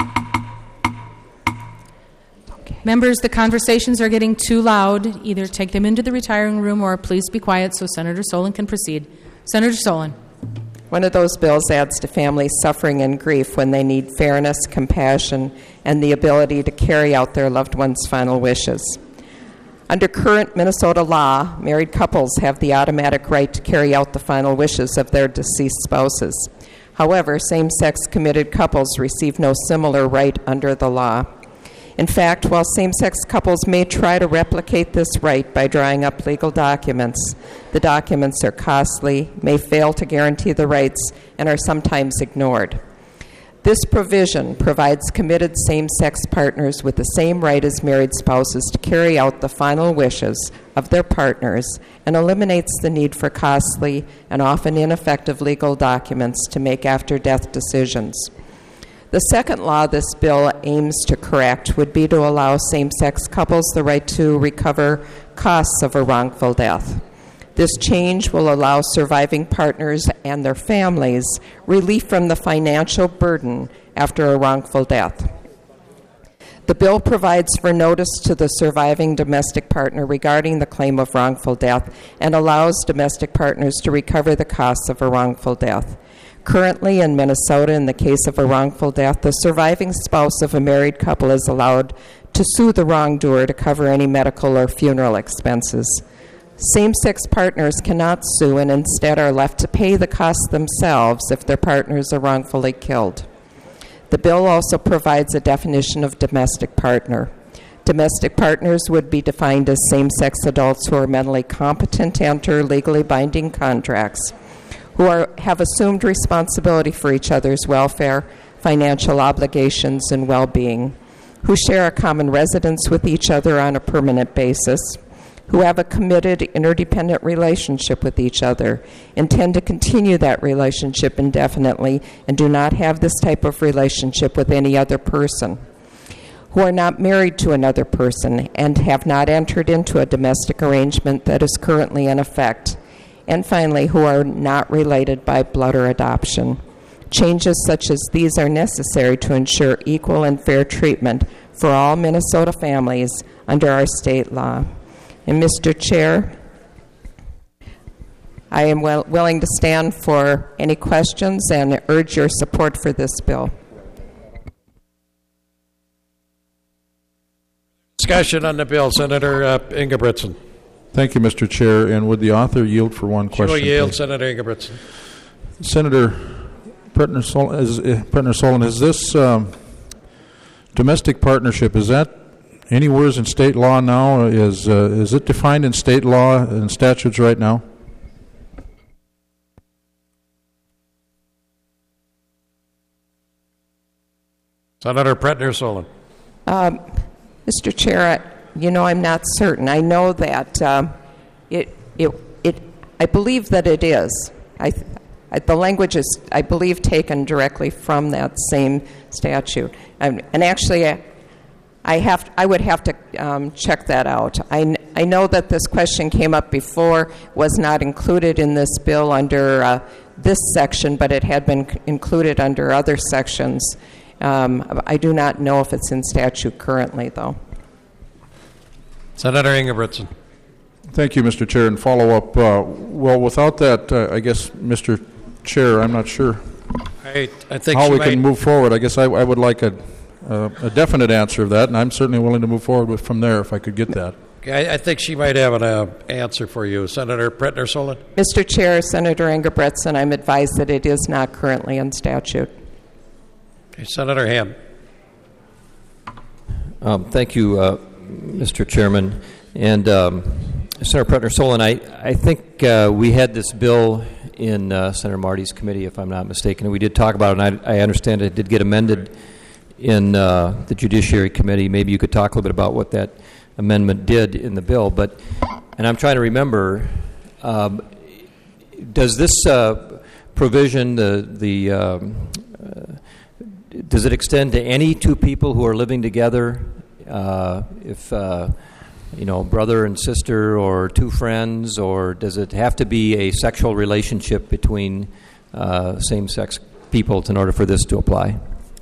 Members, the conversations are getting too loud. Either take them into the retiring room or please be quiet so Senator Solon can proceed. Senator Solon. One of those bills adds to families' suffering and grief when they need fairness, compassion, and the ability to carry out their loved ones' final wishes. Under current Minnesota law, married couples have the automatic right to carry out the final wishes of their deceased spouses. However, same-sex committed couples receive no similar right under the law. In fact, while same-sex couples may try to replicate this right by drawing up legal documents, the documents are costly, may fail to guarantee the rights, and are sometimes ignored. This provision provides committed same-sex partners with the same right as married spouses to carry out the final wishes of their partners and eliminates the need for costly and often ineffective legal documents to make after-death decisions. The second law this bill aims to correct would be to allow same-sex couples the right to recover costs of a wrongful death. This change will allow surviving partners and their families relief from the financial burden after a wrongful death. The bill provides for notice to the surviving domestic partner regarding the claim of wrongful death and allows domestic partners to recover the costs of a wrongful death. Currently in Minnesota, in the case of a wrongful death, the surviving spouse of a married couple is allowed to sue the wrongdoer to cover any medical or funeral expenses. Same-sex partners cannot sue and instead are left to pay the costs themselves if their partners are wrongfully killed. The bill also provides a definition of domestic partner. Domestic partners would be defined as same-sex adults who are mentally competent to enter legally binding contracts, who are, have assumed responsibility for each other's welfare, financial obligations, and well-being, who share a common residence with each other on a permanent basis, who have a committed, interdependent relationship with each other, intend to continue that relationship indefinitely, and do not have this type of relationship with any other person, who are not married to another person and have not entered into a domestic arrangement that is currently in effect, and finally, who are not related by blood or adoption. Changes such as these are necessary to ensure equal and fair treatment for all Minnesota families under our state law. And Mister Chair, I am well, willing to stand for any questions and urge your support for this bill. Discussion on the bill. Senator uh, Ingebrigtsen. Thank you, Mister Chair. And would the author yield for one She question? will yield, please? Senator Ingebrigtsen. Senator Pretner-Solon, is, uh, Pretner-Solon, is this um, domestic partnership, is that anywhere in state law now? Is uh, is it defined in state law and statutes right now? Senator Pretner-Solon. Um, Mister Chair, you know, I'm not certain. I know that um, it, it, it, I believe that it is. I, I, the language is, I believe, taken directly from that same statute. And, and actually, I, I have, I would have to um, check that out. I, I know that this question came up before, was not included in this bill under uh, this section, but it had been c- included under other sections. Um, I do not know if it's in statute currently, though. Senator Ingebrigtsen. Thank you, Mister Chair. And follow up. Uh, well, without that, uh, I guess, Mister Chair, I'm not sure I, I think how she we might, can move forward. I guess I, I would like a, a, a definite answer of that, and I'm certainly willing to move forward with, from there if I could get that. Okay, I, I think she might have an uh, answer for you. Senator Pretner-Solon. Mister Chair, Senator Ingebrigtsen, I'm advised that it is not currently in statute. Okay, Senator Hand. Um, thank you, uh, Mister Chairman. And um, Senator Pretner-Solon, I, I think uh, we had this bill in uh, Senator Marty's committee, if I'm not mistaken, and we did talk about it, and I, I understand it did get amended in uh, the Judiciary Committee. Maybe you could talk a little bit about what that amendment did in the bill. But, and I'm trying to remember, um, does this uh, provision, the, the um, uh, does it extend to any two people who are living together? Uh, if, uh, you know, brother and sister or two friends, or does it have to be a sexual relationship between uh, same-sex people in order for this to apply?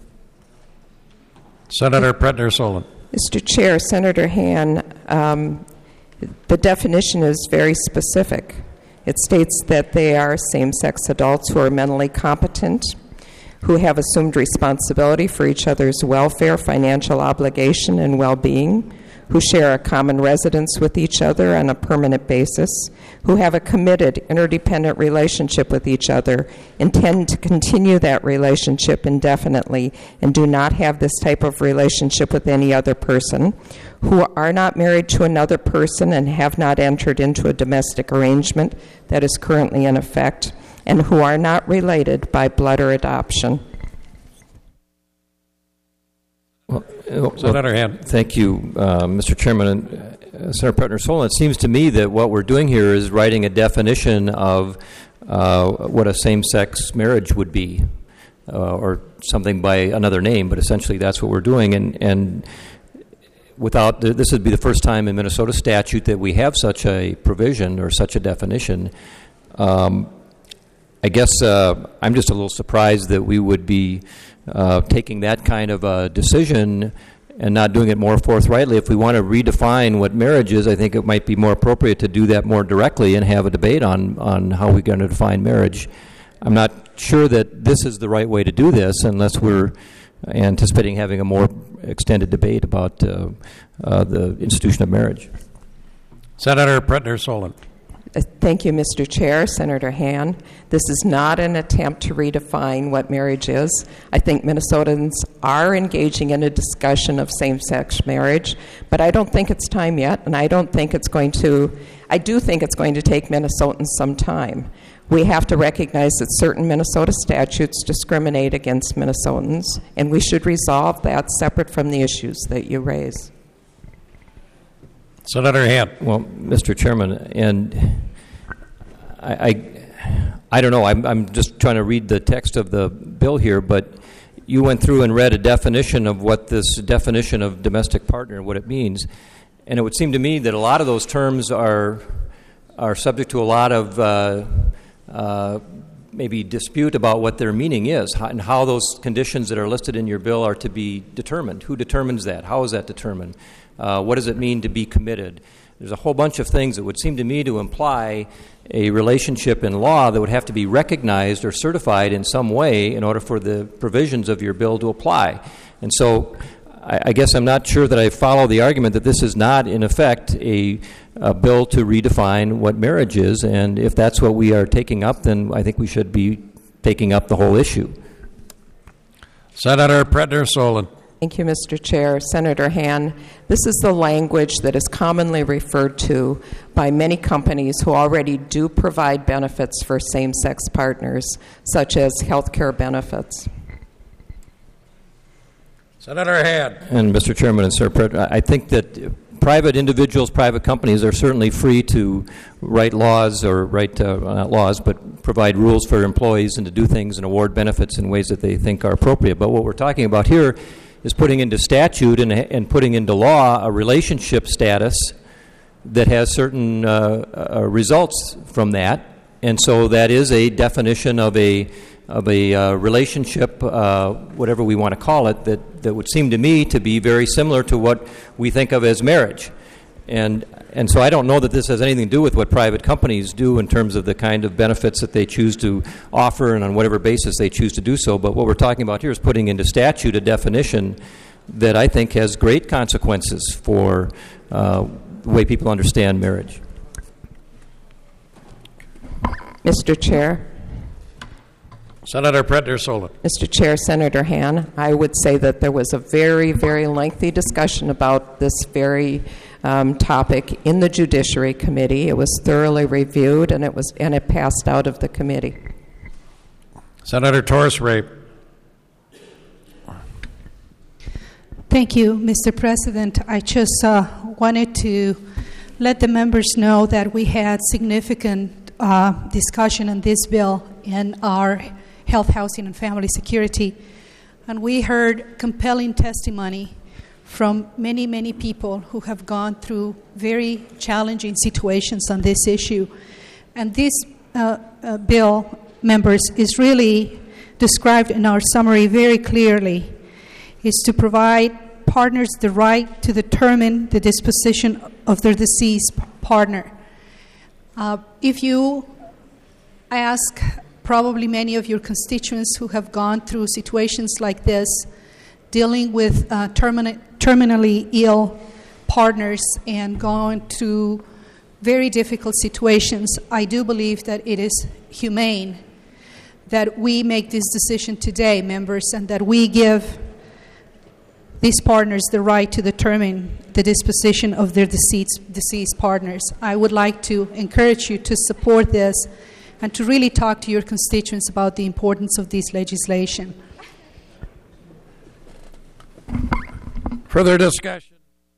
Senator Pretner-Solon. Mister Chair, Senator Han, um, the definition is very specific. It states that they are same-sex adults who are mentally competent, who have assumed responsibility for each other's welfare, financial obligation, and well-being, who share a common residence with each other on a permanent basis, who have a committed, interdependent relationship with each other, intend to continue that relationship indefinitely, and do not have this type of relationship with any other person, who are not married to another person and have not entered into a domestic arrangement that is currently in effect, and who are not related by blood or adoption. Well, well, Senator Hand. Thank you, uh, Mister Chairman. Uh, Senator Pretner-Solon, it seems to me that what we're doing here is writing a definition of uh, what a same-sex marriage would be, uh, or something by another name, but essentially that's what we're doing. And, and without the, this would be the first time in Minnesota statute that we have such a provision or such a definition. Um, I guess uh, I'm just a little surprised that we would be uh, taking that kind of a decision and not doing it more forthrightly. If we want to redefine what marriage is, I think it might be more appropriate to do that more directly and have a debate on, on how we're going to define marriage. I'm not sure that this is the right way to do this unless we're anticipating having a more extended debate about uh, uh, the institution of marriage. Senator Pretner-Solon. Thank you, Mister Chair. Senator Han. This is not an attempt to redefine what marriage is. I think Minnesotans are engaging in a discussion of same-sex marriage, but I don't think it's time yet, and I don't think it's going to, I do think it's going to take Minnesotans some time. We have to recognize that certain Minnesota statutes discriminate against Minnesotans, and we should resolve that separate from the issues that you raise. Senator Han. Well, Mister Chairman, and I, I, I don't know. I'm, I'm just trying to read the text of the bill here, but you went through and read a definition of what this definition of domestic partner, what it means, and it would seem to me that a lot of those terms are are subject to a lot of uh, uh, maybe dispute about what their meaning is how, and how those conditions that are listed in your bill are to be determined. Who determines that? How is that determined? Uh, what does it mean to be committed? There's a whole bunch of things that would seem to me to imply a relationship in law that would have to be recognized or certified in some way in order for the provisions of your bill to apply. And so I, I guess I'm not sure that I follow the argument that this is not, in effect, a, a bill to redefine what marriage is. And if that's what we are taking up, then I think we should be taking up the whole issue. Senator Pretner-Solon. Thank you, Mister Chair. Senator Han, this is the language that is commonly referred to by many companies who already do provide benefits for same-sex partners, such as health care benefits. Senator Han. And Mister Chairman and Sir President, I think that private individuals, private companies are certainly free to write laws or write, uh, not laws, but provide rules for employees and to do things and award benefits in ways that they think are appropriate. But what we're talking about here is putting into statute and, and putting into law a relationship status that has certain uh, uh, results from that. And so that is a definition of a of a uh, relationship, uh, whatever we want to call it, that, that would seem to me to be very similar to what we think of as marriage. And and so I don't know that this has anything to do with what private companies do in terms of the kind of benefits that they choose to offer and on whatever basis they choose to do so. But what we're talking about here is putting into statute a definition that I think has great consequences for uh, the way people understand marriage. Mister Chair. Senator Pretner-Solon. Mister Chair, Senator Han, I would say that there was a very, very lengthy discussion about this very um, topic in the Judiciary Committee. It was thoroughly reviewed, and it was and it passed out of the committee. Senator Torres-Rape. Thank you, Mister President. I just uh, wanted to let the members know that we had significant uh, discussion on this bill in our Health, Housing, and Family Security. And we heard compelling testimony from many, many people who have gone through very challenging situations on this issue. And this uh, uh, bill, members, is really described in our summary very clearly. Is to provide partners the right to determine the disposition of their deceased partner. Uh, if you ask probably many of your constituents who have gone through situations like this, dealing with uh, termina- terminally ill partners and going through very difficult situations, I do believe that it is humane that we make this decision today, members, and that we give these partners the right to determine the disposition of their deceased, deceased partners. I would like to encourage you to support this and to really talk to your constituents about the importance of this legislation. Further discussion?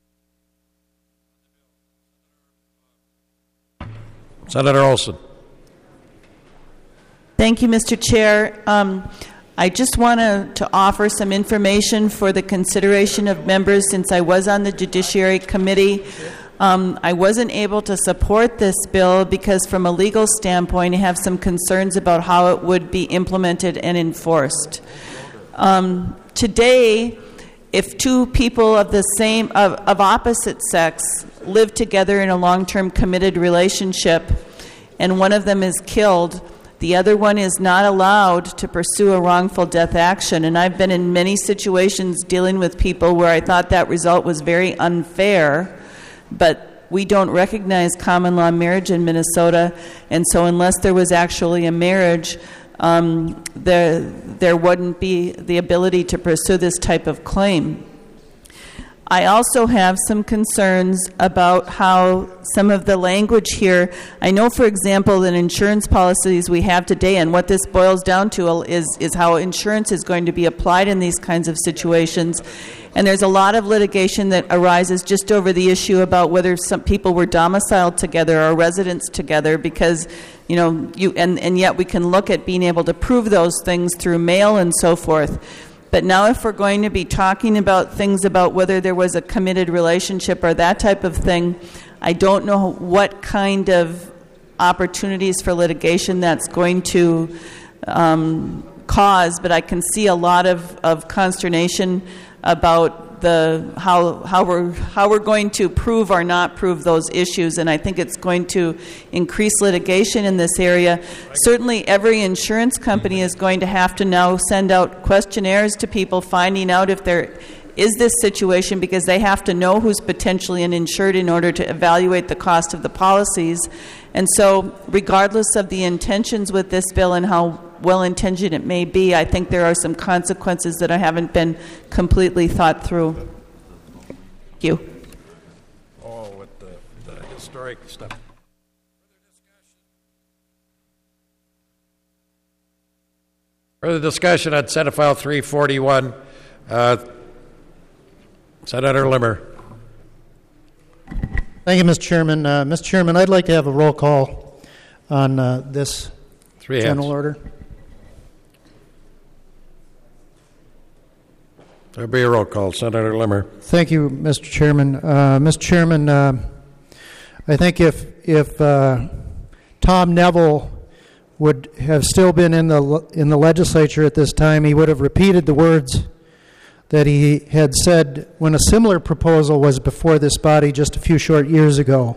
Senator Olson. Thank you, Mister Chair. Um, I just want to, to offer some information for the consideration of members since I was on the Judiciary Committee. Um, I wasn't able to support this bill because from a legal standpoint I have some concerns about how it would be implemented and enforced. Um, today, if two people of the same of, of opposite sex live together in a long-term committed relationship and one of them is killed, the other one is not allowed to pursue a wrongful death action. And I've been in many situations dealing with people where I thought that result was very unfair, but we don't recognize common law marriage in Minnesota, and so unless there was actually a marriage, um, there, there wouldn't be the ability to pursue this type of claim. I also have some concerns about how some of the language here, I know, for example, that insurance policies we have today, and what this boils down to is, is how insurance is going to be applied in these kinds of situations. And there's a lot of litigation that arises just over the issue about whether some people were domiciled together or residents together, because, you know, you and, and yet we can look at being able to prove those things through mail and so forth. But now if we're going to be talking about things about whether there was a committed relationship or that type of thing, I don't know what kind of opportunities for litigation that's going to um, cause, but I can see a lot of, of consternation about the how how we're how we're going to prove or not prove those issues, and I think it's going to increase litigation in this area. Certainly every insurance company is going to have to now send out questionnaires to people, finding out if there is this situation, because they have to know who's potentially uninsured in order to evaluate the cost of the policies. And so regardless of the intentions with this bill and how well-intentioned it may be, I think there are some consequences that haven't been completely thought through. Thank you. Oh, with the, the historic stuff. Further discussion on Senate File three forty-one. Uh, Senator Limmer. Thank you, Mister Chairman. Uh, Mister Chairman, I'd like to have a roll call on uh, this Three general hands. order. There'll be a roll call. Senator Limmer. Thank you, Mister Chairman. Uh, Mister Chairman, uh, I think if if uh, Tom Neville would have still been in the in the legislature at this time, he would have repeated the words that he had said when a similar proposal was before this body just a few short years ago.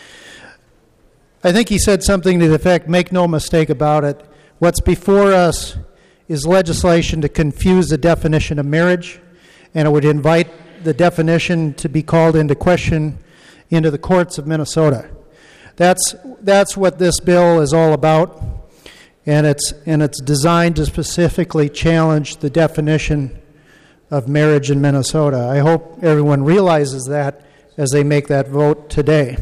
I think he said something to the effect, make no mistake about it, what's before us is legislation to confuse the definition of marriage, and it would invite the definition to be called into question into the courts of Minnesota. That's that's what this bill is all about, and it's and it's designed to specifically challenge the definition of marriage in Minnesota. I hope everyone realizes that as they make that vote today.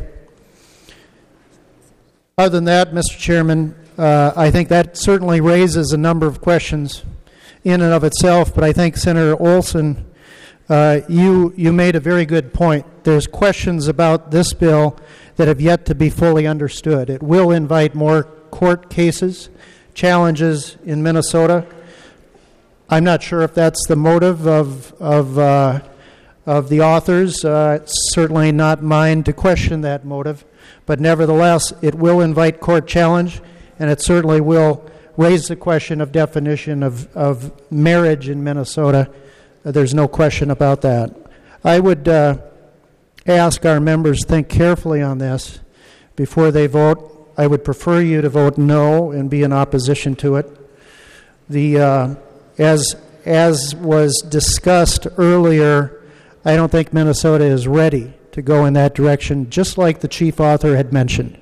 Other than that, Mister Chairman, uh, I think that certainly raises a number of questions in and of itself, but I think Senator Olson, uh, you you made a very good point. There's questions about this bill that have yet to be fully understood. It will invite more court cases, challenges in Minnesota. I'm not sure if that's the motive of of uh, of the authors. Uh, it's certainly not mine to question that motive, but nevertheless, it will invite court challenge, and it certainly will raise the question of definition of, of marriage in Minnesota. Uh, there's no question about that. I would uh, ask our members to think carefully on this before they vote. I would prefer you to vote no and be in opposition to it. The uh, As as was discussed earlier, I don't think Minnesota is ready to go in that direction, just like the chief author had mentioned.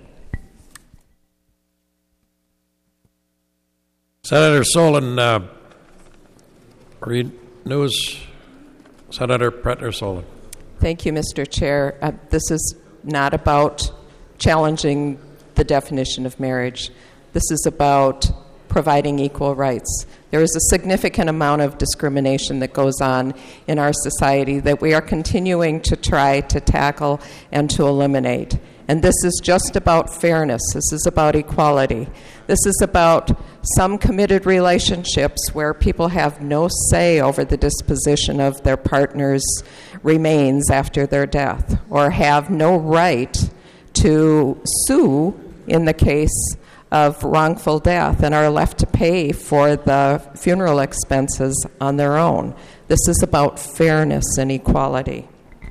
Senator Solon, uh, read news. Senator Pretner Solon. Thank you, Mister Chair. Uh, this is not about challenging the definition of marriage. This is about providing equal rights. There is a significant amount of discrimination that goes on in our society that we are continuing to try to tackle and to eliminate. And this is just about fairness. This is about equality. This is about some committed relationships where people have no say over the disposition of their partner's remains after their death, or have no right to sue in the case of wrongful death and are left to pay for the funeral expenses on their own. This is about fairness and equality.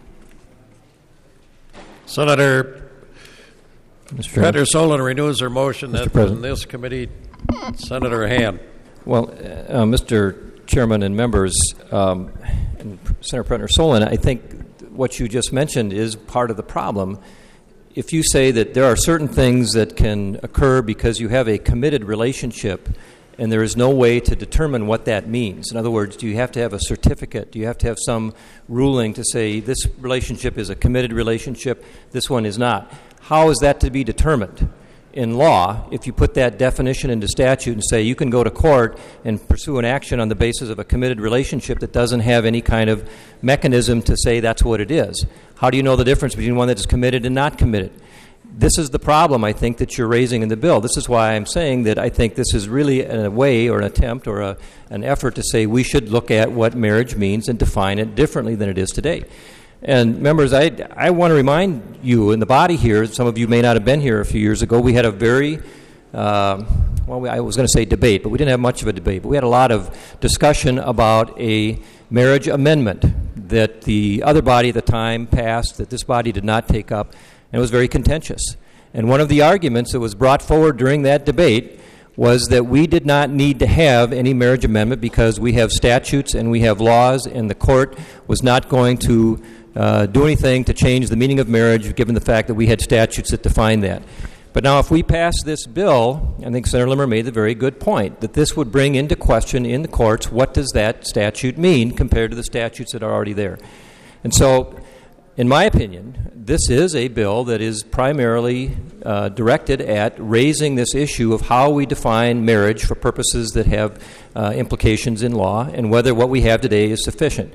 Senator Senator Solon renews her motion that in this committee, Senator Hand. Well, uh, Mister Chairman and members, um, and Senator Pretner Solon, I think what you just mentioned is part of the problem. If you say that there are certain things that can occur because you have a committed relationship and there is no way to determine what that means, in other words, do you have to have a certificate? Do you have to have some ruling to say this relationship is a committed relationship, this one is not? How is that to be determined? In law, if you put that definition into statute and say you can go to court and pursue an action on the basis of a committed relationship that doesn't have any kind of mechanism to say that's what it is, how do you know the difference between one that is committed and not committed? This is the problem, I think, that you're raising in the bill. This is why I'm saying that I think this is really a way or an attempt or a, an effort to say we should look at what marriage means and define it differently than it is today. And members, I, I want to remind you in the body here, some of you may not have been here a few years ago, we had a very, uh, well, I was going to say debate, but we didn't have much of a debate, but we had a lot of discussion about a marriage amendment that the other body at the time passed, that this body did not take up, and it was very contentious. And one of the arguments that was brought forward during that debate was that we did not need to have any marriage amendment because we have statutes and we have laws, and the court was not going to uh, do anything to change the meaning of marriage given the fact that we had statutes that define that. But now if we pass this bill, I think Senator Limmer made the very good point, that this would bring into question in the courts what does that statute mean compared to the statutes that are already there. And so, in my opinion, this is a bill that is primarily uh, directed at raising this issue of how we define marriage for purposes that have uh, implications in law and whether what we have today is sufficient.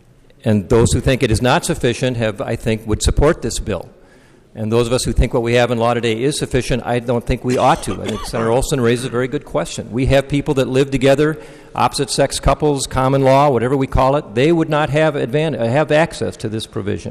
And those who think it is not sufficient have, I think, would support this bill. And those of us who think what we have in law today is sufficient, I don't think we ought to. I think Senator Olson raises a very good question. We have people that live together, opposite-sex couples, common law, whatever we call it. They would not have advantage, have access to this provision.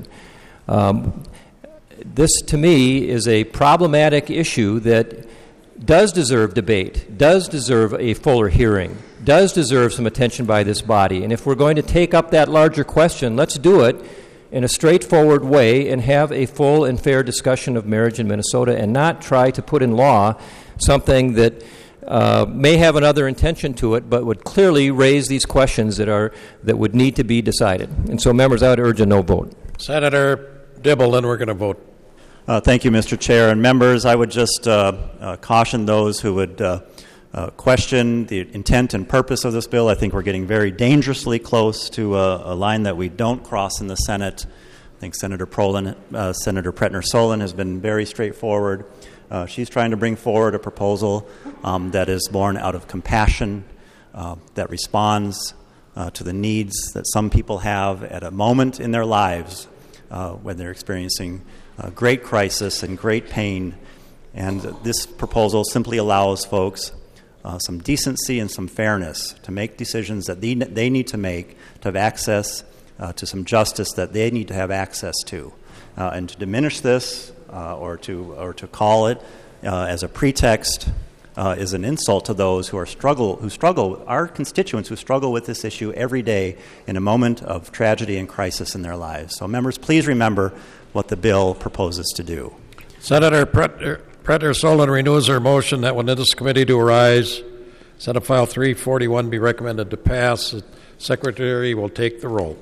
Um, this, to me, is a problematic issue that does deserve debate, does deserve a fuller hearing, does deserve some attention by this body. And if we're going to take up that larger question, let's do it in a straightforward way and have a full and fair discussion of marriage in Minnesota and not try to put in law something that uh, may have another intention to it but would clearly raise these questions that are that would need to be decided. And so, members, I would urge a no vote. Senator Dibble, then we're going to vote. Uh, thank you, Mister Chair. And members, I would just uh, uh, caution those who would uh, uh, question the intent and purpose of this bill. I think we're getting very dangerously close to a, a line that we don't cross in the Senate. I think Senator Prolin, uh, Senator Pretner-Solon has been very straightforward. Uh, she's trying to bring forward a proposal um, that is born out of compassion, uh, that responds uh, to the needs that some people have at a moment in their lives uh, when they're experiencing uh, great crisis and great pain. And this proposal simply allows folks uh, some decency and some fairness to make decisions that they, they need to make to have access uh, to some justice that they need to have access to. Uh, and to diminish this uh, or to or to call it uh, as a pretext uh, is an insult to those who are struggle who struggle our constituents who struggle with this issue every day in a moment of tragedy and crisis in their lives. So, members, please remember what the bill proposes to do. Senator Pretner, Pretner-Solon renews her motion that when this committee to arise, Senate File three forty-one be recommended to pass. The Secretary will take the roll.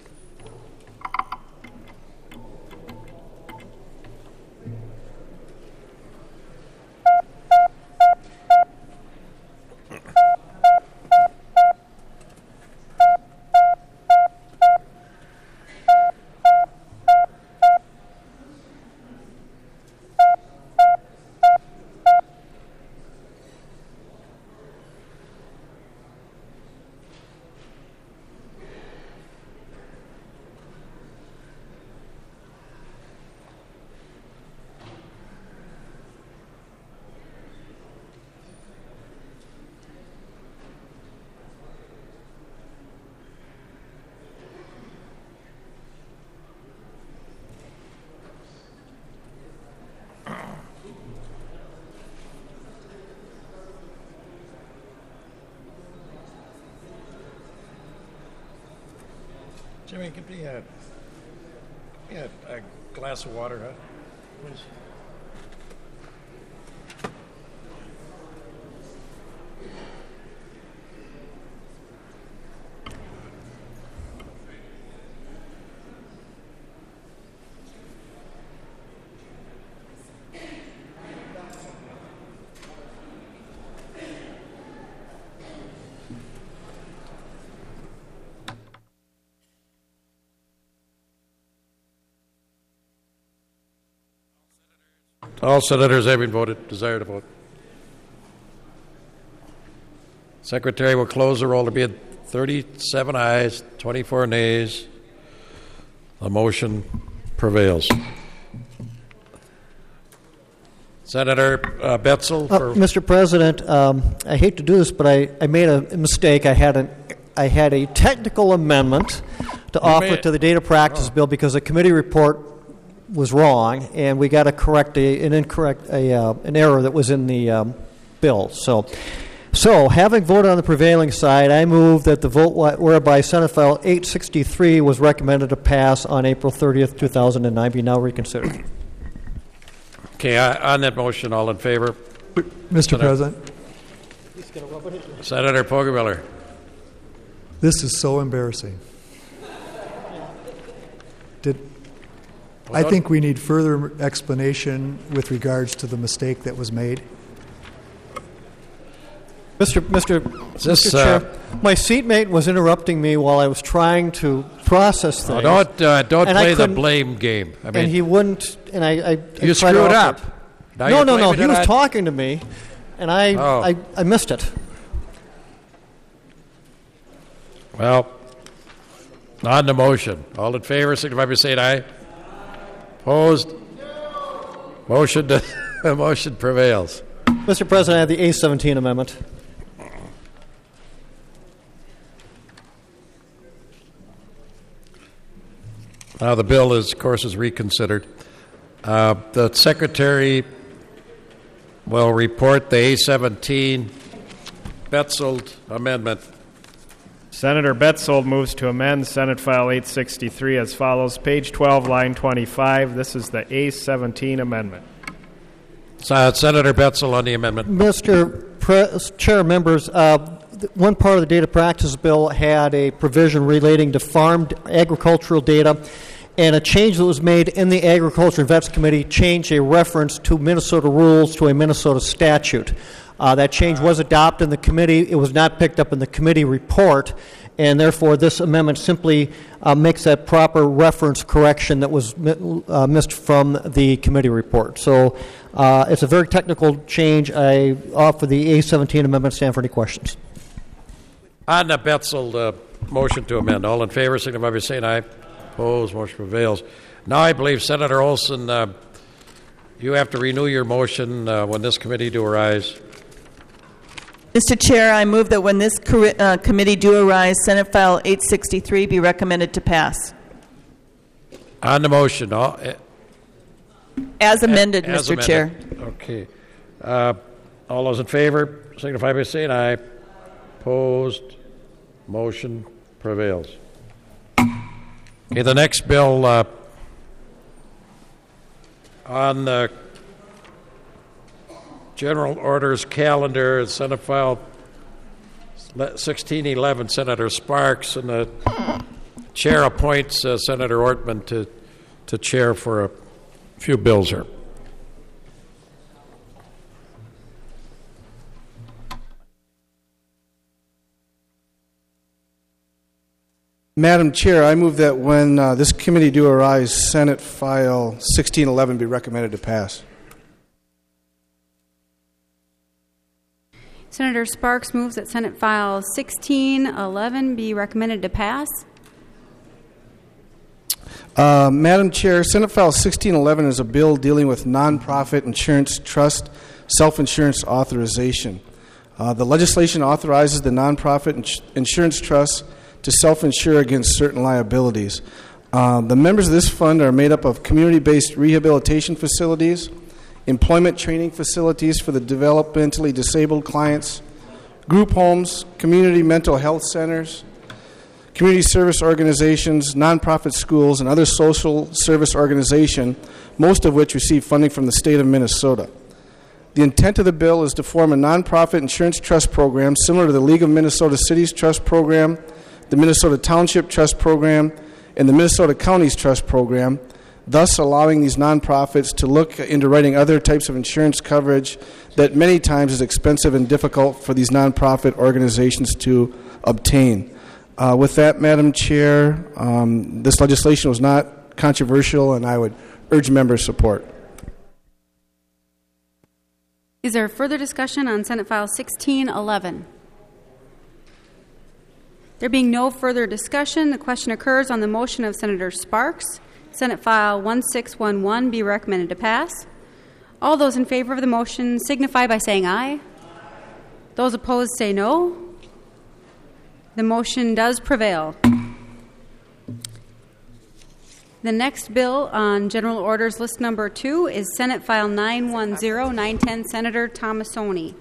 Jimmy, give me a, give me a, a glass of water, huh? Please. All senators having voted desire to vote. Secretary will close the roll to be at thirty-seven ayes, twenty-four nays. The motion prevails. Senator uh, Betzel. For uh, Mister President, um, I hate to do this, but I, I made a mistake. I had an I had a technical amendment to you offer to the data practice oh. bill because the committee report was wrong, and we got to correct a, an incorrect a, uh, an error that was in the um, bill. So, so having voted on the prevailing side, I move that the vote whereby Senate File eight sixty-three was recommended to pass on April thirtieth, two thousand nine, be now reconsidered. Okay, on that motion, all in favor? Mister President, Senator Poggemiller. This is so embarrassing. Did Well, I don't- think we need further explanation with regards to the mistake that was made. Mister Mister Is this, Mister uh, Chair, my seatmate was interrupting me while I was trying to process Oh, things. don't uh, don't and I play the couldn't- blame game. I mean, and he wouldn't. And I, I, I you tried to screwed offer up. it. Now no, you're no, no. blaming He it was on- talking to me, and I, Oh. I, I missed it. Well, on the motion. All in favor, signify by saying aye. Opposed? Motion to, motion prevails. Mister President, I have the A seventeen amendment. Now the bill is, of course, is reconsidered. Uh, the secretary will report the A seventeen Betzold amendment. Senator Betzold moves to amend Senate File eight sixty-three as follows. Page twelve, line twenty-five. This is the A seventeen amendment. Uh, Senator Betzold on the amendment. Mister Pre- Chair, members, uh, th- one part of the data practice bill had a provision relating to farmed agricultural data, and a change that was made in the Agriculture and Vets Committee changed a reference to Minnesota rules to a Minnesota statute. Uh, that change was adopted in the committee. It was not picked up in the committee report, and therefore this amendment simply uh, makes that proper reference correction that was mi- uh, missed from the committee report. So uh, it's a very technical change. I offer the A seventeen amendment. Stand for any questions. On the Betzold uh, motion to amend. All in favor, signify by saying aye. Opposed, motion prevails. Now I believe, Senator Olson, uh, you have to renew your motion uh, when this committee do arise. Mister Chair, I move that when this co- uh, committee do arise, Senate File eight sixty-three be recommended to pass. On the motion. All, uh, As amended, as Mister Chair. amended. Okay. Uh, all those in favor, signify by saying aye. Opposed, motion prevails. Okay, the next bill uh, on the General Orders calendar is Senate File sixteen eleven, Senator Sparks, and the chair appoints uh, Senator Ortman to, to chair for a few bills here. Madam Chair, I move that when uh, this committee do arise, Senate File sixteen eleven be recommended to pass. Senator Sparks moves that Senate File sixteen eleven be recommended to pass. Uh, Madam Chair, Senate File sixteen eleven is a bill dealing with nonprofit insurance trust self-insurance authorization. Uh, the legislation authorizes the nonprofit ins- insurance trust to self-insure against certain liabilities. Uh, the members of this fund are made up of community-based rehabilitation facilities, employment training facilities for the developmentally disabled clients, group homes, community mental health centers, community service organizations, nonprofit schools, and other social service organizations, most of which receive funding from the state of Minnesota. The intent of the bill is to form a nonprofit insurance trust program similar to the League of Minnesota Cities Trust Program, the Minnesota Township Trust Program, and the Minnesota Counties Trust Program, thus allowing these nonprofits to look into writing other types of insurance coverage that many times is expensive and difficult for these nonprofit organizations to obtain. Uh, with that, Madam Chair, um, this legislation was not controversial, and I would urge member support. Is there further discussion on Senate File sixteen eleven? There being no further discussion, the question occurs on the motion of Senator Sparks. Senate File sixteen eleven be recommended to pass. All those in favor of the motion signify by saying aye. Those opposed say no. The motion does prevail. The next bill on General Orders List Number two is Senate File nine ten, nine ten, Senator Tomassoni.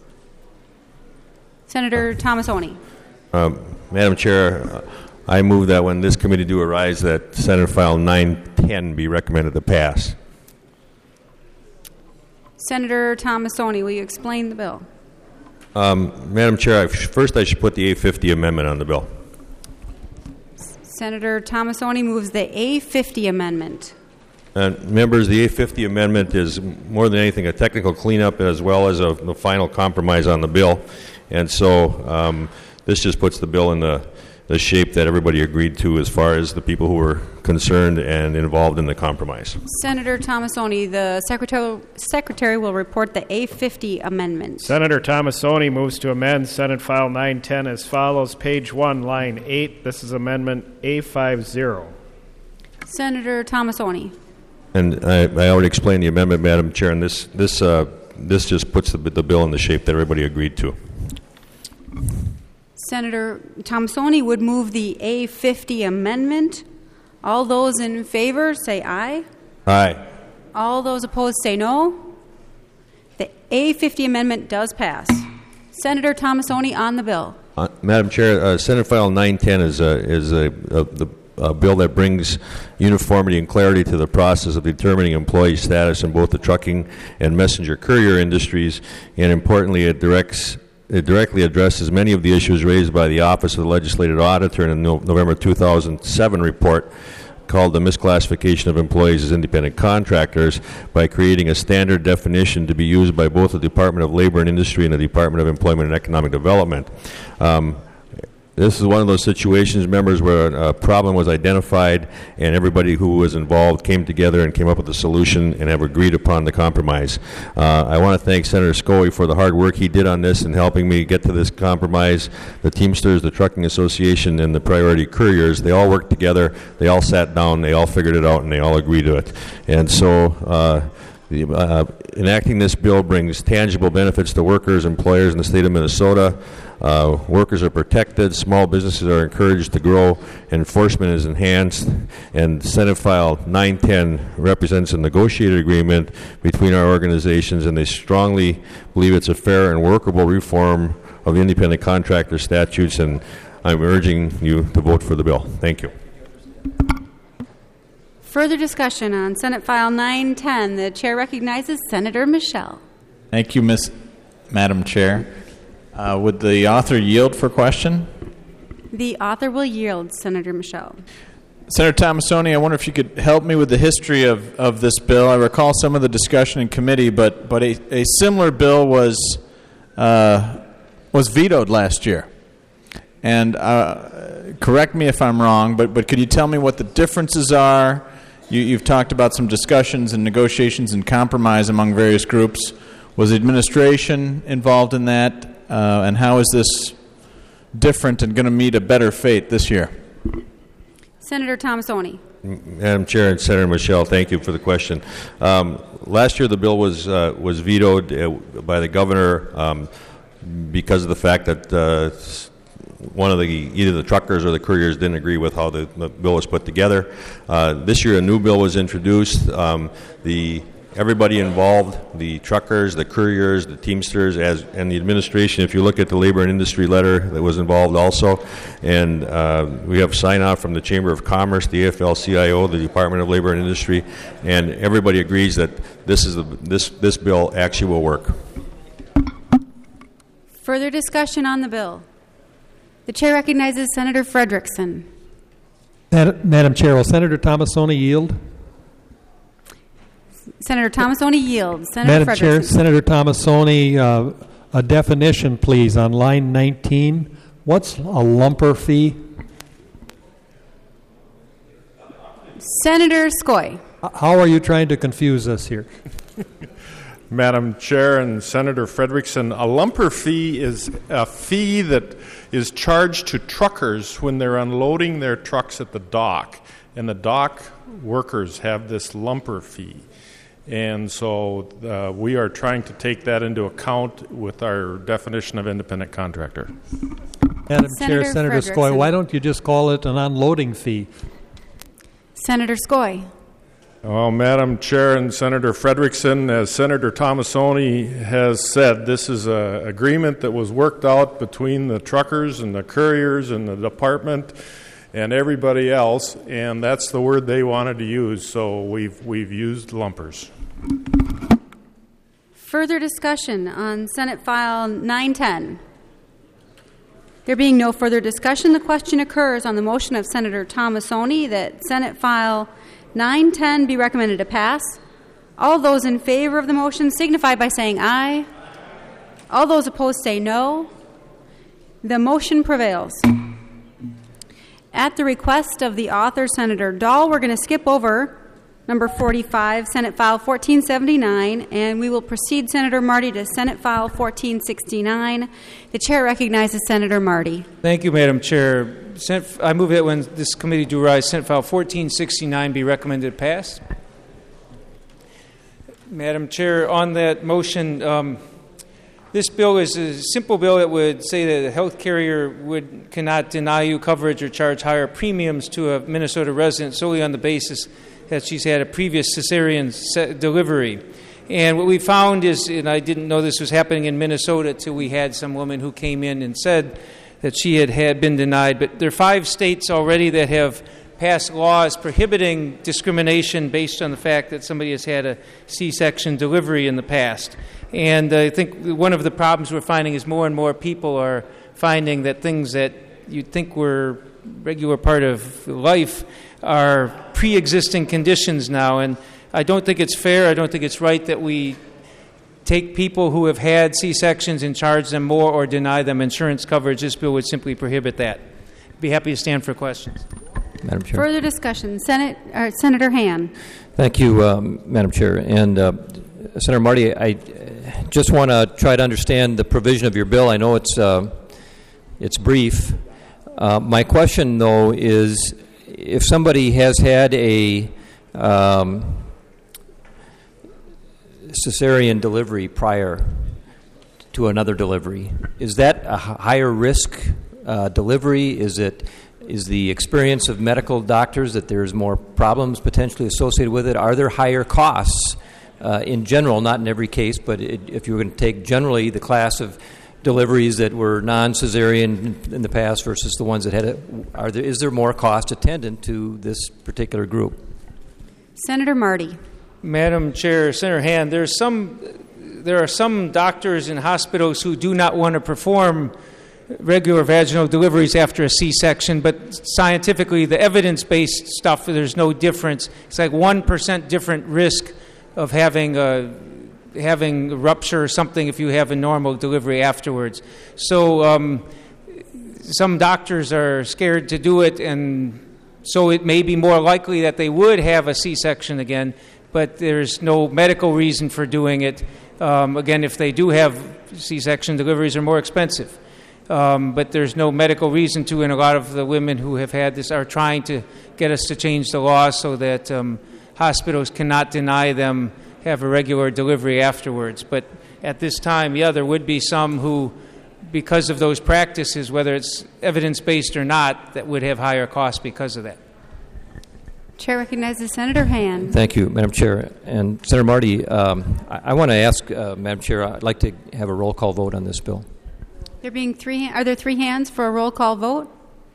Senator Tomassoni. Um, Madam Chair, I move that when this committee do arise, that Senate File nine ten be recommended to pass. Senator Tomassoni, will you explain the bill? Um, Madam Chair, I, first I should put the A fifty amendment on the bill. Senator Tomasoni moves the A fifty amendment. Uh, members, the A fifty amendment is more than anything a technical cleanup as well as a, the final compromise on the bill. And so um, this just puts the bill in the, the shape that everybody agreed to as far as the people who were concerned and involved in the compromise. Senator Tomasoni, the secretary, secretary will report the A fifty amendment. Senator Tomasoni moves to amend Senate File nine ten as follows. Page one, line eight. This is Amendment A fifty. Senator Tomasoni. And I, I already explained the amendment, Madam Chair, and this this uh, this just puts the, the bill in the shape that everybody agreed to. Senator Tomasoni would move the A fifty amendment. All those in favor say aye. Aye. All those opposed say no. The A fifty amendment does pass. Senator Tomasoni on the bill. Uh, Madam Chair, uh, Senate File nine ten is a, is a, a the a bill that brings uniformity and clarity to the process of determining employee status in both the trucking and messenger courier industries, and importantly, it directs it directly addresses many of the issues raised by the Office of the Legislative Auditor in a no- November two thousand seven report called the misclassification of employees as independent contractors by creating a standard definition to be used by both the Department of Labor and Industry and the Department of Employment and Economic Development. Um, This is one of those situations, members, where a problem was identified and everybody who was involved came together and came up with a solution and have agreed upon the compromise. Uh, I want to thank Senator Scully for the hard work he did on this in helping me get to this compromise. The Teamsters, the Trucking Association, and the Priority Couriers, they all worked together, they all sat down, they all figured it out, and they all agreed to it. And so uh, the, uh, enacting this bill brings tangible benefits to workers, employers in the state of Minnesota. Uh, workers are protected, small businesses are encouraged to grow, enforcement is enhanced, and Senate File nine ten represents a negotiated agreement between our organizations, and they strongly believe it's a fair and workable reform of the independent contractor statutes, and I'm urging you to vote for the bill. Thank you. Further discussion on Senate File nine ten. The chair recognizes Senator Michelle. Thank you, Miss Madam Chair. Uh, would the author yield for question? The author will yield, Senator Michelle. Senator Tomasoni, I wonder if you could help me with the history of, of this bill. I recall some of the discussion in committee, but but a, a similar bill was uh, was vetoed last year. And uh, correct me if I'm wrong, but but could you tell me what the differences are? You, you've talked about some discussions and negotiations and compromise among various groups. Was the administration involved in that? Uh, and how is this different and going to meet a better fate this year? Senator Tomasoni. Madam Chair and Senator Michelle, thank you for the question. Um, last year the bill was uh, was vetoed uh, by the governor um, because of the fact that uh, one of the either the truckers or the couriers didn't agree with how the, the bill was put together. Uh, this year a new bill was introduced. Um, the Everybody involved, the truckers, the couriers, the Teamsters, as and the administration, if you look at the Labor and Industry letter that was involved also, and uh, we have sign-off from the Chamber of Commerce, the A F L C I O, the Department of Labor and Industry, and everybody agrees that this is the, this this bill actually will work. Further discussion on the bill. The chair recognizes Senator Frederickson. Madam Chair, will Senator Tomasoni yield? Senator Tomasoni yields. Senator Madam Frederickson. Chair, Senator Tomasoni, uh, a definition, please, on line nineteen. What's a lumper fee? Senator Skoye. How are you trying to confuse us here? Madam Chair and Senator Frederickson, a lumper fee is a fee that is charged to truckers when they're unloading their trucks at the dock, and the dock workers have this lumper fee. And so uh, we are trying to take that into account with our definition of independent contractor. Madam Senator Chair, Senator Skoye, why don't you just call it an unloading fee? Senator Skoye. Well, Madam Chair and Senator Frederickson, as Senator Tomasoni has said, this is an agreement that was worked out between the truckers and the couriers and the department and everybody else, and that's the word they wanted to use, so we've we've used lumpers. Further discussion on Senate File nine ten. There being no further discussion, the question occurs on the motion of Senator Tomassoni that Senate File nine ten be recommended to pass. All those in favor of the motion signify by saying aye. All those opposed say no. The motion prevails. At the request of the author, Senator Dahl, we're going to skip over number forty-five, Senate File fourteen seventy-nine, and we will proceed, Senator Marty, to Senate File fourteen sixty-nine. The chair recognizes Senator Marty. Thank you, Madam Chair. Senate, I move that when this committee do rise, Senate File fourteen sixty-nine be recommended passed. Madam Chair, on that motion, um, this bill is a simple bill that would say that a health carrier would cannot deny you coverage or charge higher premiums to a Minnesota resident solely on the basis that she's had a previous cesarean delivery. And what we found is, and I didn't know this was happening in Minnesota until we had some woman who came in and said that she had, had been denied, but there are five states already that have passed laws prohibiting discrimination based on the fact that somebody has had a C-section delivery in the past. And I think one of the problems we're finding is more and more people are finding that things that you'd think were regular part of life are pre-existing conditions now. And I don't think it's fair, I don't think it's right that we take people who have had C-sections and charge them more or deny them insurance coverage. This bill would simply prohibit that. I'd be happy to stand for questions. Madam Chair. Further discussion. Senate, uh, Senator Han. Thank you, um, Madam Chair. And uh, Senator Marty, I just want to try to understand the provision of your bill. I know it's uh, it's brief. Uh, my question, though, is if somebody has had a um, cesarean delivery prior to another delivery, is that a higher risk uh, delivery? Is it is the experience of medical doctors that there's more problems potentially associated with it? Are there higher costs uh, in general, not in every case, but it, if you were going to take generally the class of deliveries that were non-cesarean in the past versus the ones that had it, are there, is there more cost attendant to this particular group? Senator Marty. Madam Chair, Senator Han, there's some, there are some doctors in hospitals who do not want to perform regular vaginal deliveries after a C-section, but scientifically, the evidence-based stuff, there's no difference. It's like one percent different risk of having a, having a rupture or something if you have a normal delivery afterwards. So um, some doctors are scared to do it, and so it may be more likely that they would have a C-section again, but there's no medical reason for doing it. Um, again, if they do have C-section, deliveries are more expensive. Um, but there's no medical reason to, and a lot of the women who have had this are trying to get us to change the law so that um, hospitals cannot deny them have a regular delivery afterwards. But at this time, yeah, there would be some who, because of those practices, whether it's evidence-based or not, that would have higher costs because of that. Chair recognizes Senator Han. Thank you, Madam Chair. And Senator Marty, um, I, I want to ask, uh, Madam Chair, I'd like to have a roll call vote on this bill. There being three, are there three hands for a roll call vote?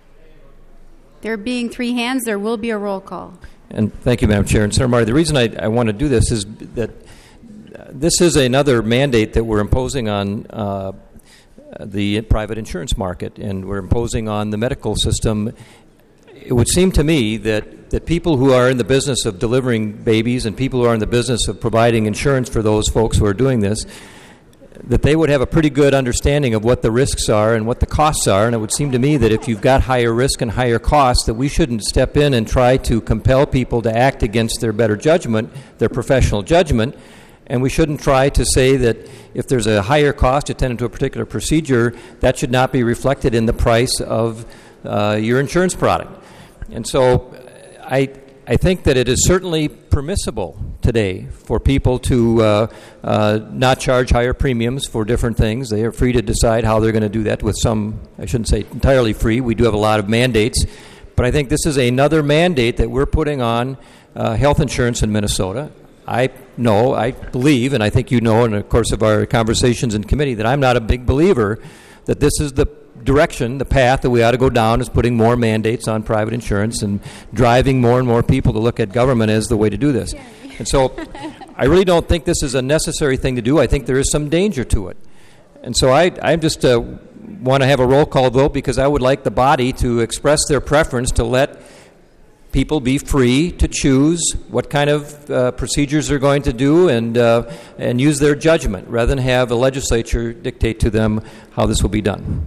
There being three hands, there will be a roll call. And thank you, Madam Chair. And Senator Marty, the reason I, I want to do this is that this is another mandate that we're imposing on uh, the private insurance market, and we're imposing on the medical system. It would seem to me that, that people who are in the business of delivering babies and people who are in the business of providing insurance for those folks who are doing this, that they would have a pretty good understanding of what the risks are and what the costs are. And it would seem to me that if you've got higher risk and higher costs, that we shouldn't step in and try to compel people to act against their better judgment, their professional judgment. And we shouldn't try to say that if there's a higher cost attendant to a particular procedure, that should not be reflected in the price of uh, your insurance product. And so I I think that it is certainly permissible today for people to uh, uh, not charge higher premiums for different things. They are free to decide how they're going to do that with some, I shouldn't say entirely free. We do have a lot of mandates. But I think this is another mandate that we're putting on uh, health insurance in Minnesota. I know, I believe, and I think you know in the course of our conversations in committee, that I'm not a big believer that this is the direction, the path that we ought to go down, is putting more mandates on private insurance and driving more and more people to look at government as the way to do this. And so I really don't think this is a necessary thing to do. I think there is some danger to it. And so I, I just uh, want to have a roll call vote because I would like the body to express their preference to let people be free to choose what kind of uh, procedures they're going to do and uh, and use their judgment rather than have the legislature dictate to them how this will be done.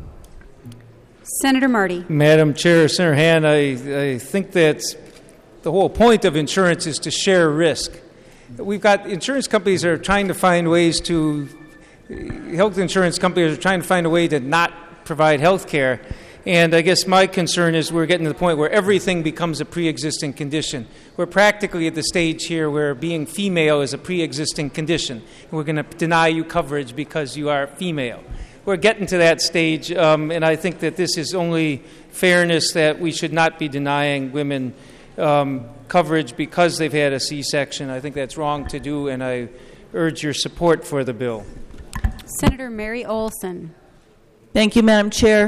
Senator Marty. Madam Chair, Senator Hand, I, I think that the whole point of insurance is to share risk. We've got insurance companies that are trying to find ways to, health insurance companies are trying to find a way to not provide health care. And I guess my concern is we're getting to the point where everything becomes a pre-existing condition. We're practically at the stage here where being female is a pre-existing condition. And we're going to deny you coverage because you are female. We're getting to that stage, um, and I think that this is only fairness that we should not be denying women um, coverage because they've had a C-section. I think that's wrong to do, and I urge your support for the bill. Senator Mary Olson. Thank you, Madam Chair.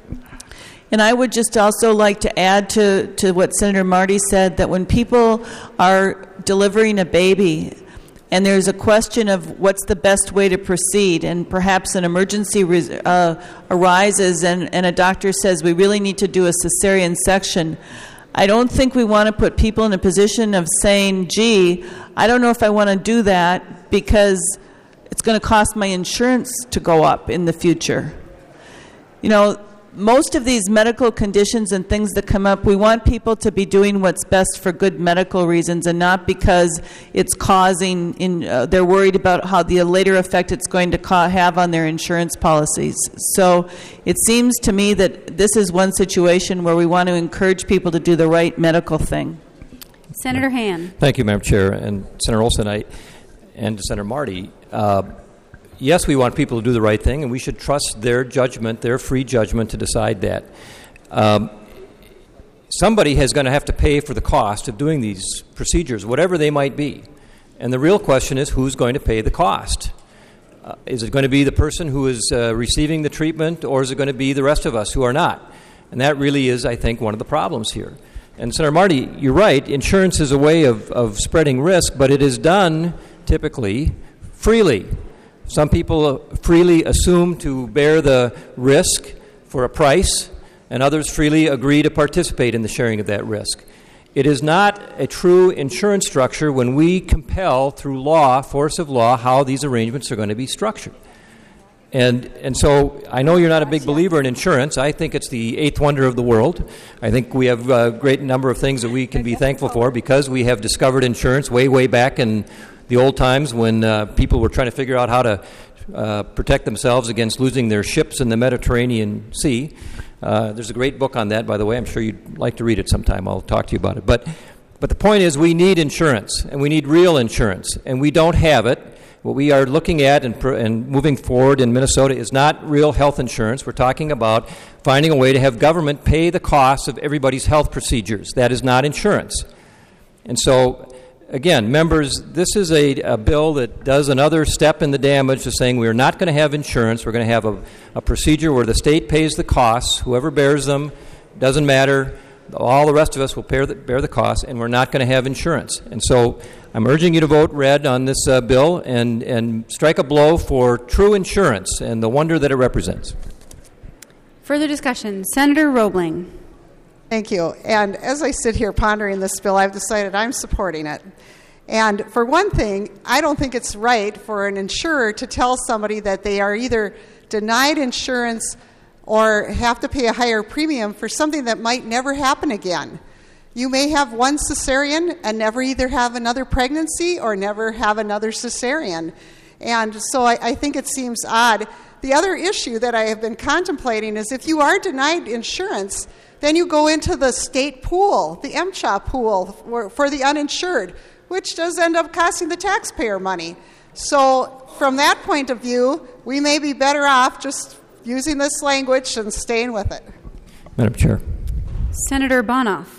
And I would just also like to add to, to what Senator Marty said, that when people are delivering a baby and there's a question of what's the best way to proceed, and perhaps an emergency uh, arises and, and a doctor says we really need to do a cesarean section, I don't think we want to put people in a position of saying, gee, I don't know if I want to do that because it's going to cost my insurance to go up in the future. You know, most of these medical conditions and things that come up, we want people to be doing what's best for good medical reasons and not because it's causing, in, uh, they're worried about how the later effect it's going to ca- have on their insurance policies. So it seems to me that this is one situation where we want to encourage people to do the right medical thing. Senator Hand. Thank you, Madam Chair. And Senator Olson I, and Senator Marty, uh, yes, we want people to do the right thing, and we should trust their judgment, their free judgment, to decide that. Um, somebody is going to have to pay for the cost of doing these procedures, whatever they might be. And the real question is, who's going to pay the cost? Uh, is it going to be the person who is uh, receiving the treatment, or is it going to be the rest of us who are not? And that really is, I think, one of the problems here. And Senator Marty, you're right, insurance is a way of, of spreading risk, but it is done typically freely. Some people freely assume to bear the risk for a price, and others freely agree to participate in the sharing of that risk. It is not a true insurance structure when we compel through law, force of law, how these arrangements are going to be structured. And and so I know you're not a big believer in insurance. I think it's the eighth wonder of the world. I think we have a great number of things that we can be thankful for because we have discovered insurance way, way back in the old times when uh, people were trying to figure out how to uh, protect themselves against losing their ships in the Mediterranean Sea. Uh, there's a great book on that, by the way. I'm sure you'd like to read it sometime. I'll talk to you about it. But, but the point is we need insurance, and we need real insurance, and we don't have it. What we are looking at and, pr- and moving forward in Minnesota is not real health insurance. We're talking about finding a way to have government pay the cost of everybody's health procedures. That is not insurance. And so again, members, this is a, a bill that does another step in the damage of saying we're not going to have insurance. We're going to have a, a procedure where the state pays the costs. Whoever bears them, doesn't matter. All the rest of us will bear the, bear the costs, and we're not going to have insurance. And so I'm urging you to vote red on this uh, bill and, and strike a blow for true insurance and the wonder that it represents. Further discussion. Senator Roebling. Thank you. And as I sit here pondering this bill, I've decided I'm supporting it. And for one thing, I don't think it's right for an insurer to tell somebody that they are either denied insurance or have to pay a higher premium for something that might never happen again. You may have one cesarean and never either have another pregnancy or never have another cesarean. And so I, I think it seems odd. The other issue that I have been contemplating is if you are denied insurance, then you go into the state pool, the M C H O P pool for, for the uninsured, which does end up costing the taxpayer money. So from that point of view, we may be better off just using this language and staying with it. Madam Chair. Senator Bonoff.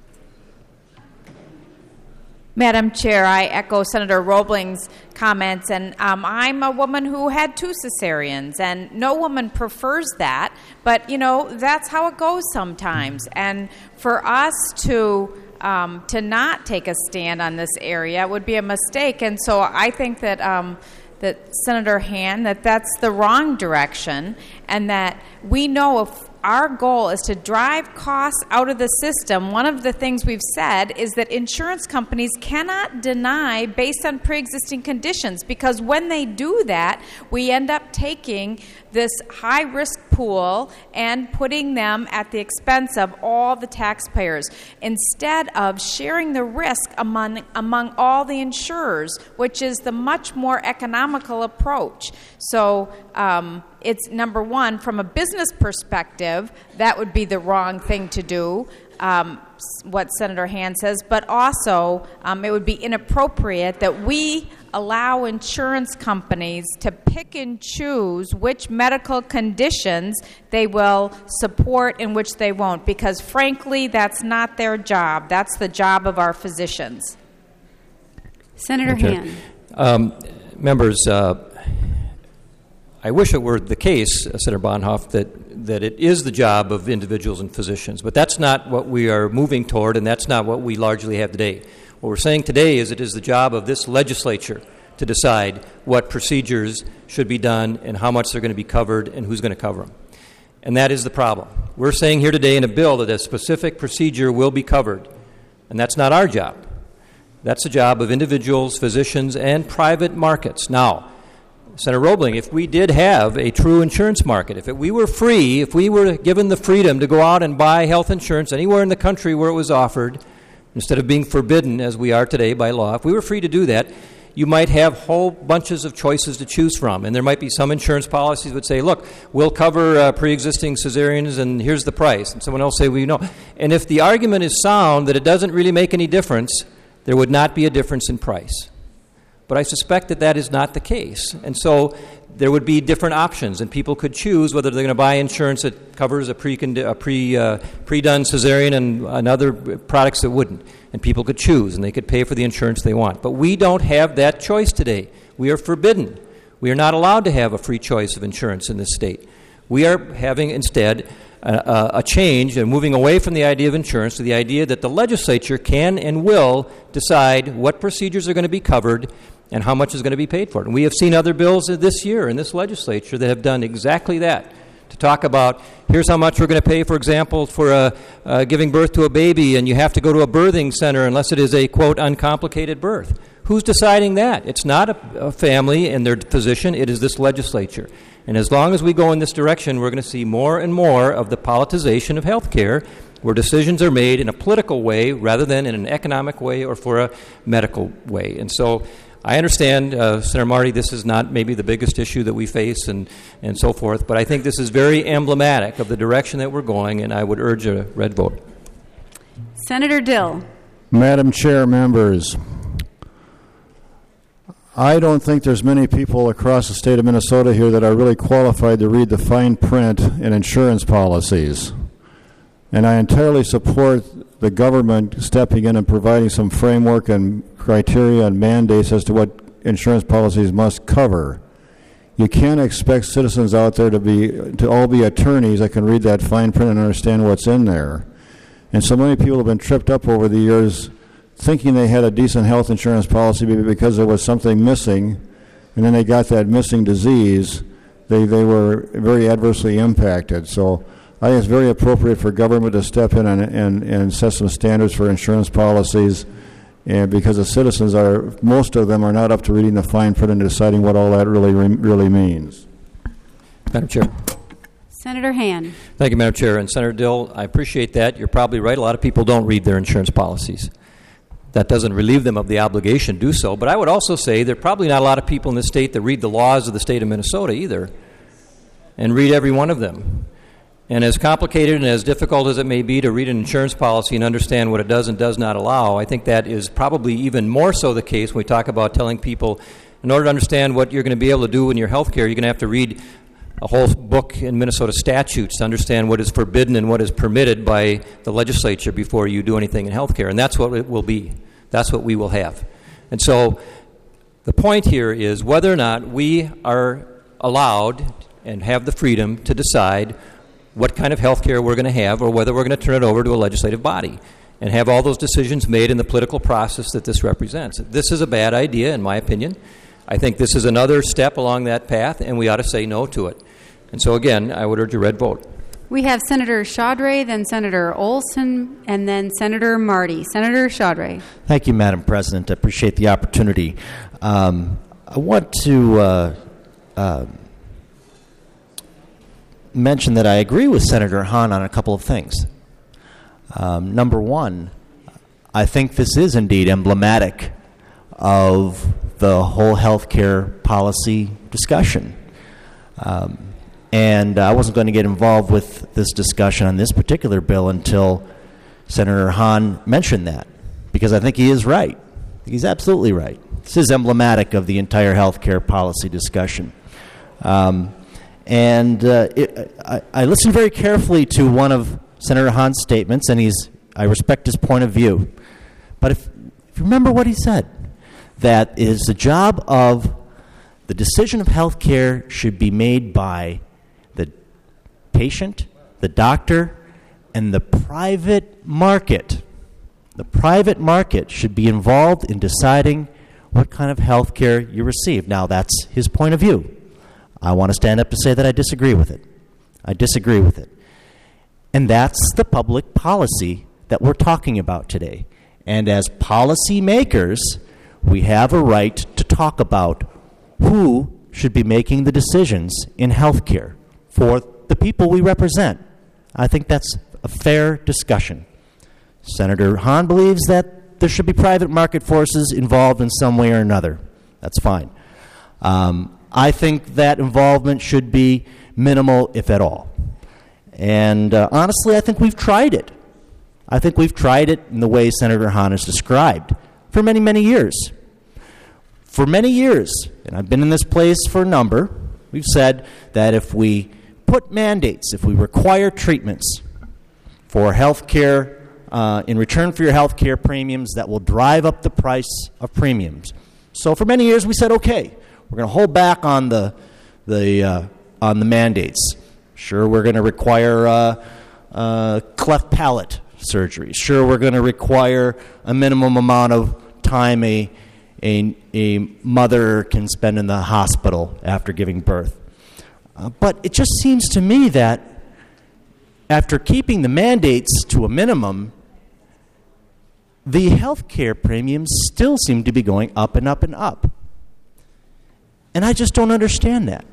Madam Chair, I echo Senator Roebling's comments, and um, I'm a woman who had two cesareans, and no woman prefers that, but, you know, that's how it goes sometimes. And for us to um, to not take a stand on this area would be a mistake. And so I think that um, that Senator Hand, that that's the wrong direction, and that we know if our goal is to drive costs out of the system, one of the things we've said is that insurance companies cannot deny based on pre-existing conditions, because when they do that, we end up taking this high-risk pool and putting them at the expense of all the taxpayers, instead of sharing the risk among, among all the insurers, which is the much more economical approach. So um, it's, number one, from a business perspective, that would be the wrong thing to do, um, what Senator Hand says, but also um, it would be inappropriate that we allow insurance companies to pick and choose which medical conditions they will support and which they won't, because frankly, that's not their job. That's the job of our physicians. Senator Okay. Hand. Um, members, uh, I wish it were the case, uh, Senator Bonhoeff, that, that it is the job of individuals and physicians, but that's not what we are moving toward, and that's not what we largely have today. What we're saying today is it is the job of this legislature to decide what procedures should be done and how much they're going to be covered and who's going to cover them. And that is the problem. We're saying here today in a bill that a specific procedure will be covered, and that's not our job. That's the job of individuals, physicians, and private markets. Now, Senator Roebling, if we did have a true insurance market, if it, we were free, if we were given the freedom to go out and buy health insurance anywhere in the country where it was offered, instead of being forbidden as we are today by law, if we were free to do that, you might have whole bunches of choices to choose from. And there might be some insurance policies that would say, look, we'll cover uh, pre-existing cesareans and here's the price. And someone else say, well, you know. And if the argument is sound that it doesn't really make any difference, there would not be a difference in price. But I suspect that that is not the case. And so there would be different options, and people could choose whether they're going to buy insurance that covers a, pre, a pre, uh, pre-done cesarean and, and other products that wouldn't. And people could choose, and they could pay for the insurance they want. But we don't have that choice today. We are forbidden. We are not allowed to have a free choice of insurance in this state. We are having instead a, a change and moving away from the idea of insurance to the idea that the legislature can and will decide what procedures are going to be covered and how much is going to be paid for it. And we have seen other bills this year in this legislature that have done exactly that, to talk about here's how much we're going to pay, for example, for uh, uh, giving birth to a baby, and you have to go to a birthing center unless it is a, quote, uncomplicated birth. Who's deciding that? It's not a, a family and their physician. It is this legislature. And as long as we go in this direction, we're going to see more and more of the politicization of health care, where decisions are made in a political way rather than in an economic way or for a medical way. And so I understand, uh, Senator Marty, this is not maybe the biggest issue that we face and, and so forth, but I think this is very emblematic of the direction that we're going, and I would urge a red vote. Senator Dill. Madam Chair, members, I don't think there's many people across the state of Minnesota here that are really qualified to read the fine print in insurance policies. And I entirely support the government stepping in and providing some framework and criteria and mandates as to what insurance policies must cover. You can't expect citizens out there to be to all be attorneys that can read that fine print and understand what's in there. And so many people have been tripped up over the years thinking they had a decent health insurance policy because there was something missing, and then they got that missing disease. They they were very adversely impacted. So I think it's very appropriate for government to step in and, and, and set some standards for insurance policies, and because the citizens are, most of them are not up to reading the fine print and deciding what all that really really means. Madam Chair. Senator Hand. Thank you, Madam Chair. And Senator Dill, I appreciate that. You're probably right. A lot of people don't read their insurance policies. That doesn't relieve them of the obligation to do so. But I would also say there are probably not a lot of people in this state that read the laws of the state of Minnesota either and read every one of them. And as complicated and as difficult as it may be to read an insurance policy and understand what it does and does not allow, I think that is probably even more so the case when we talk about telling people, in order to understand what you're going to be able to do in your health care, you're going to have to read a whole book in Minnesota statutes to understand what is forbidden and what is permitted by the legislature before you do anything in health care. And that's what it will be. That's what we will have. And so the point here is whether or not we are allowed and have the freedom to decide what kind of health care we're going to have or whether we're going to turn it over to a legislative body. and have all those decisions made in the political process that this represents. This is a bad idea, in my opinion. I think this is another step along that path, and we ought to say no to it. And so, again, I would urge a red vote. We have Senator Chaudry, then Senator Olson, and then Senator Marty. Senator Chaudry. Thank you, Madam President. I appreciate the opportunity. Um, I want to uh, uh, mention that I agree with Senator Hahn on a couple of things. Um, number one, I think this is indeed emblematic of the whole health care policy discussion. Um, and I wasn't going to get involved with this discussion on this particular bill until Senator Hahn mentioned that, because I think he is right. He's absolutely right. This is emblematic of the entire health care policy discussion. Um, and uh, it, I, I listened very carefully to one of Senator Hahn's statements, and he's I respect his point of view. But if, if you remember what he said, that it is the job of the decision of health care should be made by the patient, the doctor, and the private market. The private market should be involved in deciding what kind of health care you receive. Now, that's his point of view. I want to stand up to say that I disagree with it. I disagree with it. And that's the public policy that we're talking about today. And as policymakers, we have a right to talk about who should be making the decisions in health care for the people we represent. I think that's a fair discussion. Senator Hahn believes that there should be private market forces involved in some way or another. That's fine. Um, I think that involvement should be minimal, if at all. And uh, honestly, I think we've tried it. I think we've tried it in the way Senator Hahn has described for many, many years. For many years, and I've been in this place for a number, we've said that if we put mandates, if we require treatments for health care, uh, in return for your health care premiums, that will drive up the price of premiums. So for many years we said, okay, we're going to hold back on the, the, uh, on the mandates. Sure, we're going to require uh, uh, cleft palate surgery. Sure, we're going to require a minimum amount of time a, a, a mother can spend in the hospital after giving birth. Uh, but it just seems to me that after keeping the mandates to a minimum, the health care premiums still seem to be going up and up and up. And I just don't understand that.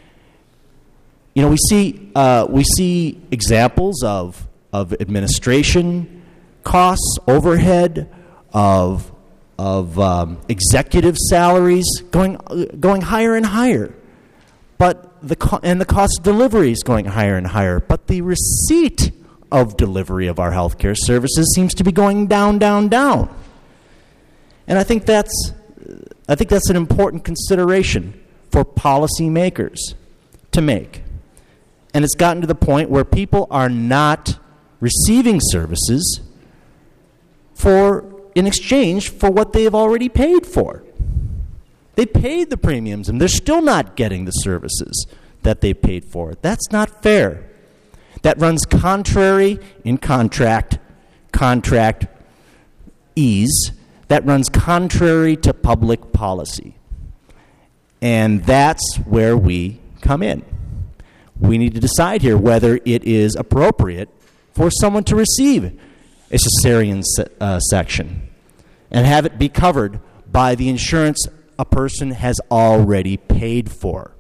You know, we see uh, we see examples of of administration costs, overhead, of of um, executive salaries going uh, going higher and higher, but the co- and the cost of delivery is going higher and higher. But the receipt of delivery of our healthcare services seems to be going down, down, down. And I think that's I think that's an important consideration for policymakers to make. And it's gotten to the point where people are not receiving services for in exchange for what they have already paid for. They paid the premiums and they're still not getting the services that they paid for. That's not fair. That runs contrary in contract, contract ease. That runs contrary to public policy. And that's where we come in. We need to decide here whether it is appropriate for someone to receive a cesarean se- uh, section and have it be covered by the insurance a person has already paid for.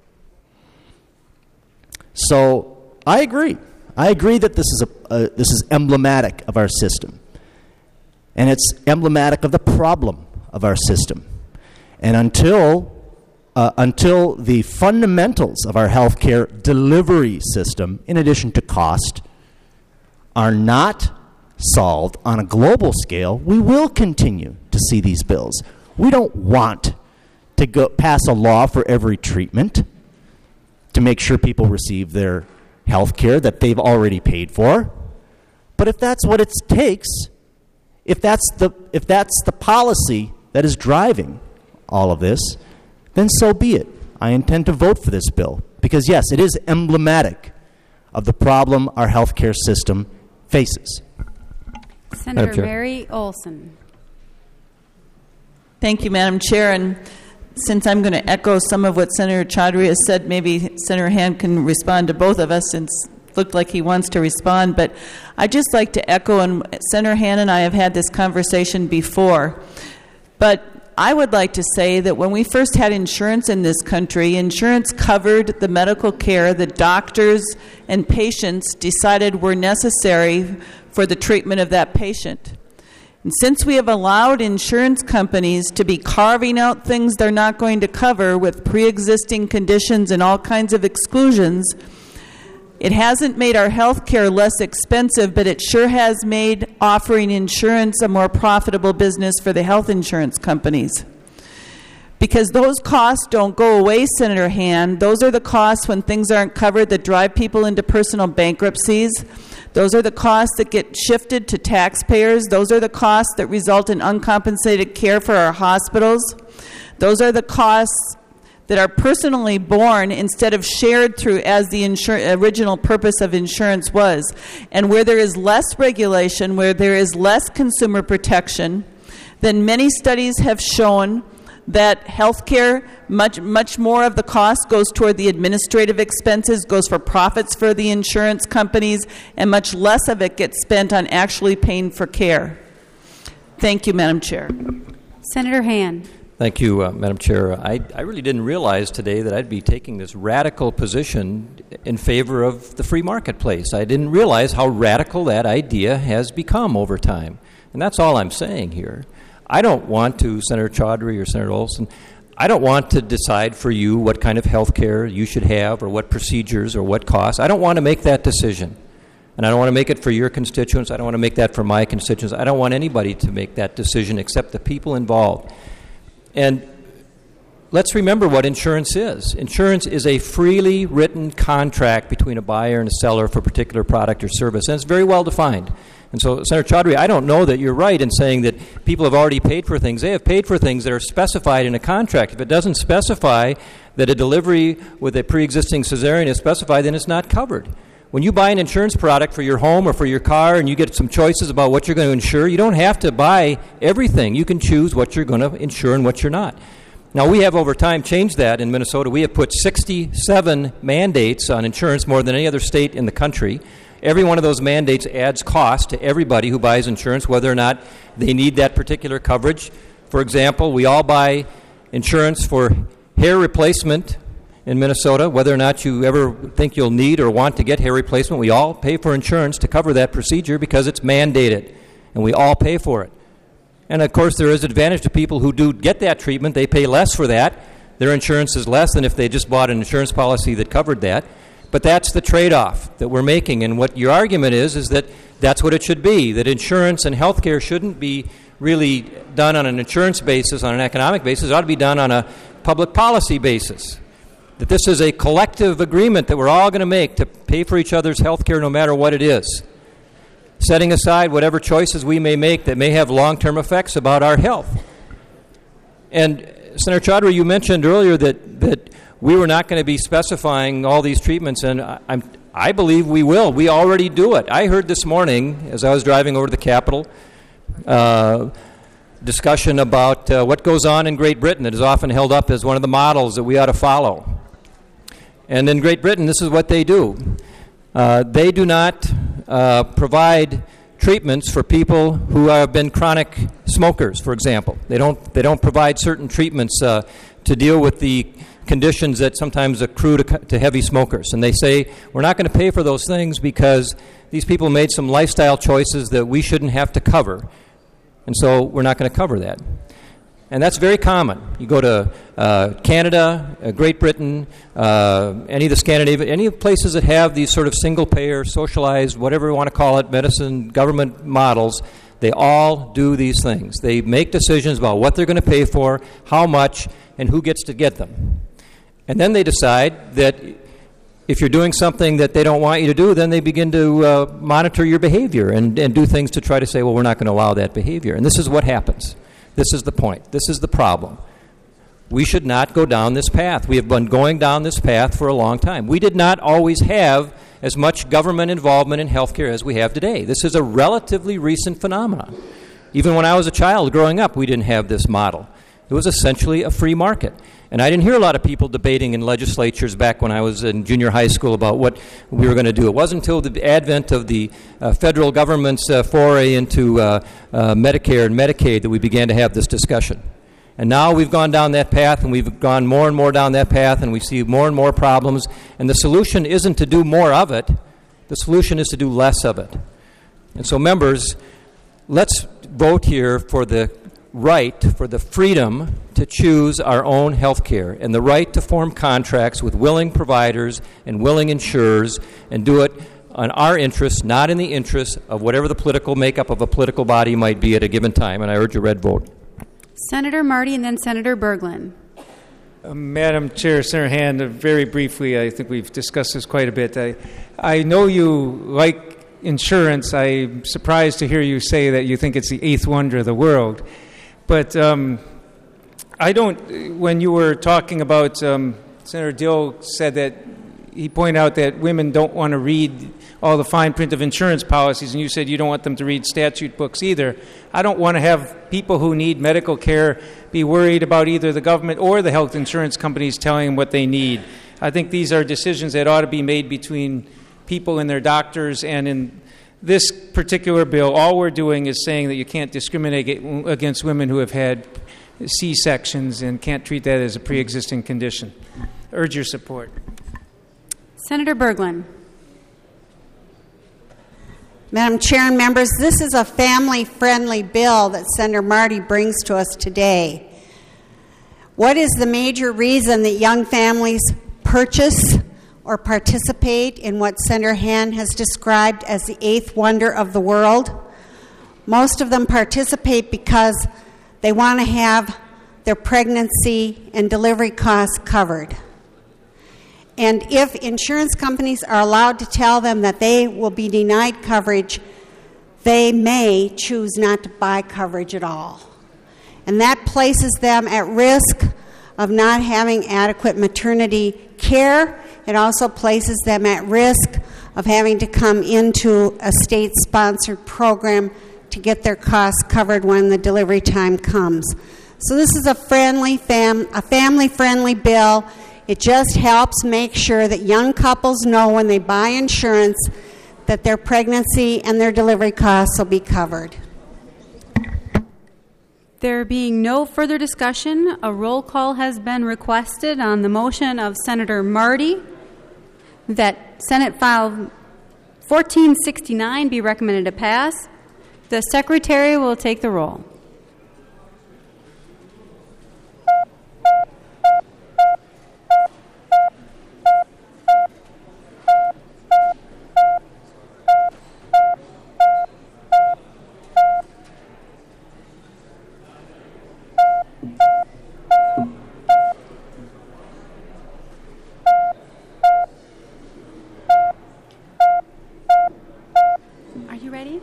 So I agree. I agree that this is a uh, this is emblematic of our system, and it's emblematic of the problem of our system. And until uh, until the fundamentals of our healthcare delivery system, in addition to cost, are not solved on a global scale, we will continue to see these bills. We don't want to go pass a law for every treatment to make sure people receive their health care that they've already paid for. But if that's what it takes, if that's the if that's the policy that is driving all of this, then so be it. I intend to vote for this bill because, yes, it is emblematic of the problem our health care system faces. Senator Mary Olson. Thank you, Madam Chair. And since I'm going to echo some of what Senator Chaudhary has said, maybe Senator Hand can respond to both of us since it looked like he wants to respond. But I'd just like to echo, and Senator Hand and I have had this conversation before, but I would like to say that when we first had insurance in this country, insurance covered the medical care that doctors and patients decided were necessary for the treatment of that patient. And since we have allowed insurance companies to be carving out things they're not going to cover with pre-existing conditions and all kinds of exclusions, it hasn't made our health care less expensive, but it sure has made offering insurance a more profitable business for the health insurance companies. Because those costs don't go away, Senator Hand. Those are the costs when things aren't covered that drive people into personal bankruptcies. Those are the costs that get shifted to taxpayers. Those are the costs that result in uncompensated care for our hospitals. Those are the costs that are personally borne instead of shared through as the insur- original purpose of insurance was. And where there is less regulation, where there is less consumer protection, then many studies have shown that healthcare, much much more of the cost goes toward the administrative expenses, goes for profits for the insurance companies, and much less of it gets spent on actually paying for care. Thank you, Madam Chair. Senator Hand. Thank you, uh, Madam Chair. I, I really didn't realize today that I'd be taking this radical position in favor of the free marketplace. I didn't realize how radical that idea has become over time. And that's all I'm saying here. I don't want to, Senator Chaudhary or Senator Olson, I don't want to decide for you what kind of health care you should have or what procedures or what costs. I don't want to make that decision. And I don't want to make it for your constituents. I don't want to make that for my constituents. I don't want anybody to make that decision except the people involved. And let's remember what insurance is. Insurance is a freely written contract between a buyer and a seller for a particular product or service, and it's very well defined. And so, Senator Chaudhary, I don't know that you're right in saying that people have already paid for things. They have paid for things that are specified in a contract. If it doesn't specify that a delivery with a pre-existing cesarean is specified, then it's not covered. When you buy an insurance product for your home or for your car and you get some choices about what you're going to insure, you don't have to buy everything. You can choose what you're going to insure and what you're not. Now, we have over time changed that in Minnesota. We have put sixty-seven mandates on insurance, more than any other state in the country. Every one of those mandates adds cost to everybody who buys insurance, whether or not they need that particular coverage. For example, we all buy insurance for hair replacement in Minnesota, whether or not you ever think you'll need or want to get hair replacement. We all pay for insurance to cover that procedure because it's mandated, and we all pay for it. And, of course, there is advantage to people who do get that treatment. They pay less for that. Their insurance is less than if they just bought an insurance policy that covered that. But that's the trade-off that we're making. And what your argument is, is that that's what it should be, that insurance and health care shouldn't be really done on an insurance basis, on an economic basis. It ought to be done on a public policy basis. That this is a collective agreement that we're all going to make to pay for each other's health care no matter what it is, setting aside whatever choices we may make that may have long-term effects about our health. And Senator Chaudhary, you mentioned earlier that, that we were not going to be specifying all these treatments, and I, I'm, I believe we will. We already do it. I heard this morning, as I was driving over to the Capitol, uh, discussion about uh, what goes on in Great Britain. It is often held up as one of the models that we ought to follow. And in Great Britain, this is what they do. Uh, they do not uh, provide treatments for people who have been chronic smokers, for example. They don't, they don't provide certain treatments uh, to deal with the conditions that sometimes accrue to, to heavy smokers. And they say, we're not going to pay for those things because these people made some lifestyle choices that we shouldn't have to cover. And so we're not going to cover that. And that's very common. You go to uh, Canada, uh, Great Britain, uh, any of the Scandinavian, any of the places that have these sort of single-payer, socialized, whatever you want to call it, medicine, government models, they all do these things. They make decisions about what they're going to pay for, how much, and who gets to get them. And then they decide that if you're doing something that they don't want you to do, then they begin to uh, monitor your behavior and, and do things to try to say, well, we're not going to allow that behavior. And this is what happens. This is the point. This is the problem. We should not go down this path. We have been going down this path for a long time. We did not always have as much government involvement in health care as we have today. This is a relatively recent phenomenon. Even when I was a child growing up, we didn't have this model. It was essentially a free market. And I didn't hear a lot of people debating in legislatures back when I was in junior high school about what we were going to do. It wasn't until the advent of the uh, federal government's uh, foray into uh, uh, Medicare and Medicaid that we began to have this discussion. And now we've gone down that path, and we've gone more and more down that path, and we see more and more problems. And the solution isn't to do more of it. The solution is to do less of it. And so, members, let's vote here for the right, for the freedom to choose our own health care and the right to form contracts with willing providers and willing insurers and do it on our interests, not in the interests of whatever the political makeup of a political body might be at a given time. And I urge a red vote. Senator Marty and then Senator Berglund. Uh, Madam Chair, Senator Hand, uh, very briefly, I think we've discussed this quite a bit. I, I know you like insurance. I'm surprised to hear you say that you think it's the eighth wonder of the world. But um, I don't, when you were talking about, um, Senator Dill said that, he pointed out that women don't want to read all the fine print of insurance policies, and you said you don't want them to read statute books either. I don't want to have people who need medical care be worried about either the government or the health insurance companies telling them what they need. I think these are decisions that ought to be made between people and their doctors, and in this particular bill, all we're doing is saying that you can't discriminate against women who have had C-sections and can't treat that as a pre-existing condition. Urge your support. Senator Berglund. Madam Chair and members, this is a family-friendly bill that Senator Marty brings to us today. What is the major reason that young families purchase or participate in what Senator Hand has described as the eighth wonder of the world? Most of them participate because they want to have their pregnancy and delivery costs covered. And if insurance companies are allowed to tell them that they will be denied coverage, they may choose not to buy coverage at all. And that places them at risk of not having adequate maternity care. It also places them at risk of having to come into a state-sponsored program to get their costs covered when the delivery time comes. So this is a friendly fam- a family-friendly bill. It just helps make sure that young couples know when they buy insurance that their pregnancy and their delivery costs will be covered. There being no further discussion, a roll call has been requested on the motion of Senator Marty that Senate File fourteen sixty-nine be recommended to pass. The Secretary will take the roll. Are you ready?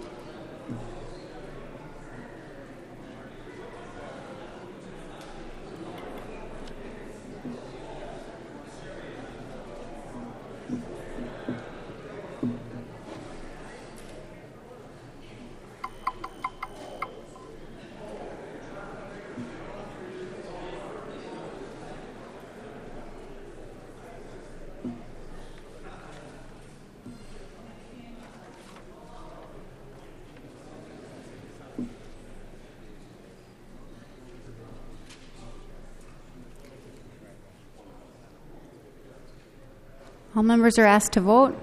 All members are asked to vote.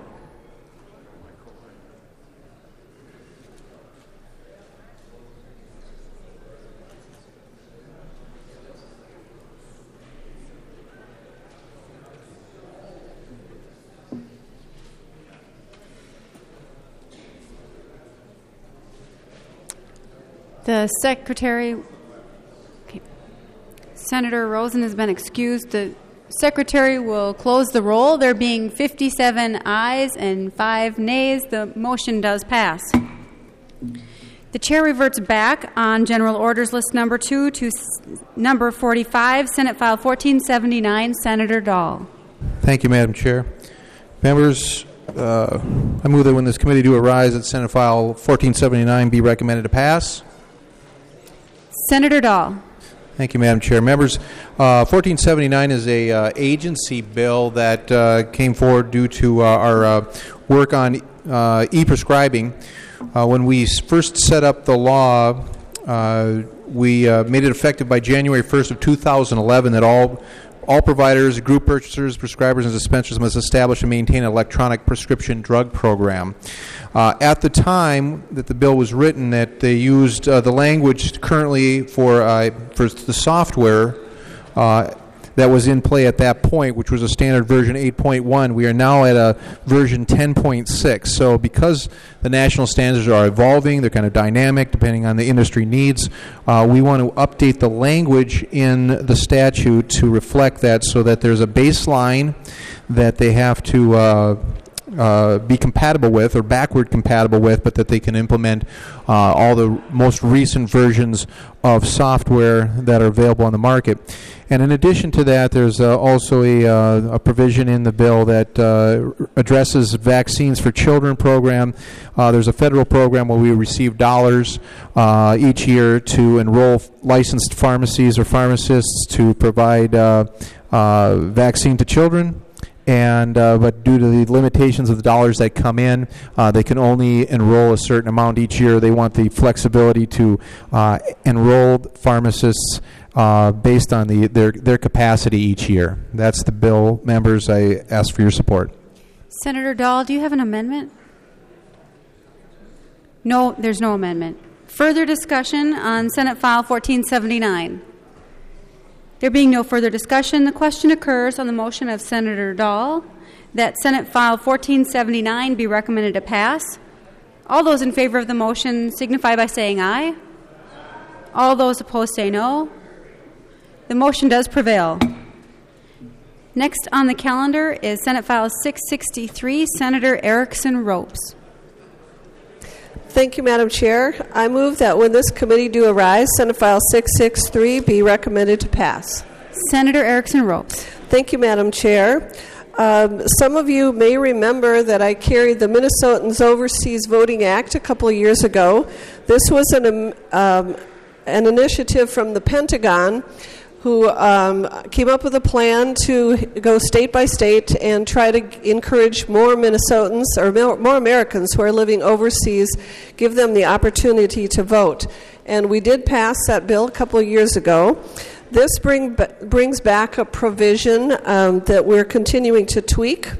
The Secretary, okay. Senator Rosen has been excused. The Secretary will close the roll. There being fifty-seven ayes and five nays, the motion does pass. The Chair reverts back on General Orders List Number two to s- Number forty-five, Senate File fourteen seventy-nine, Senator Dahl. Thank you, Madam Chair. Members, uh, I move that when this committee do arise, that Senate File fourteen seventy-nine be recommended to pass. Senator Dahl. Thank you, Madam Chair. Members, uh, fourteen seventy-nine is a uh, agency bill that uh, came forward due to uh, our uh, work on uh, e-prescribing. Uh, when we first set up the law, uh, we uh, made it effective by January first of two thousand eleven that all all providers, group purchasers, prescribers, and dispensers must establish and maintain an electronic prescription drug program. Uh, at the time that the bill was written, that they used uh, the language currently for uh, for the software uh, that was in play at that point, which was a standard version eight point one. We are now at a version ten point six. So because the national standards are evolving, they're kind of dynamic depending on the industry needs, uh, we want to update the language in the statute to reflect that so that there's a baseline that they have to uh, uh, be compatible with or backward compatible with, but that they can implement uh, all the most recent versions of software that are available on the market. And in addition to that, there's uh, also a, uh, a provision in the bill that uh, addresses vaccines for children program. Uh, there's a federal program where we receive dollars uh, each year to enroll licensed pharmacies or pharmacists to provide uh, uh, vaccine to children. And uh, but due to the limitations of the dollars that come in, uh, they can only enroll a certain amount each year. They want the flexibility to uh, enroll pharmacists uh, based on the their their capacity each year. That's the bill. Members, I ask for your support. Senator Dahl, do you have an amendment? No, there's no amendment. Further discussion on Senate File fourteen seventy-nine. There being no further discussion, the question occurs on the motion of Senator Dahl that Senate File fourteen seventy-nine be recommended to pass. All those in favor of the motion signify by saying aye. All those opposed say no. The motion does prevail. Next on the calendar is Senate File six sixty-three, Senator Erickson Ropes. Thank you, Madam Chair. I move that when this committee do arise, Senate File six sixty-three be recommended to pass. Senator Erickson Ropes. Thank you, Madam Chair. Um, some of you may remember that I carried the Minnesotans Overseas Voting Act a couple of years ago. This was an, um, an initiative from the Pentagon who um, came up with a plan to go state by state and try to encourage more Minnesotans or more Americans who are living overseas, give them the opportunity to vote. And we did pass that bill a couple of years ago. This bring, brings back a provision um, that we're continuing to tweak.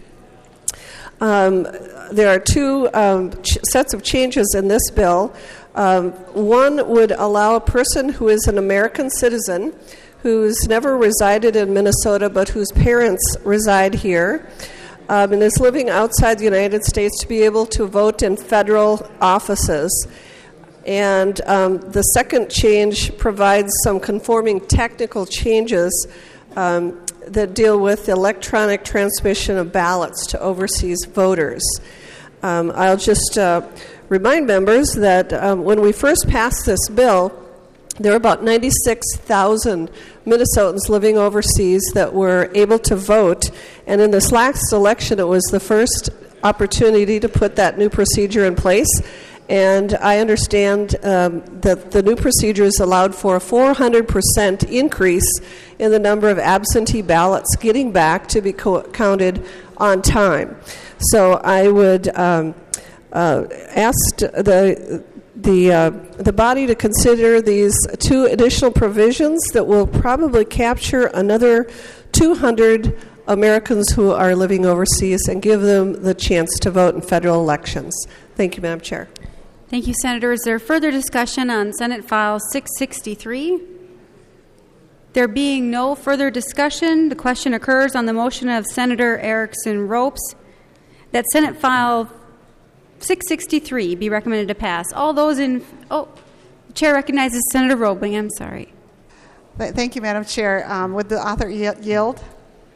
Um, there are two um, ch- sets of changes in this bill. Um, one would allow a person who is an American citizen who's never resided in Minnesota but whose parents reside here um, and is living outside the United States to be able to vote in federal offices. And um, the second change provides some conforming technical changes um, that deal with electronic transmission of ballots to overseas voters. Um, I'll just uh, remind members that um, when we first passed this bill, there were about ninety-six thousand Minnesotans living overseas that were able to vote. And in this last election, it was the first opportunity to put that new procedure in place. And I understand um, that the new procedures allowed for a four hundred percent increase in the number of absentee ballots getting back to be co- counted on time. So I would um, uh, ask the the uh, the body to consider these two additional provisions that will probably capture another two hundred Americans who are living overseas and give them the chance to vote in federal elections. Thank you, Madam Chair. Thank you, Senator. Is there further discussion on Senate File six sixty-three? There being no further discussion, the question occurs on the motion of Senator Erickson Ropes that Senate File six sixty-three be recommended to pass. All those in... Oh, the Chair recognizes Senator Roebling. I'm sorry. Thank you, Madam Chair. Um, would the author yield?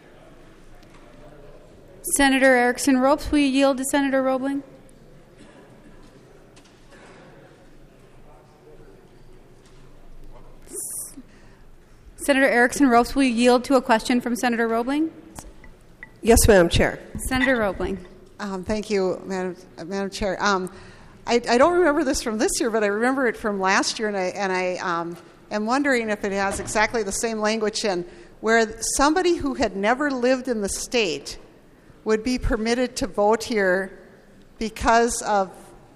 Senator Erickson Ropes, will you yield to Senator Roebling? Senator Erickson Ropes, will you yield to a question from Senator Roebling? Yes, Madam Chair. Senator Roebling. Um, thank you, Madam, Madam Chair. Um, I, I don't remember this from this year, but I remember it from last year, and I, and I um, am wondering if it has exactly the same language in where somebody who had never lived in the state would be permitted to vote here because of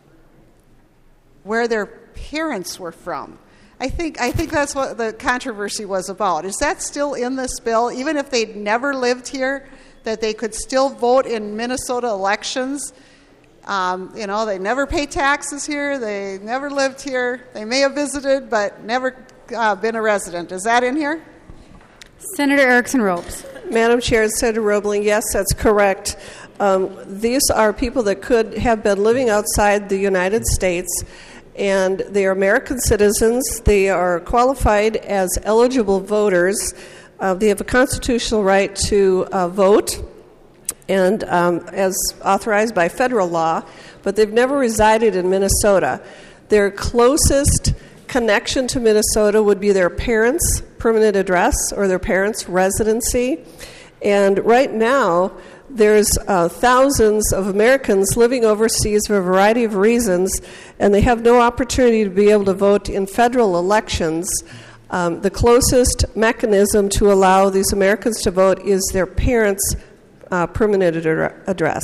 where their parents were from. I think I think that's what the controversy was about. Is that still in this bill, even if they'd never lived here, that they could still vote in Minnesota elections? Um, you know, they never pay taxes here, they never lived here, they may have visited, but never uh, been a resident. Is that in here? Senator Erickson Ropes. Madam Chair, Senator Roebling, yes, that's correct. Um, these are people that could have been living outside the United States, and they are American citizens. They are qualified as eligible voters. Uh, they have a constitutional right to uh, vote, and um, as authorized by federal law, but they've never resided in Minnesota. Their closest connection to Minnesota would be their parents' permanent address or their parents' residency. And right now, there's uh, thousands of Americans living overseas for a variety of reasons, and they have no opportunity to be able to vote in federal elections. Um, the closest mechanism to allow these Americans to vote is their parents' uh, permanent ad- address.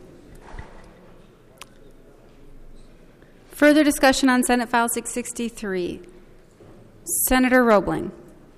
Further discussion on Senate File six sixty-three. Senator Roebling.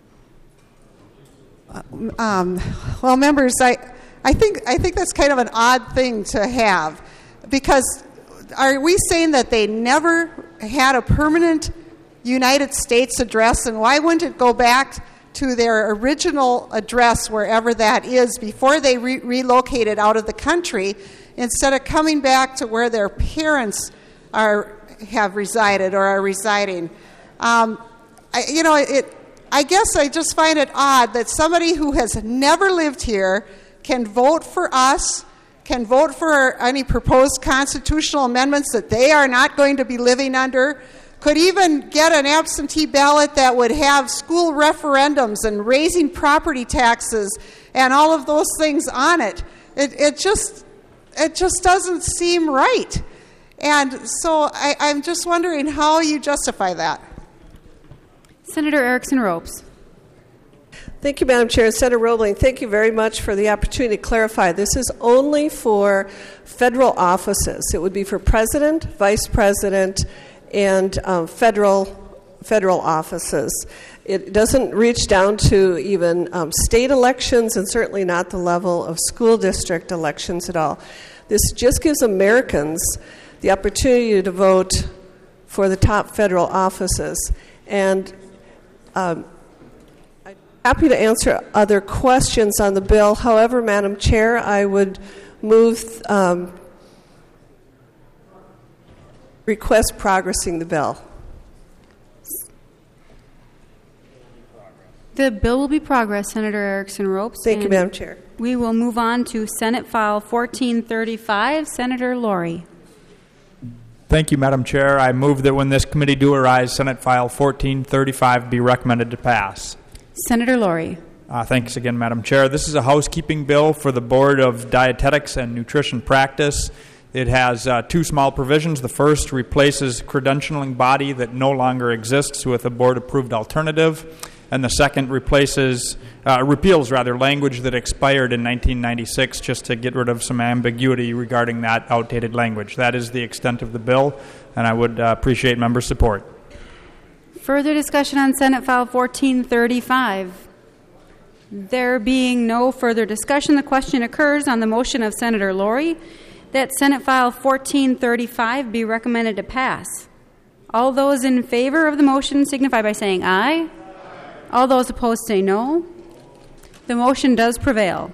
Um, well, members, I, I think I think that's kind of an odd thing to have, because are we saying that they never had a permanent United States address, and why wouldn't it go back to their original address, wherever that is, before they re- relocated out of the country, instead of coming back to where their parents are have resided or are residing? Um, I, you know, it. I guess I just find it odd that somebody who has never lived here can vote for us, can vote for any proposed constitutional amendments that they are not going to be living under, could even get an absentee ballot that would have school referendums and raising property taxes and all of those things on it. It, it just it just doesn't seem right. And so I, I'm just wondering how you justify that. Senator Erickson Ropes. Thank you, Madam Chair. Senator Roebling, thank you very much for the opportunity to clarify. This is only for federal offices. It would be for president, vice president, and um, federal federal offices. It doesn't reach down to even um, state elections, and certainly not the level of school district elections at all. This just gives Americans the opportunity to vote for the top federal offices. And um, I'm happy to answer other questions on the bill. However, Madam Chair, I would move um, request progressing the bill. The bill will be progressed, Senator Erickson Ropes. Thank you, Madam Chair. We will move on to Senate File fourteen thirty-five. Senator Laurie. Thank you, Madam Chair. I move that when this committee do arise, Senate File fourteen thirty-five be recommended to pass. Senator Laurie. Uh, thanks again, Madam Chair. This is a housekeeping bill for the Board of Dietetics and Nutrition Practice. It has uh, two small provisions. The first replaces credentialing body that no longer exists with a board-approved alternative. And the second replaces, uh, repeals rather, language that expired in nineteen ninety-six, just to get rid of some ambiguity regarding that outdated language. That is the extent of the bill, and I would uh, appreciate member support. Further discussion on Senate File fourteen thirty-five. There being no further discussion, the question occurs on the motion of Senator Laurie that Senate File fourteen thirty-five be recommended to pass. All those in favor of the motion signify by saying aye. All those opposed say no. The motion does prevail.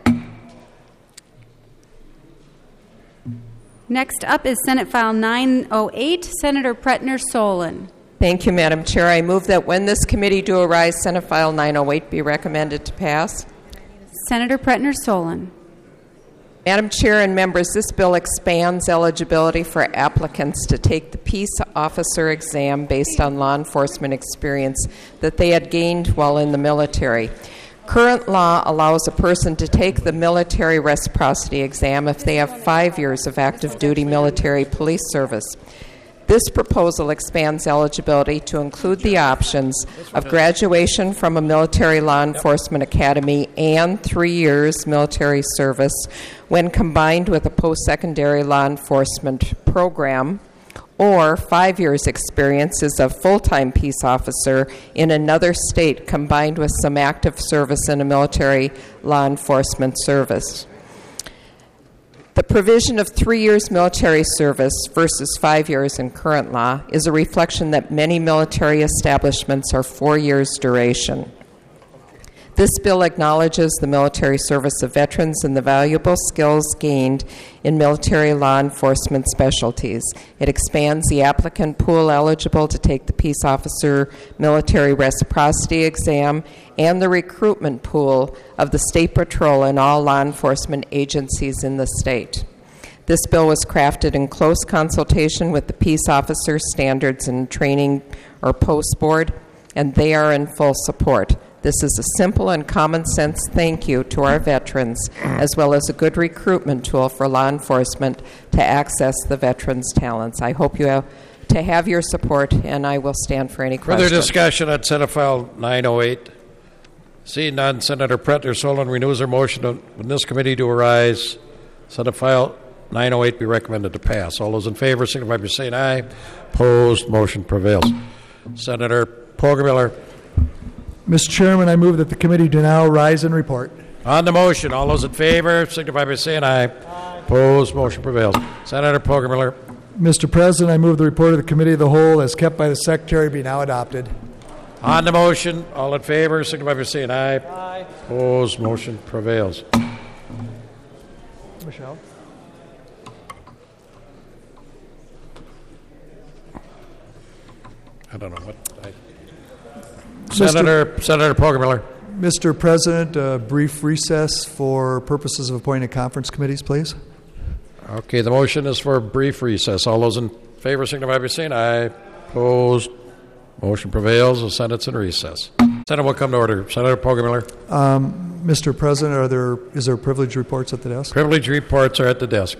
Next up is Senate File nine oh eight, Senator Pretner-Solon. Thank you, Madam Chair. I move that when this committee do arise, Senate File nine oh eight be recommended to pass. Senator Pretner-Solon. Madam Chair and members, this bill expands eligibility for applicants to take the peace officer exam based on law enforcement experience that they had gained while in the military. Current law allows a person to take the military reciprocity exam if they have five years of active duty military police service. This proposal expands eligibility to include the options of graduation from a military law enforcement academy and three years military service when combined with a post-secondary law enforcement program, or five years experience as a full-time peace officer in another state combined with some active service in a military law enforcement service. The provision of three years military service versus five years in current law is a reflection that many military establishments are four years duration. This bill acknowledges the military service of veterans and the valuable skills gained in military law enforcement specialties. It expands the applicant pool eligible to take the peace officer military reciprocity exam and the recruitment pool of the State Patrol and all law enforcement agencies in the state. This bill was crafted in close consultation with the Peace Officer Standards and Training, or POST Board, and they are in full support. This is a simple and common sense thank you to our veterans, as well as a good recruitment tool for law enforcement to access the veterans' talents. I hope you have to have your support, and I will stand for any questions. Further discussion on Senate File nine oh eight. Seeing none, Senator Pretner-Solon renews her motion in this committee to arise. Senate File nine oh eight be recommended to pass. All those in favor signify by saying aye. Opposed, motion prevails. Senator Poggemiller. Mister Chairman, I move that the committee do now rise and report. On the motion, all those in favor signify by saying aye. Aye. Opposed, motion prevails. Senator Poggemiller. Mister President, I move the report of the Committee of the Whole as kept by the Secretary be now adopted. On the motion, all in favor signify by saying aye. Aye. Opposed, motion prevails. Michelle. I don't know what I... Senator Mister Senator Poggemiller. Mister President, a brief recess for purposes of appointing conference committees, please. Okay, the motion is for a brief recess. All those in favor signify by saying aye. Opposed, motion prevails. The Senate's in recess. Senate will come to order. Senator Poggemiller. Um, Mister President, are there is there privilege reports at the desk? Privilege reports are at the desk.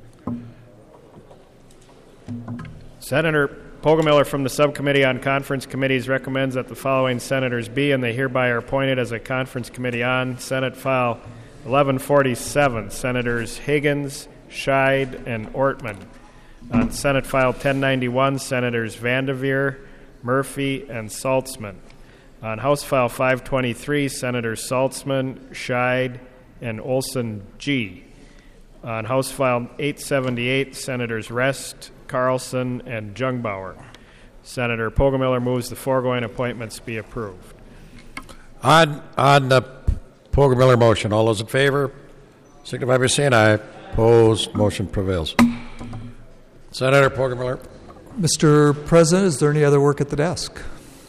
Senator Poggemiller from the Subcommittee on Conference Committees recommends that the following senators be, and they hereby are appointed as a conference committee on Senate File eleven forty-seven, Senators Higgins, Scheid, and Ortman. On Senate File ten ninety-one, Senators Vanderveer, Murphy, and Saltzman. On House File five twenty-three, Senators Saltzman, Scheid, and Olson G. On House File eight seventy-eight, Senators Rest, Carlson, and Jungbauer. Senator Poggemiller moves the foregoing appointments be approved. On on the Poggemiller motion, all those in favor signify by saying aye. Opposed, motion prevails. Senator Poggemiller. Mister President, is there any other work at the desk?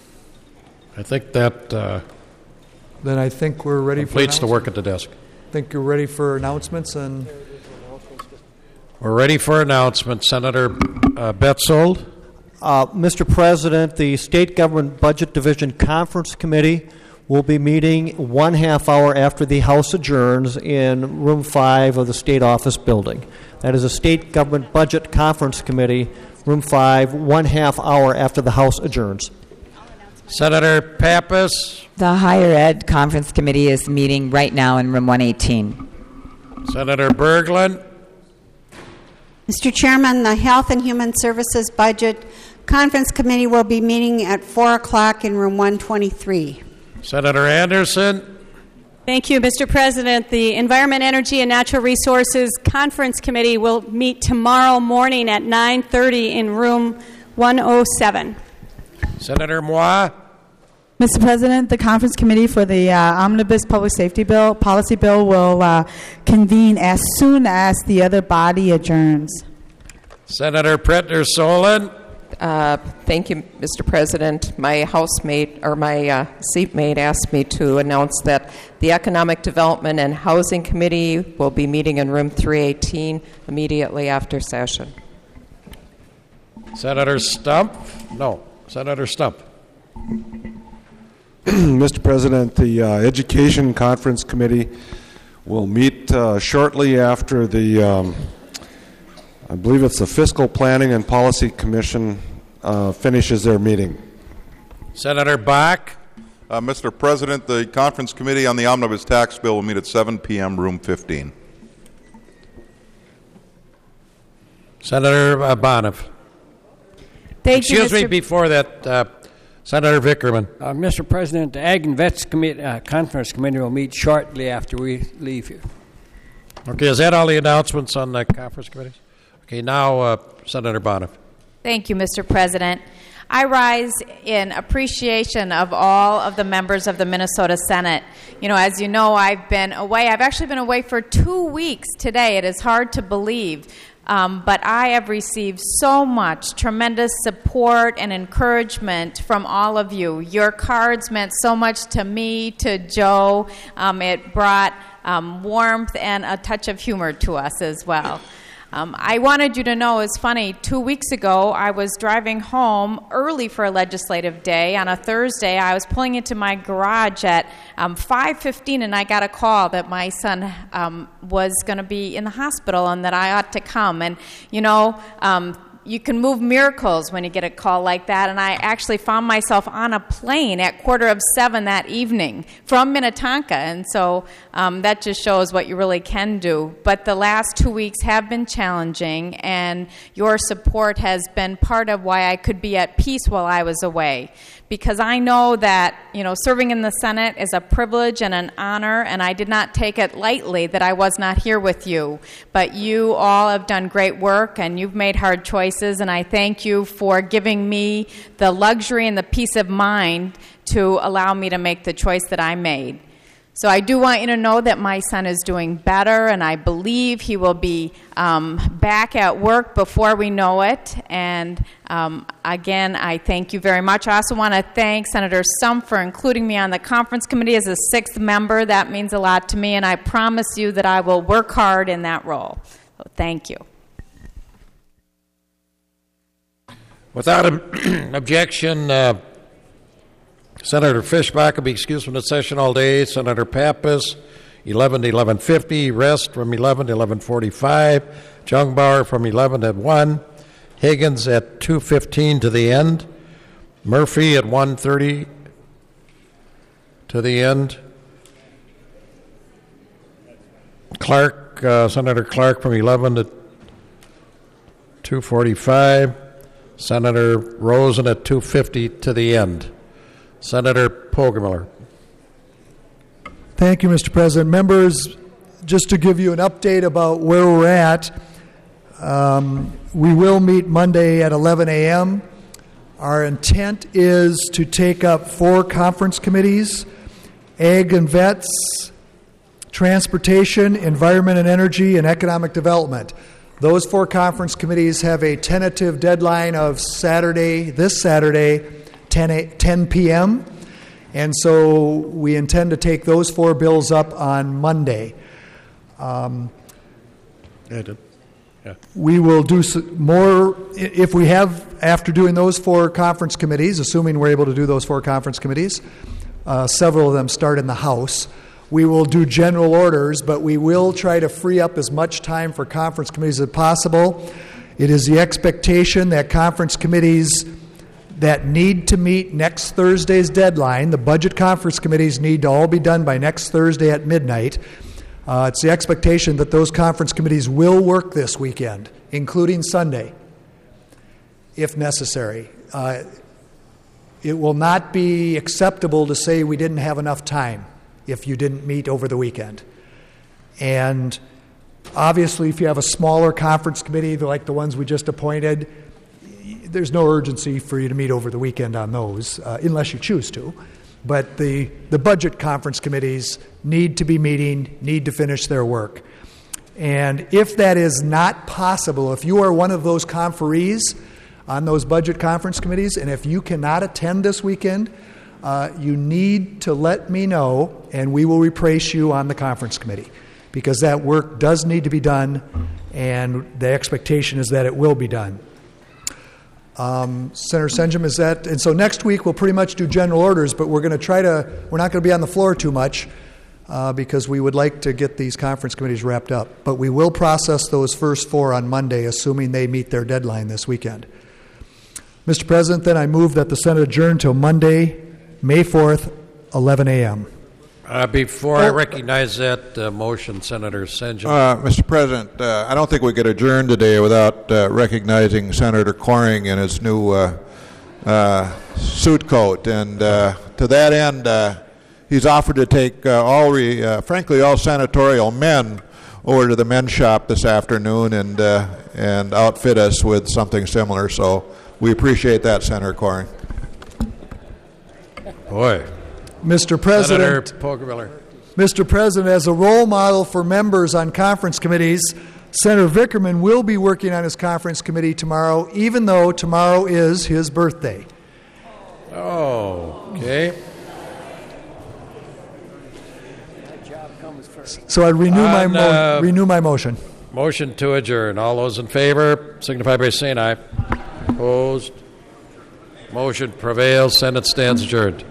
I think that uh, then I think we're ready for completes the work at the desk. I think you're ready for announcements, and we're ready for announcements. Senator uh, Betzold. Uh, Mister President, the State Government Budget Division Conference Committee will be meeting one half hour after the House adjourns in room five of the State Office building. That is a State Government Budget Conference Committee, room five, one half hour after the House adjourns. Senator Pappas. The Higher Ed Conference Committee is meeting right now in room one eighteen. Senator Berglund. Mister Chairman, the Health and Human Services Budget Conference Committee will be meeting at four o'clock in room one twenty-three. Senator Anderson. Thank you, Mister President. The Environment, Energy, and Natural Resources Conference Committee will meet tomorrow morning at nine thirty in room one oh seven. Senator Moi. Mister President, the Conference Committee for the uh, Omnibus Public Safety Bill, Policy Bill will uh, convene as soon as the other body adjourns. Senator Pretner-Solon. Uh, thank you, Mister President. My housemate or my uh, seatmate asked me to announce that the Economic Development and Housing Committee will be meeting in room three eighteen immediately after session. Senator Stump. No, Senator Stump. Mister President, the uh, Education Conference Committee will meet uh, shortly after the, um, I believe it's the Fiscal Planning and Policy Commission uh, finishes their meeting. Senator Bach. Uh, Mister President, the Conference Committee on the Omnibus Tax Bill will meet at seven p.m., room fifteen. Senator uh, Boniff. Thank you, Excuse me, Mister before that, uh, Senator Vickerman. Uh, Mister President, the Ag and Vets Committee, uh, Conference Committee will meet shortly after we leave here. Okay, is that all the announcements on the conference committees? Okay, now uh, Senator Boniff. Thank you, Mister President. I rise in appreciation of all of the members of the Minnesota Senate. You know, as you know, I've been away. I've actually been away for two weeks today. It is hard to believe. Um, but I have received so much tremendous support and encouragement from all of you. Your cards meant so much to me, to Joe. Um, it brought um, warmth and a touch of humor to us as well. Um, I wanted you to know, it's funny, two weeks ago I was driving home early for a legislative day. On a Thursday, I was pulling into my garage at um, five fifteen, and I got a call that my son um, was going to be in the hospital and that I ought to come. And, you know, um, you can move miracles when you get a call like that, and I actually found myself on a plane at quarter of seven that evening from Minnetonka, and so um, that just shows what you really can do. But the last two weeks have been challenging, and your support has been part of why I could be at peace while I was away. Because I know that, you know, serving in the Senate is a privilege and an honor, and I did not take it lightly that I was not here with you. But you all have done great work, and you've made hard choices, and I thank you for giving me the luxury and the peace of mind to allow me to make the choice that I made. So I do want you to know that my son is doing better, and I believe he will be um, back at work before we know it. And um, again, I thank you very much. I also want to thank Senator Stump for including me on the conference committee as a sixth member. That means a lot to me, and I promise you that I will work hard in that role. So thank you. Without an objection, uh, Senator Fischbach will be excused from the session all day. Senator Pappas, eleven to eleven fifty. Rest from eleven to eleven forty-five. Jungbauer from eleven to one. Higgins at two fifteen to the end. Murphy at one thirty to the end. Clark, uh, Senator Clark from eleven to two forty-five. Senator Rosen at two fifty to the end. Senator Poggemiller. Thank you, Mister President. Members, just to give you an update about where we're at, um, we will meet Monday at eleven a.m. Our intent is to take up four conference committees: Ag and Vets, Transportation, Environment and Energy, and Economic Development. Those four conference committees have a tentative deadline of Saturday, this Saturday, ten p.m., and so we intend to take those four bills up on Monday. Um, yeah, I did. Yeah. We will do more, if we have, after doing those four conference committees, assuming we're able to do those four conference committees, uh, several of them start in the House. We will do general orders, but we will try to free up as much time for conference committees as possible. It is the expectation that conference committees that need to meet next Thursday's deadline, the budget conference committees need to all be done by next Thursday at midnight. Uh, it's the expectation that those conference committees will work this weekend, including Sunday, if necessary. Uh, it will not be acceptable to say we didn't have enough time if you didn't meet over the weekend. And obviously, if you have a smaller conference committee like the ones we just appointed, there's no urgency for you to meet over the weekend on those, uh, unless you choose to. But the, the budget conference committees need to be meeting, need to finish their work. And if that is not possible, if you are one of those conferees on those budget conference committees, and if you cannot attend this weekend, uh, you need to let me know, and we will replace you on the conference committee, because that work does need to be done, and the expectation is that it will be done. Um, Senator Senjum, is that, and so next week we'll pretty much do general orders, but we're going to try to, we're not going to be on the floor too much uh, because we would like to get these conference committees wrapped up. But we will process those first four on Monday, assuming they meet their deadline this weekend. Mister President, then I move that the Senate adjourn till Monday, May fourth, eleven a.m. Uh, before I recognize that uh, motion, Senator Senjum. Uh, Mister President, uh, I don't think we could adjourn today without uh, recognizing Senator Coring in his new uh, uh, suit coat. And uh, to that end, uh, he's offered to take uh, all, re, uh, frankly, all senatorial men over to the men's shop this afternoon and uh, and outfit us with something similar. So we appreciate that, Senator Coring. Boy. Mister President, Senator Poggemiller. Mister President, as a role model for members on conference committees, Senator Vickerman will be working on his conference committee tomorrow, even though tomorrow is his birthday. Oh, okay. So I renew my On, mo- uh, renew my motion. Motion to adjourn. All those in favor signify by saying aye. Opposed? Motion prevails. Senate stands adjourned.